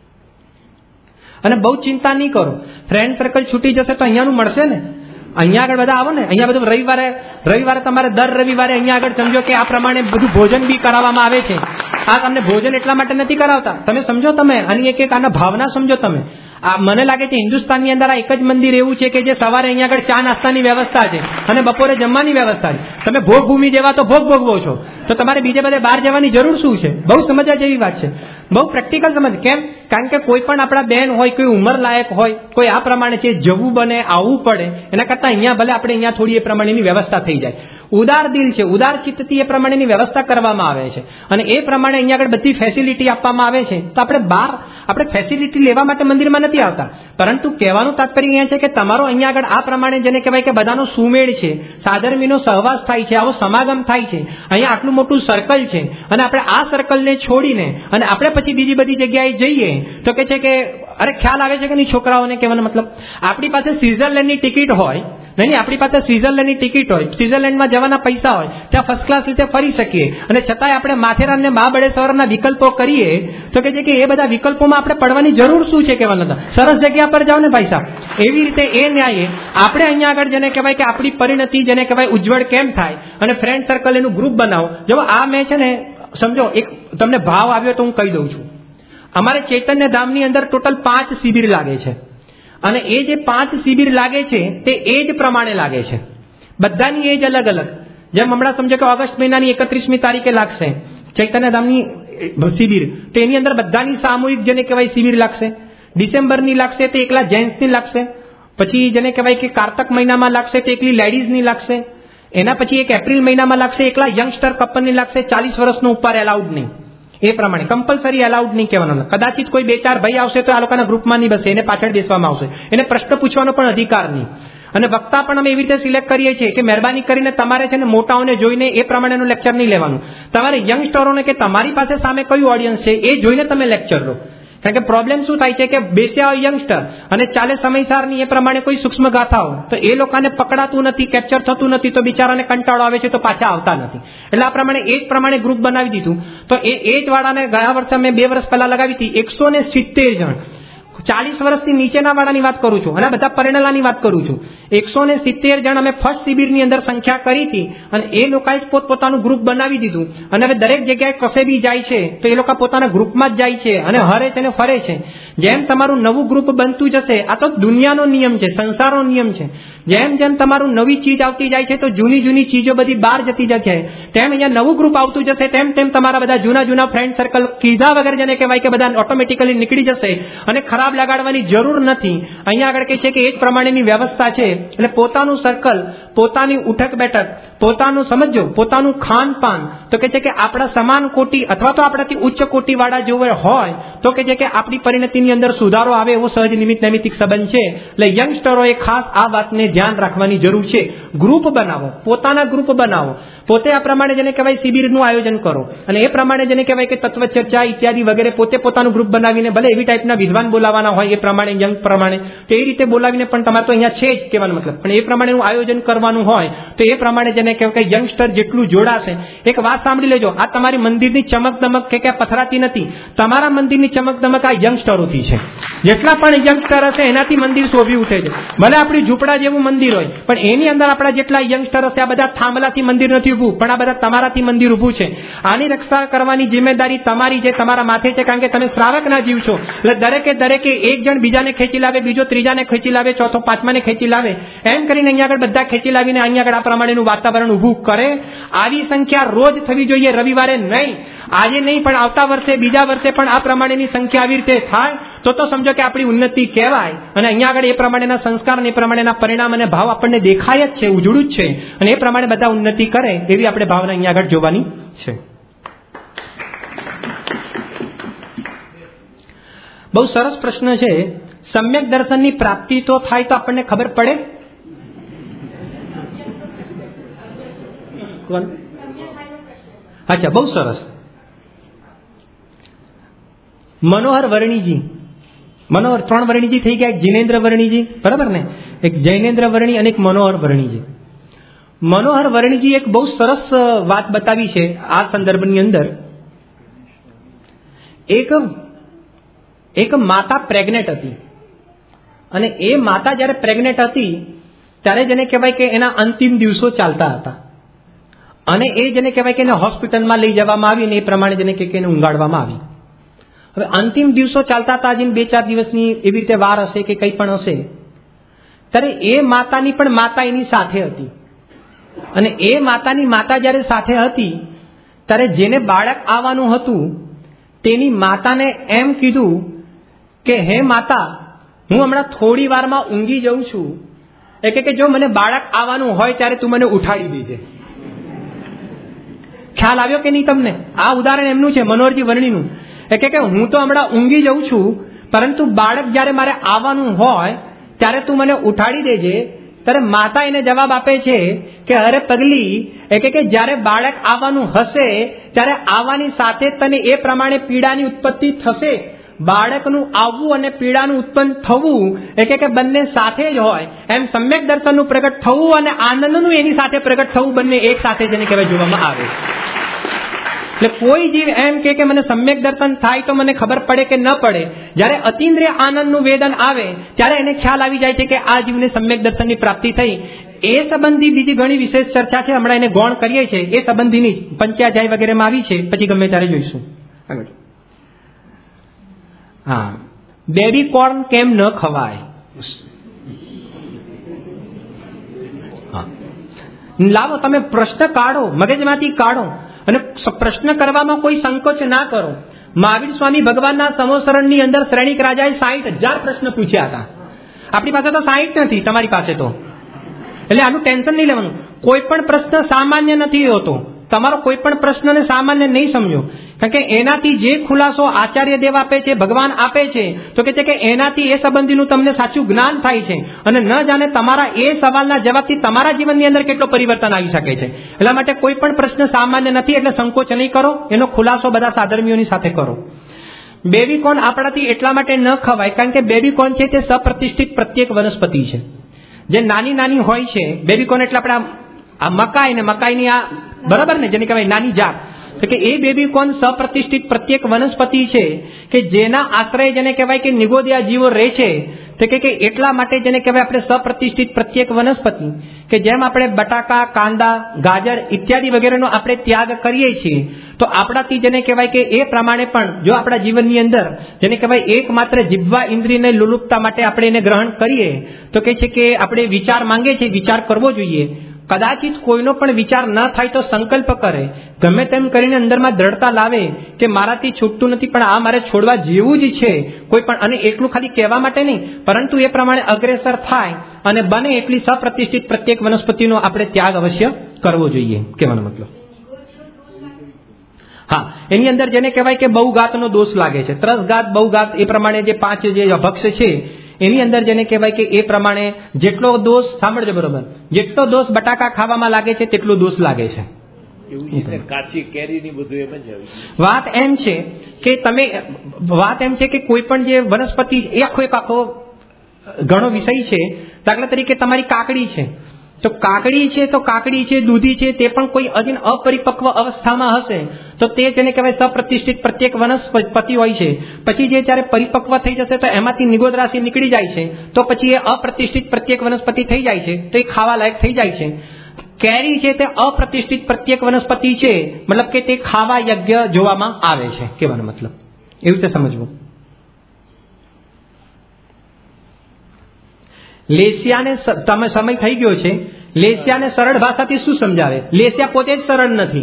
અને બહુ ચિંતા નહીં કરો, ફ્રેન્ડ સર્કલ છૂટી જશે તો અહીંયાનું મળશે ને. અહીંયા આગળ બધા આવો ને, અહીંયા બધું રવિવારે રવિવારે તમારે દર રવિવારે અહીંયા આગળ સમજો કે આ પ્રમાણે બધું ભોજન બી કરાવવામાં આવે છે. આ તમને ભોજન એટલા માટે નથી કરાવતા, તમે સમજો, તમે આની એક એક આના ભાવના સમજો. તમે આ મને લાગે છે હિન્દુસ્તાનની અંદર આ એક જ મંદિર એવું છે કે જે સવારે અહીંયા આગળ ચા નાસ્તાની વ્યવસ્થા છે અને બપોરે જમવાની વ્યવસ્થા છે. તમે ભોગ ભૂમિ જેવા તો ભોગ ભોગવો છો તો તમારે બીજે બધે બહાર જવાની જરૂર શું છે? બહુ સમજવા જેવી વાત છે, બહુ પ્રેક્ટિકલ સમજ. કેમ? કારણ કે કોઈ પણ આપણા બહેન હોય, કોઈ ઉંમર લાયક હોય, કોઈ આ પ્રમાણે છે જવું બને આવવું પડે એના કરતા અહીંયા ભલે આપણે અહીંયા થોડી એ પ્રમાણેની વ્યવસ્થા થઈ જાય. ઉદાર દિલ છે, ઉદાર ચિત્તથી એ પ્રમાણેની વ્યવસ્થા કરવામાં આવે છે અને એ પ્રમાણે અહીંયા આગળ બધી ફેસિલિટી આપવામાં આવે છે. તો આપણે બહાર આપણે ફેસિલિટી લેવા માટે મંદિરમાં નથી આવતા, પરંતુ કહેવાનું તાત્પર્ય અહીંયા છે કે તમારો અહીંયા આગળ આ પ્રમાણે જેને કહેવાય કે બધાનો સુમેળ છે, સાધર્મીનો સહવાસ થાય છે, આવો સમાગમ થાય છે, અહીંયા આટલું મોટું સર્કલ છે અને આપણે આ સર્કલને છોડીને અને આપણે પછી બીજી બધી જગ્યાએ જઈએ તો કે છે કે અરે ખ્યાલ આવે છે કે નહીં છોકરાઓને? કહેવાનો મતલબ આપણી પાસે સ્વિટ્ઝરલેન્ડની ટિકિટ હોય નહીં, આપણી પાસે સ્વિટ્ઝરલેન્ડની ટિકિટ હોય, સ્વિટ્ઝરલેન્ડમાં જવાના પૈસા હોય, ત્યાં ફર્સ્ટ ક્લાસ રીતે ફરી શકીએ અને છતાંય આપણે માથેરાન ને મહાબળેશ્વરના વિકલ્પો કરીએ તો કે છે કે એ બધા વિકલ્પોમાં આપણે પડવાની જરૂર શું છે? કહેવાના સરસ જગ્યા પર જાઓ ને ભાઈ સાહેબ. એવી રીતે એ ન્યાયે આપણે અહીંયા આગળ જેને કહેવાય કે આપણી પરિણતિ જેને કહેવાય ઉજ્જવળ કેમ થાય અને ફ્રેન્ડ સર્કલ એનું ગ્રુપ બનાવો. જો આ મેં છે ને સમજો એક તમને ભાવ આવ્યો તો હું કહી દઉં છું. અમારે ચૈતન્ય ધામની અંદર ટોટલ પાંચ શિબિર લાગે છે અને એ જે પાંચ શિબિર લાગે છે તે એજ પ્રમાણે લાગે છે, બધાની એજ અલગ અલગ. જેમ હમણાં સમજો કે ઓગસ્ટ મહિનાની એકત્રીસમી તારીખે લાગશે ચૈતન્ય ધામની શિબિર, તો એની અંદર બધાની સામૂહિક જેને કહેવાય શિબિર લાગશે. ડિસેમ્બરની લાગશે તે એકલા જેન્ટ્સની લાગશે, પછી જેને કહેવાય કે કારતક મહિનામાં લાગશે તે એકલી લેડીઝની લાગશે, એના પછી એક એપ્રિલ મહિનામાં લાગશે એકલા યંગસ્ટર કપલની લાગશે, ચાલીસ વર્ષનો ઉપર એલાઉડ નહીં. એ પ્રમાણે કમ્પલસરી એલાઉડ નહીં કહેવાનું. કદાચિત કોઈ બે ચાર ભાઈ આવશે તો આ લોકોના ગ્રુપમાં નહીં બસે, એને પાછળ બેસવામાં આવશે, એને પ્રશ્ન પૂછવાનો પણ અધિકાર નહીં. અને વક્તા પણ અમે એવી રીતે સિલેક્ટ કરીએ છીએ કે મહેરબાની કરીને તમારે છે ને મોટાઓને જોઈને એ પ્રમાણેનું લેક્ચર નહીં લેવાનું. તમારે યંગસ્ટરોને કે તમારી પાસે સામે કયું ઓડિયન્સ છે એ જોઈને તમે લેક્ચર લો. કારણ કે પ્રોબ્લેમ શું થાય છે કે બેસ્યા હોય યંગસ્ટર અને ચાલે સમયસારની એ પ્રમાણે કોઈ સૂક્ષ્મ ગાથાઓ તો એ લોકોને પકડાતું નથી, કેપ્ચર થતું નથી, તો બિચારાને કંટાળો આવે છે તો પાછા આવતા નથી. એટલે આ પ્રમાણે એ જ પ્રમાણે ગ્રુપ બનાવી દીધું. તો એ એ જ વાળાને ગયા વર્ષે મેં બે વર્ષ પહેલા લગાવી હતી એકસો ને સિત્તેર જણ, ચાલીસ વર્ષથી નીચેના વાળાની વાત કરું છું અને બધા પરિણેલાની વાત કરું છું. એકસો ને સિત્તેર જણ અમે ફર્સ્ટ શિબિરની અંદર સંખ્યા કરી હતી અને એ લોકોએ જ પોતપોતાનું ગ્રુપ બનાવી દીધું અને હવે દરેક જગ્યાએ કશે બી જાય છે તો એ લોકો પોતાના ગ્રુપમાં જ જાય છે અને હરે છે અને ફરે છે. જેમ તમારું નવું ગ્રુપ બનતું જશે, આ તો દુનિયાનો નિયમ છે, સંસારનો નિયમ છે. જેમ જેમ તમારું નવી ચીજ આવતી જાય છે તો જૂની જૂની ચીજો બધી બહાર જતી જશે, તેમ અહીંયા નવું ગ્રુપ આવતું જશે, તેમ તેમ તમારા બધા જૂના જૂના ફ્રેન્ડ સર્કલ કીધા વગર જેને કહેવાય કે બધા ઓટોમેટિકલી નીકળી જશે અને ખરાબ લગાડવાની જરૂર નથી. અહીંયા આગળ કહે છે કે એ જ પ્રમાણેની વ્યવસ્થા છે. એટલે પોતાનું સર્કલ, પોતાની ઉઠક બેઠક, પોતાનું સમજો, પોતાનું ખાન પાન તો કે છે કે આપણા સમાન કોટી અથવા તો આપણાથી ઉચ્ચ કોટી વાળા જો હોય તો કે છે કે આપણી પરિણતિની અંદર સુધારો આવે એવો સહજ નિમિત્ત નૈમિતિક સંબંધ છે. એટલે યંગસ્ટરોએ ખાસ આ વાતને ધ્યાન રાખવાની જરૂર છે. ગ્રુપ બનાવો, પોતાના ગ્રુપ બનાવો, પોતે આ પ્રમાણે જેને કહેવાય શિબિરનું આયોજન કરો અને એ પ્રમાણે જેને કહેવાય કે તત્વ ચર્ચા ઇત્યાદિ વગેરે પોતે પોતાનું ગ્રુપ બનાવીને ભલે એવી ટાઈપના વિદ્વાન બોલાવાના હોય એ પ્રમાણે યંગ પ્રમાણે તો એ રીતે બોલાવીને પણ તમારે તો અહીંયા છે જ કહેવાનો મતલબ, પણ એ પ્રમાણેનું આયોજન કરવાનું હોય તો એ પ્રમાણે જેને કહેવાય કે યંગસ્ટર જેટલું જોડાશે. એક વાત સાંભળી લેજો, આ તમારી મંદિરની ચમક દમક કે ક્યાં પથરાતી નથી, તમારા મંદિરની ચમક દમક આ યંગસ્ટરોથી છે. જેટલા પણ યંગસ્ટર હશે એનાથી મંદિર શોભી ઉઠે છે. ભલે આપણી ઝૂંપડા જેવું મંદિર હોય પણ એની અંદર આપણા જેટલા યંગસ્ટર હશે આ બધા થાંભલાથી મંદિર નથી ઊભું, પણ આ બધા તમારાથી મંદિર ઊભું છે. આની રક્ષા કરવાની જિમ્મેદારી તમારી જે તમારા માથે છે, કારણ કે તમે શ્રાવકના જીવ છો. એટલે દરેકે દરેકે એક જણ બીજાને ખેંચી લાવે, બીજો ત્રીજાને ખેંચી લાવે, ચોથો પાંચમાને ખેંચી લાવે, એમ કરીને અહીંયા આગળ બધા ખેંચી લાવીને અહીંયા આગળ આ પ્રમાણેનું વાતાવરણ ઊભું કરે. આવી સંખ્યા રોજ થવી જોઈએ, રવિવારે નહીં, આજે નહીં પણ આવતા વર્ષે બીજા વર્ષે પણ આ પ્રમાણેની સંખ્યા આવી રીતે થાય તો તો સમજો કે આપણી ઉન્નતિ કહેવાય. અને અહીંયા આગળ એ પ્રમાણેના સંસ્કાર અને એ પ્રમાણેના પરિણામ અને ભાવ આપણને દેખાય જ છે, ઉજળું જ છે, અને એ પ્રમાણે બધા ઉન્નતિ કરે એવી આપણે ભાવના અહીંયા આગળ જોવાની છે. બહુ સરસ પ્રશ્ન છે. સમ્યક દર્શનની પ્રાપ્તિ તો થાય તો આપણને ખબર પડે? અચ્છા, બહુ સરસ. મનોહર વર્ણીજી, મનોહર ત્રણ વર્ણીજી થઈ ગયા, એક જૈનેન્દ્ર વર્ણીજી, બરાબર ને, એક જૈનેન્દ્ર વર્ણી અને એક મનોહર વર્ણીજી. મનોહર વર્ણીજી એક બહુ સરસ વાત બતાવી છે આ સંદર્ભની અંદર. એક એક માતા પ્રેગ્નેન્ટ હતી અને એ માતા જ્યારે પ્રેગ્નેન્ટ હતી ત્યારે જેને કહેવાય કે એના અંતિમ દિવસો ચાલતા હતા અને એ જેને કહેવાય કે એને હોસ્પિટલમાં લઈ જવામાં આવી અને એ પ્રમાણે જેને કે એને ઊંઘાડવામાં આવી. હવે અંતિમ દિવસો ચાલતા હતા, હજી બે ચાર દિવસની એવી રીતે વાર હશે કે કંઈ પણ હશે, ત્યારે એ માતાની પણ માતા એની સાથે હતી અને એ માતાની માતા જ્યારે સાથે હતી ત્યારે જેને બાળક આવવાનું હતું તેની માતાને એમ કીધું કે હે માતા, હું હમણાં થોડી વારમાં ઊંઘી જઉં છું, એ કે જો મને બાળક આવવાનું હોય ત્યારે તું મને ઉઠાડી દેજે. ખ્યાલ આવ્યો કે નહીં તમને? આ ઉદાહરણ એમનું છે, મનોહરજી વર્ણીનું. એ કે હું તો હમણાં ઊંઘી જઉં છું, પરંતુ બાળક જ્યારે મારે આવવાનું હોય ત્યારે તું મને ઉઠાડી દેજે. ત્યારે માતા એને જવાબ આપે છે કે અરે પગલી, એ કે જ્યારે બાળક આવવાનું હશે ત્યારે આવવાની સાથે તને એ પ્રમાણે પીડાની ઉત્પત્તિ થશે. બાળકનું આવવું અને પીડાનું ઉત્પન્ન થવું એ કે બંને સાથે જ હોય. એમ સમ્યક દર્શનનું પ્રગટ થવું અને આનંદનું એની સાથે પ્રગટ થવું બંને એક સાથે જેને કહેવાય જોવામાં આવે. એટલે કોઈ જીવ એમ કે મને સમ્યક દર્શન થાય તો મને ખબર પડે કે ન પડે, જ્યારે અતિન્દ્રિય આનંદનું વેદન આવે ત્યારે એને ખ્યાલ આવી જાય છે કે આ જીવને સમ્યક દર્શનની પ્રાપ્તિ થઈ. એ સંબંધી બીજી ઘણી વિશેષ ચર્ચા છે, હમણાં એને ગૌણ કરીએ છીએ, એ સંબંધીની પંચાધ્યાય વગેરેમાં આવી છે, પછી ગમે ત્યારે જોઈશું. આગળ. હા, બેબી કોર્ન કેમ ન ખવાય? લાવો તમે પ્રશ્ન કાઢો, મગજમાંથી કાઢો અને પ્રશ્ન કરવામાં કોઈ સંકોચ ના કરો. મહાવીર સ્વામી ભગવાનના સમોસરણની અંદર શ્રેણીક રાજાએ સાહીઠ હજાર પ્રશ્ન પૂછ્યા હતા. આપણી પાસે તો સાહીઠ નથી, તમારી પાસે તો. એટલે આનું ટેન્શન નહીં લેવાનું. કોઈ પણ પ્રશ્ન સામાન્ય નથી હોતો. તમારો કોઈ પણ પ્રશ્નને સામાન્ય નહીં સમજો, કારણ કે એનાથી જે ખુલાસો આચાર્ય દેવ આપે છે, ભગવાન આપે છે, તો કે છે કે એનાથી એ સંબંધીનું તમને સાચું જ્ઞાન થાય છે અને ન જાણે તમારા એ સવાલના જવાબથી તમારા જીવનની અંદર કેટલો પરિવર્તન આવી શકે છે. એટલા માટે કોઈ પણ પ્રશ્ન સામાન્ય નથી, એટલે સંકોચ નહીં કરો, એનો ખુલાસો બધા સાધર્મીઓની સાથે કરો. બેબીકોર્ન આપણાથી એટલા માટે ન ખવાય કારણ કે બેબીકોર્ન છે તે સપ્રતિષ્ઠિત પ્રત્યેક વનસ્પતિ છે, જે નાની નાની હોય છે. બેબીકોર્ન એટલે આપણે આ મકાઈ ને મકાઈની આ બરાબર ને જેને કહેવાય નાની જાત, તો કે એ બેબીકોર્ન સપ્રતિષ્ઠિત પ્રત્યેક વનસ્પતિ છે કે જેના આશ્રય જેને કહેવાય કે નિગોદિયા જીવો રહે છે. તો કે એટલા માટે જેને કહેવાય આપણે સપ્રતિષ્ઠિત પ્રત્યેક વનસ્પતિ, કે જેમ આપણે બટાકા, કાંદા, ગાજર ઇત્યાદિ વગેરેનો આપણે ત્યાગ કરીએ છીએ, તો આપણાથી જેને કહેવાય કે એ પ્રમાણે પણ જો આપણા જીવનની અંદર જેને કહેવાય એકમાત્ર જીભવા ઇન્દ્રિયને લુલુપતા માટે આપણે એને ગ્રહણ કરીએ, તો કે છે કે આપણે વિચાર માંગે છે, વિચાર કરવો જોઈએ. કદાચિત કોઈનો પણ વિચાર ન થાય તો સંકલ્પ કરે, ગમે તેમ કરીને અંદરમાં દ્રઢતા લાવે કે મારાથી છૂટતું નથી, પણ આ મારે છોડવા જેવું જ છે કોઈ પણ, અને એટલું ખાલી કહેવા માટે નહીં, પરંતુ એ પ્રમાણે અગ્રેસર થાય અને બને એટલી સપ્રતિષ્ઠિત પ્રત્યેક વનસ્પતિનો આપણે ત્યાગ અવશ્ય કરવો જોઈએ, કહેવાનો મતલબ. હા, એની અંદર જેને કહેવાય કે બહુઘાતનો દોષ લાગે છે, ત્રસઘાત, બહુઘાત, એ પ્રમાણે જે પાંચ જે અભક્ષ છે એની અંદર જેને કહેવાય કે એ પ્રમાણે જેટલો દોષ, સાંભળજો બરોબર, જેટલો દોષ બટાકા ખાવામાં લાગે છે તેટલો દોષ લાગે છે.
કાચી કેરીની બધું એમ જ
વાત એમ છે કે તમે વાત એમ છે કે કોઈ પણ જે વનસ્પતિ એ આખો એક આખો ઘણો વિષય છે. દાખલા તરીકે તમારી કાકડી છે, તો કાકડી છે તો કાકડી છે, દૂધી છે, તે પણ કોઈ હજી અપરિપક્વ અવસ્થામાં હશે તો તે જેને કહેવાય સપ્રતિષ્ઠિત પ્રત્યેક વનસ્પતિ હોય છે. પછી જે જ્યારે પરિપક્વ થઈ જશે તો એમાંથી નિગોદ રાશિ નીકળી જાય છે, તો પછી એ અપ્રતિષ્ઠિત પ્રત્યેક વનસ્પતિ થઈ જાય છે, તો એ ખાવા લાયક થઈ જાય છે. કેરી છે તે અપ્રતિષ્ઠિત પ્રત્યેક વનસ્પતિ છે, મતલબ કે તે ખાવા યોગ્ય જોવામાં આવે છે, કહેવાનો મતલબ એવી રીતે સમજવું. લેસિયાને તમે સમય થઈ ગયો છે, લેસિયાને સરળ ભાષાથી શું સમજાવે? લેસિયા પોતે જ સરળ નથી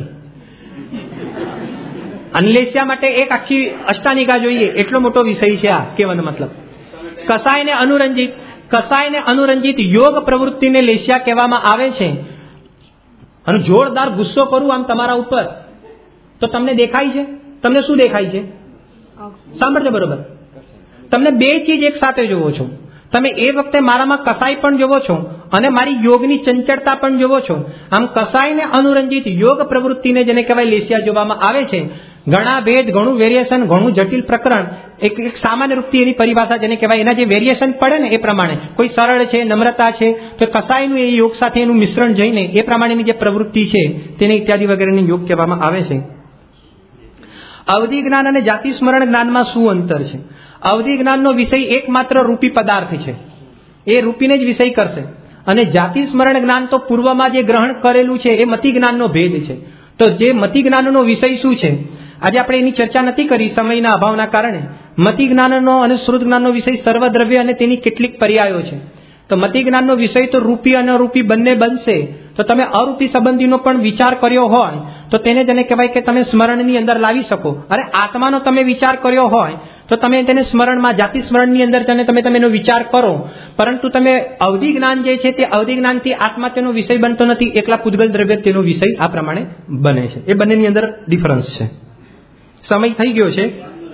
અને લેસિયા માટે એક આખી અષ્ટાનિકા જોઈએ એટલો મોટો વિષય છે આ, કહેવાનો મતલબ. કસાયને અનુરંજિત કસાયને અનુરંજિત યોગ પ્રવૃત્તિને લેસિયા કહેવામાં આવે છે. અને જોરદાર ગુસ્સો કરું આમ તમારા ઉપર તો તમને દેખાય છે? તમને શું દેખાય છે? સાંભળજો બરોબર, તમને બે ચીજ એક સાથે જોવો છો. તમે એ વખતે મારામાં કસાય પણ જોવો છો અને મારી યોગની ચંચળતા પણ જોવો છો. આમ કસાયને અનુરંજિત યોગ પ્રવૃત્તિને જેને કહેવાય લેસિયા જોવામાં આવે છે. ઘણા ભેદ, ઘણું વેરિએશન, ઘણું જટિલ પ્રકરણ, એક એક સામાન્ય રૂપથી એની પરિભાષા જેને કહેવાય એના જે વેરિએશન પડે ને એ પ્રમાણે કોઈ સરળ છે, નમ્રતા છે, તો કસાયનું એ યોગ સાથે એનું મિશ્રણ જઈને એ પ્રમાણેની જે પ્રવૃત્તિ છે તેને ઇત્યાદિ વગેરેને યોગ કહેવામાં આવે છે. અવધિ જ્ઞાન અને જાતિ સ્મરણ જ્ઞાનમાં શું અંતર છે? અવધિ જ્ઞાનનો વિષય એકમાત્ર રૂપી પદાર્થ છે, એ રૂપીને જ વિષય કરશે. અને જાતિ સ્મરણ જ્ઞાન તો પૂર્વમાં જે ગ્રહણ કરેલું છે એ મતિ જ્ઞાનનો ભેદ છે. તો જે મતિ જ્ઞાનનો વિષય શું છે આજે આપણે એની ચર્ચા નથી કરી સમયના અભાવના કારણે. મતિ જ્ઞાનનો અને શ્રુત જ્ઞાનનો વિષય સર્વદ્રવ્ય અને તેની કેટલીક પર્યાયો છે. તો મતિ જ્ઞાનનો વિષય તો રૂપી અને અરૂપી બંને બનશે. તો તમે અરૂપી સંબંધીનો પણ વિચાર કર્યો હોય તો તેને જેને કહેવાય કે તમે સ્મરણની અંદર લાવી શકો. અરે આત્માનો તમે વિચાર કર્યો હોય તો તમે તેને સ્મરણમાં, જાતિ સ્મરણની અંદર તમે તમે એનો વિચાર કરો, પરંતુ તમે અવધિ જ્ઞાન જે છે તે અવધિ જ્ઞાનથી આત્મા તેનો વિષય બનતો નથી, એકલા પૂતગલ દ્રવ્ય તેનો વિષય આ પ્રમાણે બને છે. એ બંનેની અંદર ડિફરન્સ છે. સમય થઈ ગયો છે.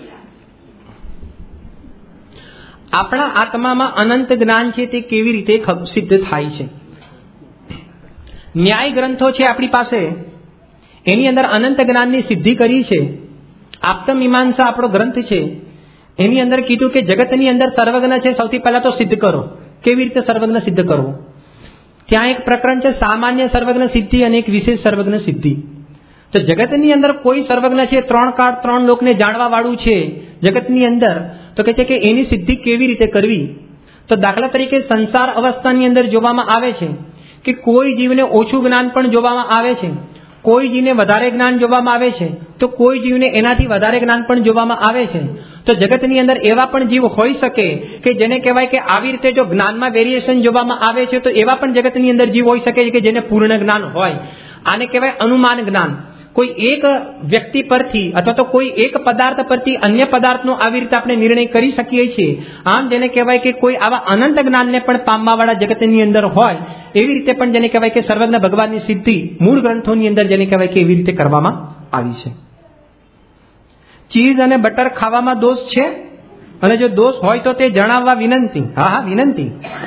આપણા આત્મામાં અનંત જ્ઞાન છે તે કેવી રીતે સિદ્ધ થાય છે? ન્યાય ગ્રંથો છે આપણી પાસે, એની અંદર અનંત જ્ઞાનની સિદ્ધિ કરી છે. આપ્તમીમાંસા આપણો ગ્રંથ છે, એની અંદર કીધું કે જગતની અંદર સર્વજ્ઞ છે, સૌથી પહેલા તો સિદ્ધ કરો. કેવી રીતે સર્વજ્ઞ સિદ્ધ કરવું? ત્યાં એક પ્રકરણ છે સામાન્ય સર્વજ્ઞ સિદ્ધિ અને એક વિશેષ સર્વજ્ઞ સિદ્ધિ. તો જગતની અંદર કોઈ સર્વજ્ઞ છે, ત્રણ કાળ ત્રણ લોકને જાણવા વાળું છે જગતની અંદર, તો કહે છે કે એની સિદ્ધિ કેવી રીતે કરવી? તો દાખલા તરીકે સંસાર અવસ્થાની અંદર જોવામાં આવે છે કે કોઈ જીવને ઓછું જ્ઞાન પણ જોવામાં આવે છે, કોઈ જીવને વધારે જ્ઞાન જોવામાં આવે છે, તો કોઈ જીવને એનાથી વધારે જ્ઞાન પણ જોવામાં આવે છે. તો જગતની અંદર એવા પણ જીવ હોઈ શકે કે જેને કહેવાય કે આવી રીતે જો જ્ઞાનમાં વેરિએશન જોવામાં આવે છે, તો એવા પણ જગતની અંદર જીવ હોઈ શકે છે કે જેને પૂર્ણ જ્ઞાન હોય. આને કહેવાય અનુમાન જ્ઞાન. કોઈ એક વ્યક્તિ પરથી અથવા તો કોઈ એક પદાર્થ પરથી અન્ય પદાર્થનો આવી રીતે આપણે નિર્ણય કરી શકીએ છીએ. આમ જેને કહેવાય કે કોઈ આવા અનંત જ્ઞાનને પણ પામવાવાળા જગતની અંદર હોય, એવી રીતે પણ જેને કહેવાય કે સર્વજ્ઞ ભગવાનની સિદ્ધિ મૂળ ગ્રંથોની અંદર જેને કહેવાય કે એવી રીતે કરવામાં આવી છે. ચીઝ અને બટર ખાવામાં દોષ છે? અને જો દોષ હોય તો તે જણાવવા વિનંતી. હા હા વિનંતી.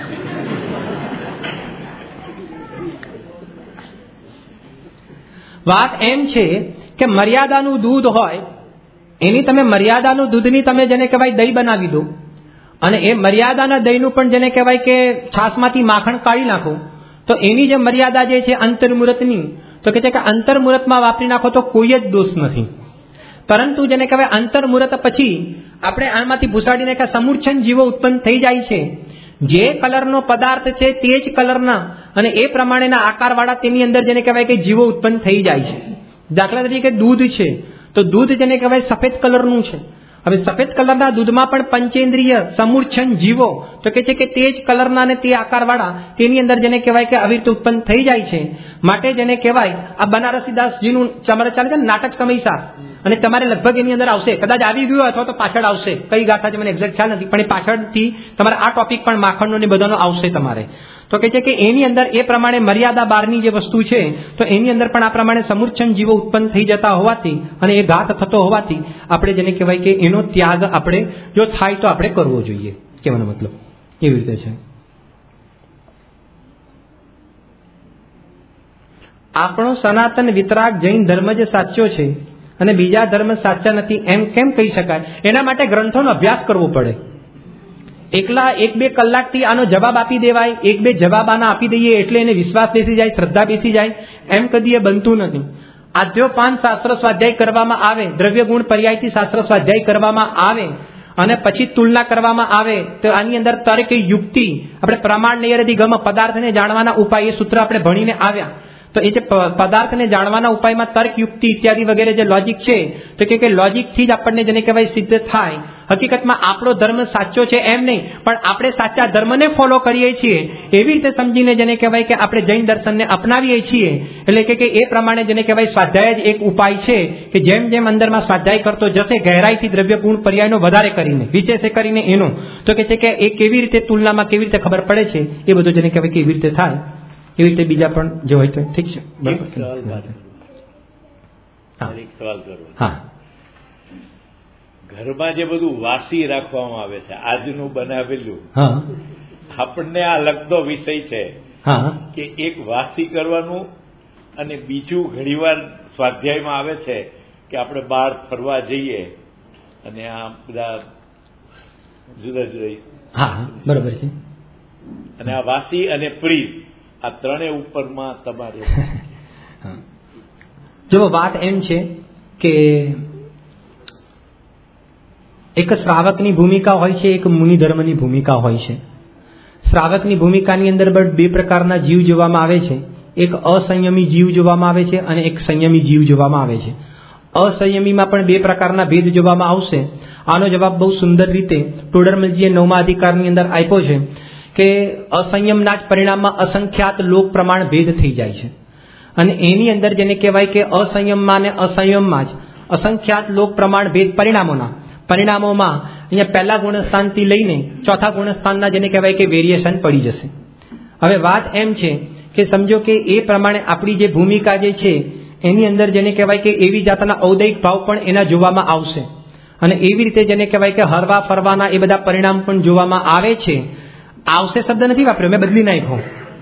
વાત એમ છે કે મર્યાદાનું દૂધ હોય, એની તમે મર્યાદાનું દૂધની તમે જેને કહેવાય દહીં બનાવી દો, અને એ મર્યાદાના દહીંનું પણ જેને કહેવાય કે છાશમાંથી માખણ કાઢી નાખો, તો એની જે મર્યાદા જે છે અંતર્મુહૂર્તની, તો કે છે કે અંતર્મુહૂર્તમાં વાપરી નાખો તો કોઈ જ દોષ નથી. પરંતુ જેને કહેવાય અંતર્મુહૂર્ત પછી આપણે આમાંથી ભૂસાડીને કે સમૂર્છન જીવો ઉત્પન્ન થઈ જાય છે. જે કલરનો પદાર્થ છે તે જ કલરના અને એ પ્રમાણેના આકારવાળા તેની અંદર જેને કહેવાય કે જીવો ઉત્પન્ન થઈ જાય છે. દાખલા તરીકે દૂધ છે, તો દૂધ જેને કહેવાય સફેદ કલરનું છે. હવે સફેદ કલરના દૂધમાં પણ પંચેન્દ્રિય સમૂર્છન જીવો, તો કે છે કે તે જ કલરના અને તે આકારવાળા તેની અંદર જેને કહેવાય કે આવી રીતે ઉત્પન્ન થઈ જાય છે. માટે જેને કહેવાય આ બનારસીદાસજીનું તમારે ચાલે છે ને નાટક સમયસાર, અને તમારે લગભગ એની અંદર આવશે, કદાચ આવી ગયું અથવા તો પાછળ આવશે, કઈ ગાથા છે મને એક્ઝેક્ટ ખ્યાલ નથી, પણ એ પાછળથી તમારે આ ટોપિક પણ માખણનો ને બધાનો આવશે તમારે. તો કે છે કે એની અંદર એ પ્રમાણે મર્યાદા બારની જે વસ્તુ છે, તો એની અંદર પણ આ પ્રમાણે સમૂર્છન જીવો ઉત્પન્ન થઈ જતા હોવાથી અને એ ઘાત થતો હોવાથી આપણે જેને કહેવાય કે એનો ત્યાગ આપણે જો થાય તો આપણે કરવો જોઈએ, કહેવાનો મતલબ. કેવી રીતે છે? આપણો સનાતન વિતરાગ જૈન ધર્મ જ સાચો છે અને બીજા ધર્મ સાચા નથી એમ કેમ કહી શકાય? એના માટે ગ્રંથોનો અભ્યાસ કરવો પડે. એકલા એક બે કલાકથી આનો જવાબ આપી દેવાય, એક બે જવાબ આના આપી દઈએ એટલે એને વિશ્વાસ બેસી જાય, શ્રદ્ધા બેસી જાય, એમ કદી એ બનતું નથી. આદ્યોપાન શાસ્ત્ર સ્વાધ્યાય કરવામાં આવે, દ્રવ્ય ગુણ પર્યાયથી શાસ્ત્ર સ્વાધ્યાય કરવામાં આવે અને પછી તુલના કરવામાં આવે તો આની અંદર તર્ક યુક્તિ, આપણે પ્રમાણ નૈરધિગમ પદાર્થને જાણવાના ઉપાય એ સૂત્ર આપણે ભણીને આવ્યા. તો એ જે પદાર્થને જાણવાના ઉપાયમાં તર્ક યુક્તિ ઇત્યાદિ વગેરે જે લોજિક છે તો કે લોજિકથી જ આપણને જેને કહેવાય સિદ્ધ થાય. હકીકતમાં આપણો ધર્મ સાચો છે એમ નહીં, પણ આપણે સાચા ધર્મને ફોલો કરીએ છીએ એવી રીતે સમજીને જેને કહેવાય કે આપણે જૈન દર્શનને અપનાવીએ છીએ. એટલે કે એ પ્રમાણે જેને કહેવાય સ્વાધ્યાય જ એક ઉપાય છે કે જેમ જેમ અંદરમાં સ્વાધ્યાય કરતો જશે ગહેરાઈથી દ્રવ્ય ગુણ પર્યાયનો વધારે કરીને વિશેષ કરીને એનો તો કે છે કે એ કેવી રીતે તુલનામાં કેવી રીતે ખબર પડે છે એ બધું જેને કહેવાય કેવી રીતે થાય એવી રીતે બીજા પણ જે હોય તો ઠીક છે. હા,
ઘરમાં જે બધું વાસી રાખવામાં આવે છે આજનું બનાવેલું,
હા,
આપણને આ લગતો વિષય છે
હા,
કે એક વાસી કરવાનું અને બીજું ઘણીવાર સ્વાધ્યાયમાં આવે છે કે આપણે બહાર ફરવા જઈએ અને આ બધા જુદા જુદા,
હા, બરોબર છે.
અને આ વાસી અને ફ્રીઝ આ ત્રણેય ઉપરમાં તમારે
જો વાત એમ છે કે એક શ્રાવકની ભૂમિકા હોય છે, એક મુનિ ધર્મની ભૂમિકા હોય છે. શ્રાવકની ભૂમિકાની અંદર બે પ્રકારના જીવ જોવામાં આવે છે. એક અસંયમી જીવ જોવામાં આવે છે અને એક સંયમી જીવ જોવામાં આવે છે. અસંયમીમાં પણ બે પ્રકારના ભેદ જોવામાં આવશે. આનો જવાબ બહુ સુંદર રીતે ટોડરમલજીએ નવમા અધિકારની અંદર આપ્યો છે કે અસંયમના જ પરિણામમાં અસંખ્યાત લોક પ્રમાણ ભેદ થઈ જાય છે અને એની અંદર જેને કહેવાય કે અસંયમમાં અને અસંયમમાં જ અસંખ્યાત લોક પ્રમાણ ભેદ પરિણામોના પરિણામોમાં અહીંયા પહેલા ગુણસ્થાનથી લઈને ચોથા ગુણસ્થાનના જેને કહેવાય કે વેરિએશન પડી જશે. હવે વાત એમ છે કે સમજો કે એ પ્રમાણે આપણી જે ભૂમિકા જે છે એની અંદર જેને કહેવાય કે એવી જાતના ઔદૈિક ભાવ પણ એના જોવામાં આવશે અને એવી રીતે જેને કહેવાય કે હરવા ફરવાના એ બધા પરિણામ પણ જોવામાં આવે છે. આવશે શબ્દ નથી વાપર્યો, મેં બદલી નાખ્યો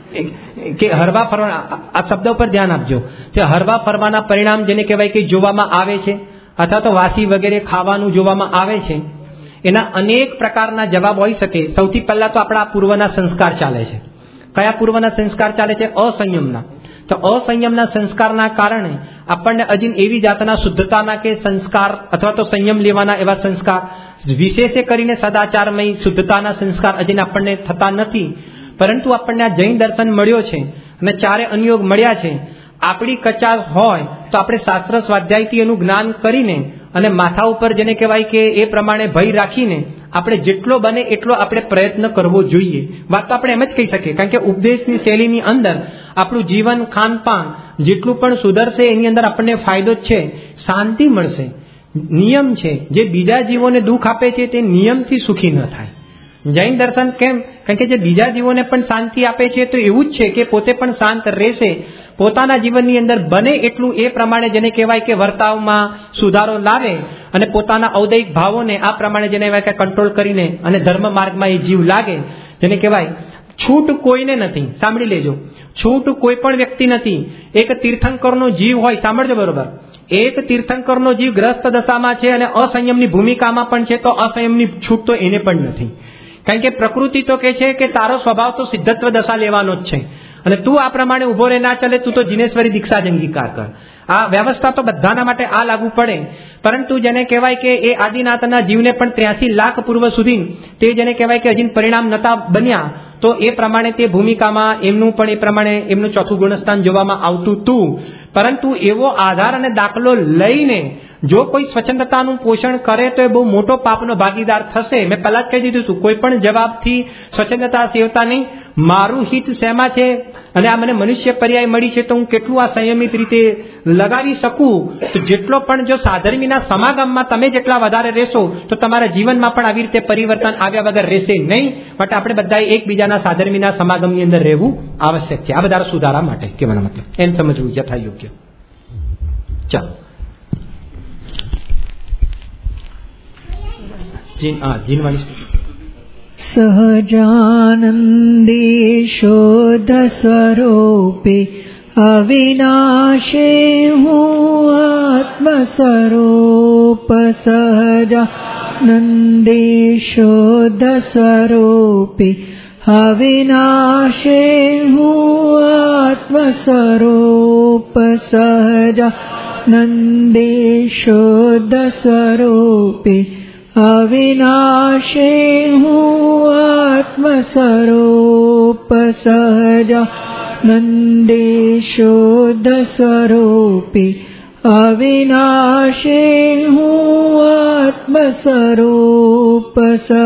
કે હરવા ફરવાના, આ શબ્દ ઉપર ધ્યાન આપજો. જે હરવા ફરવાના પરિણામ જેને કહેવાય કે જોવામાં આવે છે અથવા તો વાસી વગેરે ખાવાનું જોવામાં આવે છે. એના અનેક પ્રકારના જવાબ હોઈ શકે. સૌથી પહેલા તો આપણા પૂર્વના સંસ્કાર ચાલે છે. કયા પૂર્વના સંસ્કાર ચાલે છે? અસંયમના. તો અસંયમના સંસ્કારના કારણે આપણને હજી એવી જાતના શુદ્ધતાના કે સંસ્કાર અથવા તો સંયમ લેવાના એવા સંસ્કાર વિશેષે કરીને સદાચારમય શુદ્ધતાના સંસ્કાર હજી આપણને થતા નથી. પરંતુ આપણને આ જૈન દર્શન મળ્યો છે અને ચારે અનુયોગ મળ્યા છે. આપણી કચાશ હોય તો આપણે શાસ્ત્ર સ્વાધ્યાયથી એનું જ્ઞાન કરીને અને માથા ઉપર જેને કહેવાય કે એ પ્રમાણે ભય રાખીને આપણે જેટલો બને એટલો આપણે પ્રયત્ન કરવો જોઈએ. વાત તો આપણે એમ જ કહી શકીએ, કારણ કે ઉપદેશની શૈલીની અંદર આપણું જીવન ખાનપાન જેટલું પણ સુધરશે એની અંદર આપણને ફાયદો જ છે, શાંતિ મળશે. નિયમ છે, જે બીજા જીવોને દુઃખ આપે છે તે નિયમથી સુખી ન થાય. જૈન દર્શન કેમ? કારણ કે જે બીજા જીવોને પણ શાંતિ આપે છે તો એવું જ છે કે પોતે પણ શાંત રહેશે. પોતાના જીવનની અંદર બને એટલું એ પ્રમાણે જેને કહેવાય કે વર્તાવમાં સુધારો લાવે અને પોતાના ઔદૈિક ભાવોને આ પ્રમાણે જેને કહેવાય કે કંટ્રોલ કરીને અને ધર્મ માર્ગમાં એ જીવ લાગે. જેને કહેવાય છૂટ કોઈને નથી. સાંભળી લેજો, છૂટ કોઈ પણ વ્યક્તિ નથી. એક તીર્થંકરનો જીવ હોય, સાંભળજો બરોબર, એક તીર્થંકરનો જીવ ગ્રસ્ત દશામાં છે અને અસંયમની ભૂમિકામાં પણ છે તો અસંયમની છૂટ તો એને પણ નથી. કારણ કે પ્રકૃતિ તો કે છે કે તારો સ્વભાવ તો સિદ્ધત્વ દશા લેવાનો જ છે અને તું આ પ્રમાણે ઉભો રહે ના ચાલે, તું તો જીનેશ્વરી દીક્ષા જ અંગીકાર કર. આ વ્યવસ્થા તો બધાના માટે આ લાગુ પડે. પરંતુ જેને કહેવાય કે એ આદિનાથના જીવને પણ ત્ર્યાસી લાખ પૂર્વ સુધી તે જેને કહેવાય કે હજી પરિણામ નતા બન્યા તો એ પ્રમાણે તે ભૂમિકામાં એમનું પણ એ પ્રમાણે એમનું ચોથું ગુણસ્થાન જોવામાં આવતું હતું. પરંતુ એવો આધાર અને દાખલો લઈને જો કોઈ સ્વચ્છંદતાનું પોષણ કરે તો એ બહુ મોટો પાપનો ભાગીદાર થશે. મેં પહેલા જ કહી દીધું હતું, કોઈ પણ જવાબથી સ્વચ્છંદતા સેવતા નહીં. મારું હિત શેમાં છે અને આ મને મનુષ્ય પર્યાય મળી છે તો હું કેટલું આ સંયમિત રીતે લગાવી શકું. તો જેટલો પણ જો સાધર્મીના સમાગમમાં તમે જેટલા વધારે રહેશો તો તમારા જીવનમાં પણ આવી રીતે પરિવર્તન આવ્યા વગર રહેશે નહીં. માટે આપણે બધાએ એકબીજાના સાધર્મીના સમાગમની અંદર રહેવું આવશ્યક છે. આ બધા સુધારા માટે કહેવાનો મતલબ એમ સમજવું યથા યોગ્ય. ચાલો જીન હા જીનવાની
सहजानंदी शुद्ध स्वरूपे अविनाशी हूँ आत्मस्वरूप सहजानंदी शुद्ध स्वरूपे अविनाशी हूँ आत्मस्वरूप सहजानंदी शुद्ध स्वरूपे अविनाशी हूँ आत्मस्वरूप सहजानंदी शुद्ध स्वरूपे अविनाशी हूँ आत्मस्वरूप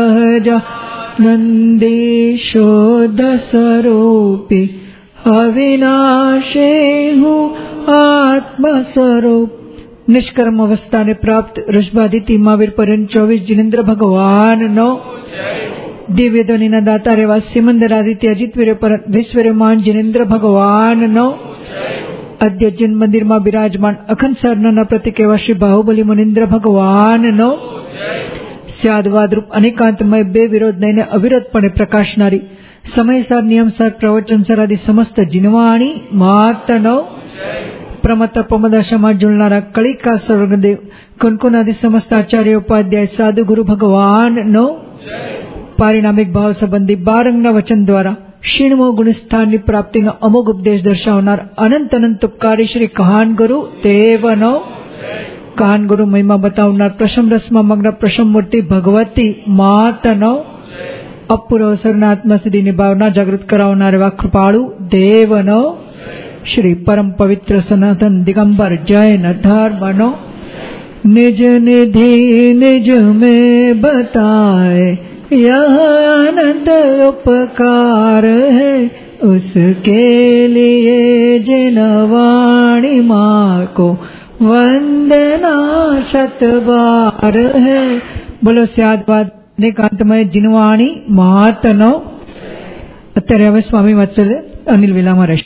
सहजानंदी शुद्ध स्वरूपे अविनाशी हूँ आत्मस्वरूप। निष्कर्म अवस्था ने प्राप्त ऋषभादिति महावीर पर्यंत चौबीस जिनेन्द्र भगवान नो दिव्य ध्वनि न दाता रेवा सिमंदर आदित्य अजित वीर पर्यंत विश्वमान जिनेन्द्र भगवान नो अद्य जिन मंदिर में विराजमान अखंड सरना प्रतीक एवं श्री बाहुबली मुनिन्द्र भगवान नो स्यादवाद रूप अनेकांतमय बे विरोध नहीं अविरतपणे प्रकाशनारी समयसार नियमसार प्रवचनसार आदि समस्त जिनवाणी मात नो प्रमत प्रमदाशा जुड़नारा कलिका स्वर्गदेव कुनकुन आदि समस्त आचार्य उपाध्याय साधु गुरु भगवान नो पारिणामिक भाव संबंधी बारंगना वचन द्वारा शीणमो गुणस्थान की प्राप्ति नो अमोघ उपदेश दर्शावनार अनंत अनंत उपकारी श्री कहान गुरु देव नो कहान गुरु महिमा बतावनार प्रशम रसमा मग्न प्रशम मूर्ति भगवती मात नो अपूर्व अवसर आत्मा सिद्धि ની ભાવના જાગૃત કરાવનાર એવા કૃપાળુ દેવનો श्री परम पवित्र सनातन दिगंबर जैन धर्मनो निज निधि निज में बताए यह अनंत उपकार है उसके लिए जिन वाणी माँ को वंदना शत बार है। बोलो स्यादवाद निकांतमय जिनवाणी महातनो। અત્યારે હવે સ્વામી વાત્સલ્ય અનિલ વિલામાં રહેશે।